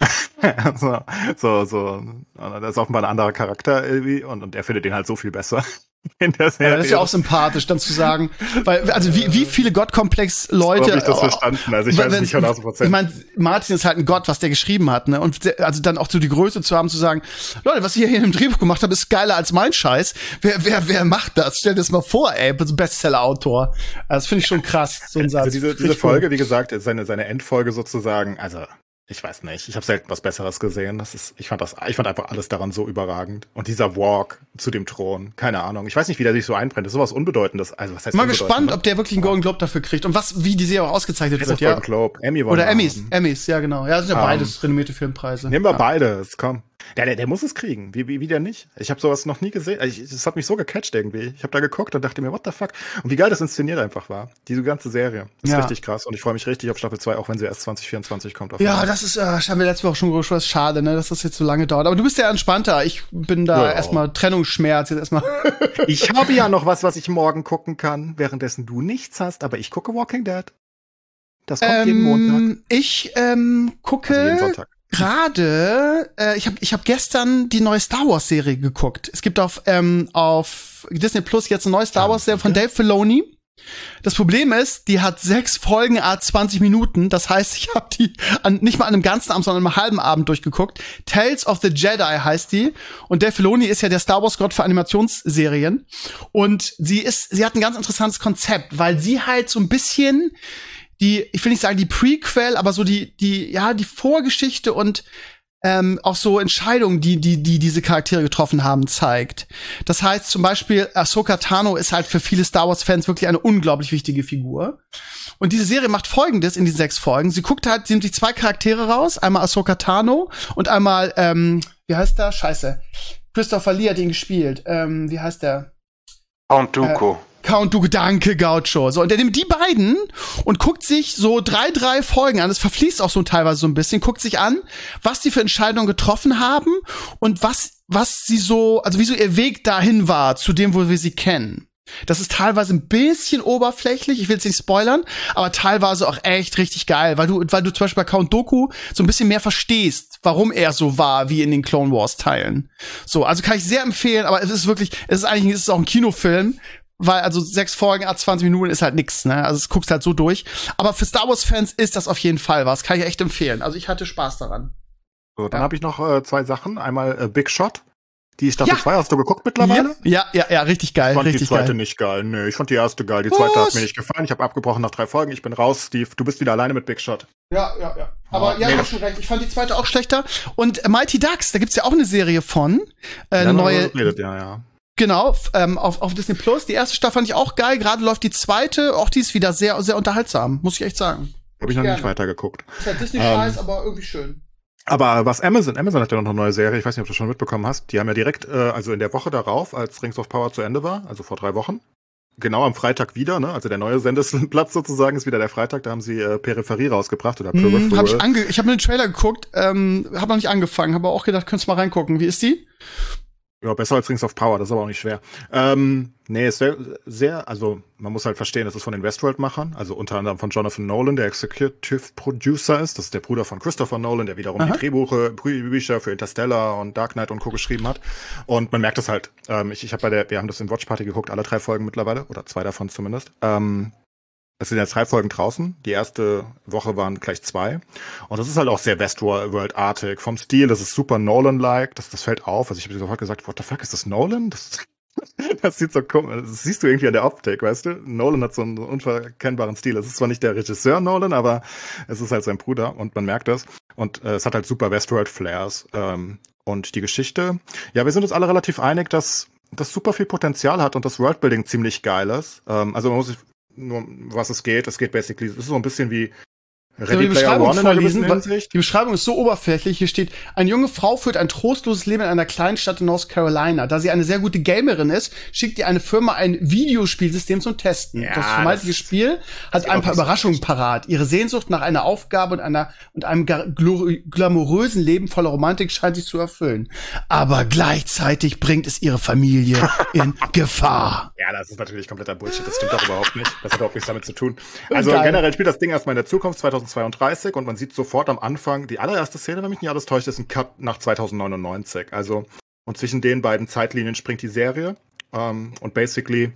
so, so, so, das ist offenbar ein anderer Charakter irgendwie und, und er findet den halt so viel besser. In der Serie. Ja, das ist ja auch sympathisch, dann zu sagen, weil, also wie, wie viele Gottkomplex-Leute. So hab ich das verstanden, also ich weiß es nicht hundertzehn Prozent. Ich meine, Martin ist halt ein Gott, was der geschrieben hat, ne? Und der, also dann auch so die Größe zu haben, zu sagen, Leute, was ihr hier in dem Drehbuch gemacht habt, ist geiler als mein Scheiß. Wer, wer, wer macht das? Stell dir das mal vor, ey, Bestseller-Autor. Also das finde ich schon krass, so ein Satz. Also diese, diese Richtig Folge, cool. wie gesagt, ist seine, seine Endfolge sozusagen, also ich weiß nicht, ich habe selten was Besseres gesehen. Das ist, ich fand das, ich fand einfach alles daran so überragend. Und dieser Walk zu dem Thron, keine Ahnung. Ich weiß nicht, wie der sich so einbrennt. Das ist sowas Unbedeutendes. Also was heißt Ich bin mal unbedeutend, gespannt, ne? ob der wirklich einen Golden Globe dafür kriegt und was, wie die Serie auch ausgezeichnet Der ist wird, auf ja. Golden Globe. Emmy wollen Oder wir Emmys, haben. Emmys, ja genau. Ja, das sind ja Ähm, beides renommierte Filmpreise. Nehmen wir ja. beides, komm. Der, der, der muss es kriegen. Wie, wie, wie der nicht? Ich habe sowas noch nie gesehen. Ich, das hat mich so gecatcht irgendwie. Ich habe da geguckt und dachte mir, what the fuck? Und wie geil das inszeniert einfach war. Diese ganze Serie. Das ist Ja. richtig krass. Und ich freue mich richtig auf Staffel zwei, auch wenn sie erst zwanzig vierundzwanzig kommt. Auf Ja, jeden Fall. das ist, äh, haben wir letzte Woche schon gesprochen, das ist schade, ne, dass das jetzt so lange dauert. Aber du bist ja entspannter. Ich bin da Ja. erstmal Trennungsschmerz, jetzt erstmal. Ich habe ja noch was, was ich morgen gucken kann, währenddessen du nichts hast, aber ich gucke Walking Dead. Das kommt jeden Montag. Ähm, ich ähm, gucke Also jeden Sonntag. gerade, äh, ich habe ich hab gestern die neue Star Wars Serie geguckt. Es gibt auf, ähm, auf Disney Plus jetzt eine neue Star Wars Serie von Dave Filoni. Das Problem ist, die hat sechs Folgen à zwanzig Minuten. Das heißt, ich habe die an, nicht mal an einem ganzen Abend, sondern an einem halben Abend durchgeguckt. Tales of the Jedi heißt die. Und Dave Filoni ist ja der Star Wars Gott für Animationsserien. Und sie ist, sie hat ein ganz interessantes Konzept, weil sie halt so ein bisschen die, ich will nicht sagen die Prequel, aber so die, die, ja, die Vorgeschichte und ähm, auch so Entscheidungen, die, die, die diese Charaktere getroffen haben, zeigt. Das heißt zum Beispiel, Ahsoka Tano ist halt für viele Star Wars-Fans wirklich eine unglaublich wichtige Figur. Und diese Serie macht Folgendes in diesen sechs Folgen. Sie guckt halt, sie nimmt sich zwei Charaktere raus, einmal Ahsoka Tano und einmal, ähm, wie heißt der? Scheiße. Christopher Lee hat ihn gespielt. Ähm, wie heißt der? Count Dooku. Äh, Count Dooku, danke, Gaucho. So, und der nimmt die beiden und guckt sich so drei, drei Folgen an. Das verfließt auch so teilweise so ein bisschen. Guckt sich an, was die für Entscheidungen getroffen haben und was, was sie so, also wie so ihr Weg dahin war, zu dem, wo wir sie kennen. Das ist teilweise ein bisschen oberflächlich, ich will jetzt nicht spoilern, aber teilweise auch echt richtig geil, weil du, weil du zum Beispiel bei Count Dooku so ein bisschen mehr verstehst, warum er so war, wie in den Clone Wars Teilen. So, also kann ich sehr empfehlen, aber es ist wirklich, es ist eigentlich, es ist auch ein Kinofilm, weil also sechs Folgen à zwanzig Minuten ist halt nix, ne? Also es guckst halt so durch. Aber für Star Wars Fans ist das auf jeden Fall was, kann ich echt empfehlen. Also ich hatte Spaß daran. So, dann Ja. habe ich noch äh, zwei Sachen. Einmal äh, Big Shot. Die Staffel Ja. zwei hast du geguckt mittlerweile? Ja, ja, ja, richtig geil, Ich fand die richtig zweite geil. nicht geil. Nee, ich fand die erste geil. Die zweite hat Was? mir nicht gefallen. Ich habe abgebrochen nach drei Folgen. Ich bin raus, Steve. Du bist wieder alleine mit Big Shot. Ja, ja, ja. Aber Oh, ja, nee, du das- hast schon recht. Ich fand die zweite auch schlechter. Und äh, Mighty Ducks, da gibt's ja auch eine Serie von. Äh, eine Ja, neue, Redet, ja, ja. genau, f- ähm, auf, auf Disney Plus. Die erste Staffel fand ich auch geil. Gerade läuft die zweite. Auch die ist wieder sehr, sehr unterhaltsam. Muss ich echt sagen. Habe ich noch Gerne. nicht weitergeguckt. Ist halt Ähm, aber irgendwie schön. Aber was Amazon, Amazon hat ja noch eine neue Serie, ich weiß nicht, ob du schon mitbekommen hast, die haben ja direkt, äh, also in der Woche darauf, als Rings of Power zu Ende war, also vor drei Wochen, genau am Freitag wieder, ne, also der neue Sendeplatz sozusagen ist wieder der Freitag, da haben sie äh, Peripherie rausgebracht oder Hm, Peripheral. hab ich ange ich habe mir den Trailer geguckt, ähm, habe noch nicht angefangen, habe auch gedacht, könntest mal reingucken. Wie ist die? Ja, besser als Rings of Power, das ist aber auch nicht schwer. Ähm, nee, es wäre sehr, also man muss halt verstehen, das ist von den Westworld-Machern, also unter anderem von Jonathan Nolan, der Executive Producer ist. Das ist der Bruder von Christopher Nolan, der wiederum Aha. die Drehbuche, Bücher für Interstellar und Dark Knight und Co. geschrieben hat. Und man merkt das halt. Ähm, ich ich habe bei der, wir haben das in Watch Party geguckt, alle drei Folgen mittlerweile, oder zwei davon zumindest. Ähm, Es sind jetzt drei Folgen draußen. Die erste Woche waren gleich zwei. Und das ist halt auch sehr Westworld-artig. Vom Stil, das ist super Nolan-like. Das, das fällt auf. Also ich habe sofort gesagt, what the fuck, ist das Nolan? Das, das sieht so komisch. Das siehst du irgendwie an der Optik, weißt du? Nolan hat so einen unverkennbaren Stil. Es ist zwar nicht der Regisseur Nolan, aber es ist halt sein Bruder und man merkt das. Und äh, es hat halt super Westworld-Flares. Ähm, und die Geschichte, ja, wir sind uns alle relativ einig, dass das super viel Potenzial hat und das Worldbuilding ziemlich geil ist. Ähm, also man muss sich nur um was es geht. Es geht basically, es ist so ein bisschen wie Soll Ready ich die Player Beschreibung One in einer vorlesen? gewissen Weil Hinsicht. Die Beschreibung ist so oberflächlich. Hier steht, eine junge Frau führt ein trostloses Leben in einer kleinen Stadt in North Carolina. Da sie eine sehr gute Gamerin ist, schickt ihr eine Firma ein Videospielsystem zum Testen. Ja, das vermeintliche das- Spiel hat sieht ein auch paar nicht so Überraschungen parat. Ihre Sehnsucht nach einer Aufgabe und einer und einem gar- glor- glamourösen Leben voller Romantik scheint sich zu erfüllen. Aber gleichzeitig bringt es ihre Familie in Gefahr. Ja, das ist natürlich kompletter Bullshit. Das stimmt doch überhaupt nicht. Das hat überhaupt nichts damit zu tun. Also Geil. generell spielt das Ding erstmal in der Zukunft zweitausendzweiunddreißig und man sieht sofort am Anfang, die allererste Szene, wenn mich nicht alles täuscht, ist ein Cut nach zweitausendneunundneunzig. Also, und zwischen den beiden Zeitlinien springt die Serie. Ähm, und basically,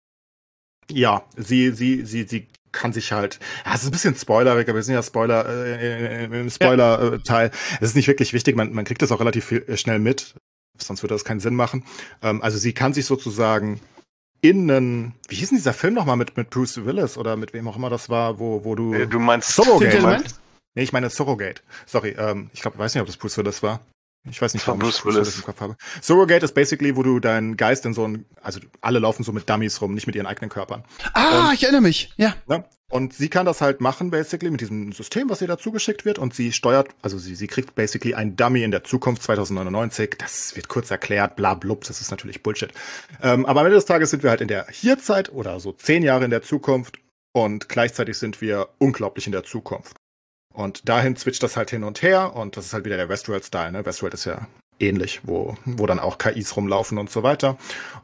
ja, sie, sie, sie, sie kann sich halt, ja, es ist ein bisschen spoilerig, aber wir sind ja Spoiler, äh, im Spoiler-Teil. Es ist nicht wirklich wichtig, man, man kriegt das auch relativ viel, äh, schnell mit, sonst würde das keinen Sinn machen. Ähm, also sie kann sich sozusagen in einen, wie hieß denn dieser Film nochmal mit, mit Bruce Willis oder mit wem auch immer das war, wo, wo du... Du meinst Surrogate. Gentleman? meinst- Nee, ich meine Surrogate. Sorry, ähm, ich glaube, ich weiß nicht, ob das Bruce Willis war. Ich weiß nicht, Von warum ich Bruce Willis. das im Kopf habe. Surrogate ist basically, wo du deinen Geist in so ein, also alle laufen so mit Dummies rum, nicht mit ihren eigenen Körpern. Ah, Und- ich erinnere mich. Ja. Ne? Und sie kann das halt machen, basically, mit diesem System, was ihr dazu geschickt wird. Und sie steuert, also sie, sie kriegt basically ein Dummy in der Zukunft zweitausendneunundneunzig. Das wird kurz erklärt, bla blub, das ist natürlich Bullshit. Ähm, aber am Ende des Tages sind wir halt in der Hierzeit oder so zehn Jahre in der Zukunft. Und gleichzeitig sind wir unglaublich in der Zukunft. Und dahin switcht das halt hin und her. Und das ist halt wieder der Westworld-Style. Ne? Westworld ist ja ähnlich, wo, wo dann auch K Is rumlaufen und so weiter.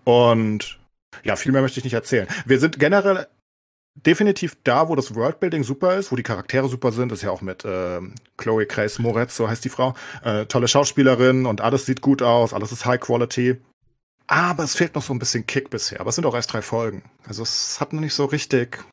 Und ja, viel mehr möchte ich nicht erzählen. Wir sind generell definitiv da, wo das Worldbuilding super ist, wo die Charaktere super sind. Das ist ja auch mit ähm, Chloe Grace Moretz, so heißt die Frau. Äh, tolle Schauspielerin und alles sieht gut aus, alles ist High Quality. Aber es fehlt noch so ein bisschen Kick bisher. Aber es sind auch erst drei Folgen. Also es hat noch nicht so richtig,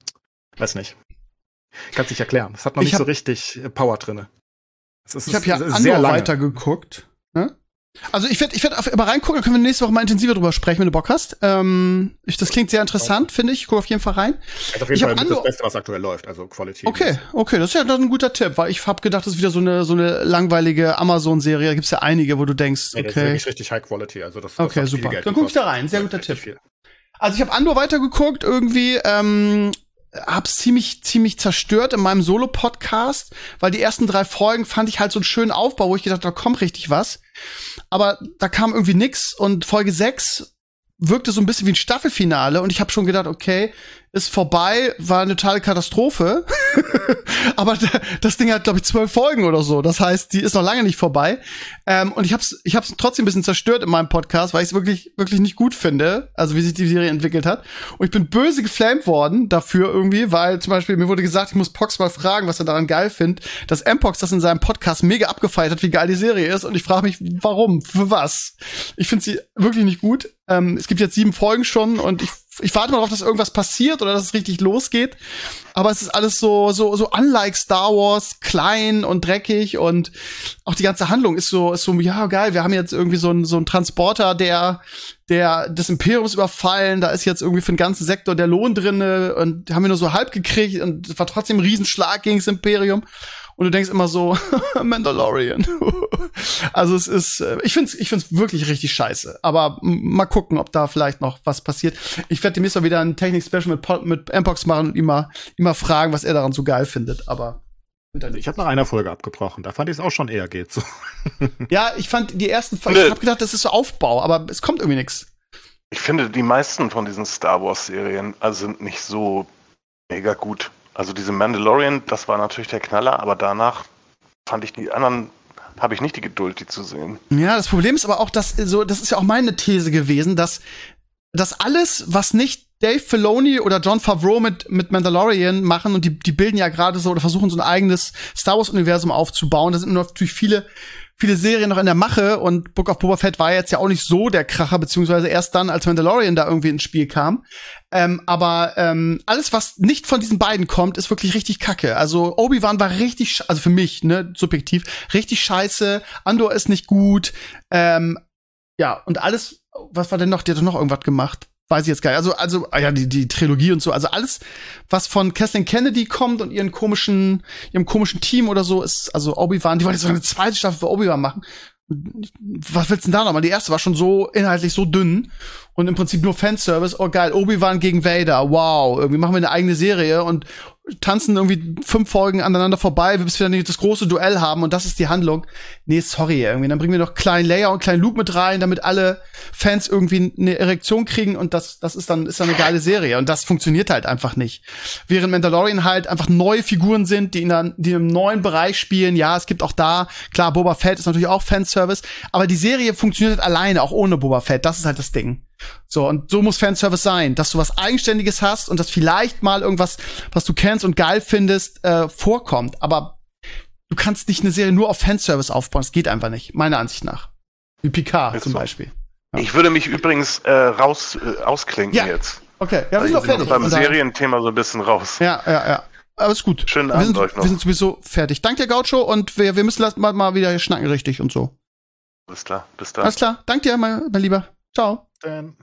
weiß nicht. Kann's nicht erklären. Es hat noch Ich nicht hab- so richtig äh, Power drinne. Es ist, Ich habe ja es ist sehr Andor lange. weitergeguckt. Ne? Also ich werde ich werd auf- mal reingucken, dann können wir nächste Woche mal intensiver drüber sprechen, wenn du Bock hast. Ähm, ich, das klingt sehr interessant, finde ich. Ich gucke auf jeden Fall rein. Also auf jeden ich Fall hab mit Andor- das Beste, was aktuell läuft. Also Quality. Okay, okay, das ist ja dann ein guter Tipp, weil ich habe gedacht, das ist wieder so eine so eine langweilige Amazon-Serie. Da gibt's ja einige, wo du denkst, Nee, das ist okay, wirklich richtig High Quality. Also das, das okay, hat viel super. Geld Dann gucke ich da gekostet. rein. Sehr guter Richtig Tipp. viel. Also ich habe Andor weitergeguckt irgendwie, ähm, hab's ziemlich ziemlich zerstört in meinem Solo-Podcast, weil die ersten drei Folgen fand ich halt so einen schönen Aufbau, wo ich gedacht, da kommt richtig was. Aber da kam irgendwie nix und Folge sechs wirkte so ein bisschen wie ein Staffelfinale und ich habe schon gedacht, okay, ist vorbei, war eine totale Katastrophe. Aber da, das Ding hat, glaube ich, zwölf Folgen oder so. Das heißt, die ist noch lange nicht vorbei. Ähm, und ich hab's, ich hab's trotzdem ein bisschen zerstört in meinem Podcast, weil ich es wirklich, wirklich nicht gut finde, also wie sich die Serie entwickelt hat. Und ich bin böse geflamed worden dafür irgendwie, weil zum Beispiel mir wurde gesagt, ich muss Pox mal fragen, was er daran geil findet, dass M-Pox das in seinem Podcast mega abgefeiert hat, wie geil die Serie ist. Und ich frage mich, warum? Für was? Ich finde sie wirklich nicht gut. Ähm, es gibt jetzt sieben Folgen schon und ich, ich warte mal darauf, dass irgendwas passiert oder dass es richtig losgeht. Aber es ist alles so, so, so unlike Star Wars, klein und dreckig und auch die ganze Handlung ist so, ist so, ja, geil, wir haben jetzt irgendwie so einen, so einen Transporter, der, der des Imperiums überfallen, da ist jetzt irgendwie für den ganzen Sektor der Lohn drinne und haben wir nur so halb gekriegt und es war trotzdem ein Riesenschlag gegen das Imperium. Und du denkst immer so, Mandalorian. Also es ist, äh, ich find's, ich find's wirklich richtig scheiße. Aber m- mal gucken, ob da vielleicht noch was passiert. Ich werde demnächst mal wieder ein Technik-Special mit, Po- mit M-Pox machen und ihn mal, ihn mal fragen, was er daran so geil findet. Aber Ich habe nach einer Folge abgebrochen. Da fand ich es auch schon eher geht so. ja, ich fand die ersten Folgen, ich hab gedacht, das ist so Aufbau, aber es kommt irgendwie nix. Ich finde, die meisten von diesen Star Wars-Serien also sind nicht so mega gut. Also diese Mandalorian, das war natürlich der Knaller, aber danach fand ich die anderen, habe ich nicht die Geduld, die zu sehen. Ja, das Problem ist aber auch, dass so, das ist ja auch meine These gewesen, dass dass alles, was nicht Dave Filoni oder Jon Favreau mit mit Mandalorian machen und die die bilden ja gerade so oder versuchen so ein eigenes Star Wars Universum aufzubauen. Da sind natürlich viele viele Serien noch in der Mache und Book of Boba Fett war jetzt ja auch nicht so der Kracher, beziehungsweise erst dann, als Mandalorian da irgendwie ins Spiel kam. Ähm, aber ähm, alles, was nicht von diesen beiden kommt, ist wirklich richtig kacke. Also Obi-Wan war richtig, sch- also für mich, ne, subjektiv, richtig scheiße. Andor ist nicht gut. Ähm, ja, und alles, was war denn noch? Der hat doch noch irgendwas gemacht. Weiß ich jetzt gar nicht. Also, also, ah ja, die, die Trilogie und so. Also alles, was von Kathleen Kennedy kommt und ihren komischen, ihrem komischen Team oder so, ist, also Obi-Wan, die wollen jetzt noch eine zweite Staffel für Obi-Wan machen. Was willst du denn da noch mal? Die erste war schon so inhaltlich so dünn und im Prinzip nur Fanservice. Oh geil, Obi-Wan gegen Vader. Wow, irgendwie machen wir eine eigene Serie und tanzen irgendwie fünf Folgen aneinander vorbei, bis wir dann das große Duell haben und das ist die Handlung. Nee, sorry, irgendwie. Dann bringen wir noch kleinen Leia und kleinen Luke mit rein, damit alle Fans irgendwie eine Erektion kriegen und das, das ist dann, ist dann eine geile Serie und das funktioniert halt einfach nicht. Während Mandalorian halt einfach neue Figuren sind, die in einem, die in einem neuen Bereich spielen. Ja, es gibt auch da, klar, Boba Fett ist natürlich auch Fanservice, aber die Serie funktioniert halt alleine, auch ohne Boba Fett. Das ist halt das Ding. So, und so muss Fanservice sein, dass du was Eigenständiges hast und dass vielleicht mal irgendwas, was du kennst und geil findest, äh, vorkommt. Aber du kannst nicht eine Serie nur auf Fanservice aufbauen. Das geht einfach nicht, meiner Ansicht nach. Wie Picard Ist zum so. Beispiel. Ja. Ich würde mich übrigens äh, raus äh, ausklinken Ja. jetzt. Okay, ja, wir Weil sind doch ich bin fertig. beim Von daher- Serienthema so ein bisschen raus. Ja, ja, ja. Aber ist gut. Schönen wir Abend sind, euch noch. Wir sind sowieso fertig. Danke dir, Gaucho, und wir, wir müssen mal, mal wieder schnacken richtig und so. Alles klar, bis dann. Alles klar. Danke dir, mein, mein Lieber. Ciao. Dann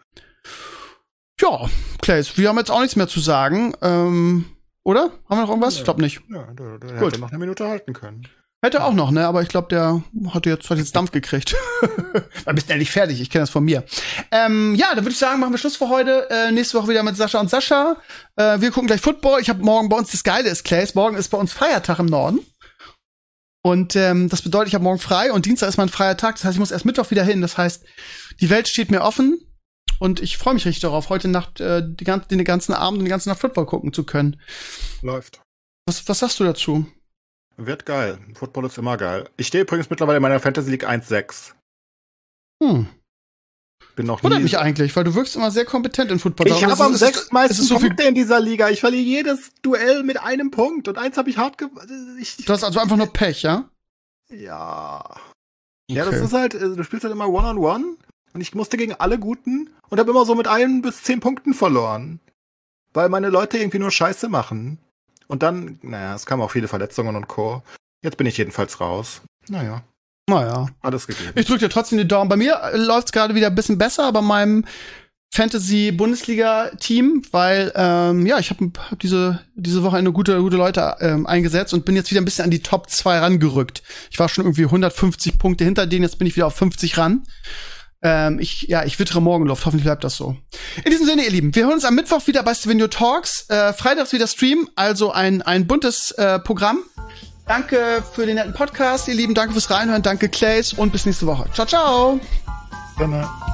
Ja, Claes, wir haben jetzt auch nichts mehr zu sagen. Ähm, oder? Haben wir noch irgendwas? Ich glaube nicht. Ja, du, du Gut. hätte noch eine Minute halten können. Hätte auch noch, ne? Aber ich glaube, der hatte jetzt, hat jetzt Dampf gekriegt. Wir bist endlich fertig, ich kenne das von mir. Ähm, ja, dann würde ich sagen, machen wir Schluss für heute. Äh, nächste Woche wieder mit Sascha und Sascha. Äh, wir gucken gleich Football. Ich habe morgen bei uns, das Geile ist, Clays, morgen ist bei uns Feiertag im Norden. Und ähm, das bedeutet, ich habe morgen frei und Dienstag ist mein freier Tag. Das heißt, ich muss erst Mittwoch wieder hin. Das heißt, die Welt steht mir offen. Und ich freue mich richtig darauf, heute Nacht äh, die ganzen, den ganzen Abend und die ganze Nacht Football gucken zu können. Läuft. Was, was sagst du dazu? Wird geil. Football ist immer geil. Ich stehe übrigens mittlerweile in meiner Fantasy League eins sechs. Hm. Bin noch Wundert nie mich eigentlich, weil du wirkst immer sehr kompetent in Football. Ich habe am sechstmeisten so Punkte in dieser Liga. Ich verliere jedes Duell mit einem Punkt. Und eins habe ich hart ge... Ich du hast also einfach nur Pech, ja? Ja. Okay. Ja, das ist halt, du spielst halt immer One-on-One. Und ich musste gegen alle Guten und habe immer so mit ein bis zehn Punkten verloren. Weil meine Leute irgendwie nur Scheiße machen. Und dann, naja, es kamen auch viele Verletzungen und Co. Jetzt bin ich jedenfalls raus. Naja. Naja. Alles gegeben. Ich drücke dir trotzdem die Daumen. Bei mir läuft es gerade wieder ein bisschen besser, bei meinem Fantasy-Bundesliga-Team, weil, ähm, ja, ich habe hab diese, diese Woche eine gute, gute Leute ähm, eingesetzt und bin jetzt wieder ein bisschen an die Top zwei rangerückt. Ich war schon irgendwie hundertfünfzig Punkte hinter denen, jetzt bin ich wieder auf fünfzig ran. Ähm, ich, ja, ich wittere Morgenluft. Hoffentlich bleibt das so. In diesem Sinne, ihr Lieben, wir hören uns am Mittwoch wieder bei Stevenio Talks. Äh, freitags wieder Stream, also ein, ein buntes äh, Programm. Danke für den netten Podcast, ihr Lieben. Danke fürs Reinhören. Danke, Clays. Und bis nächste Woche. Ciao, ciao. Gerne.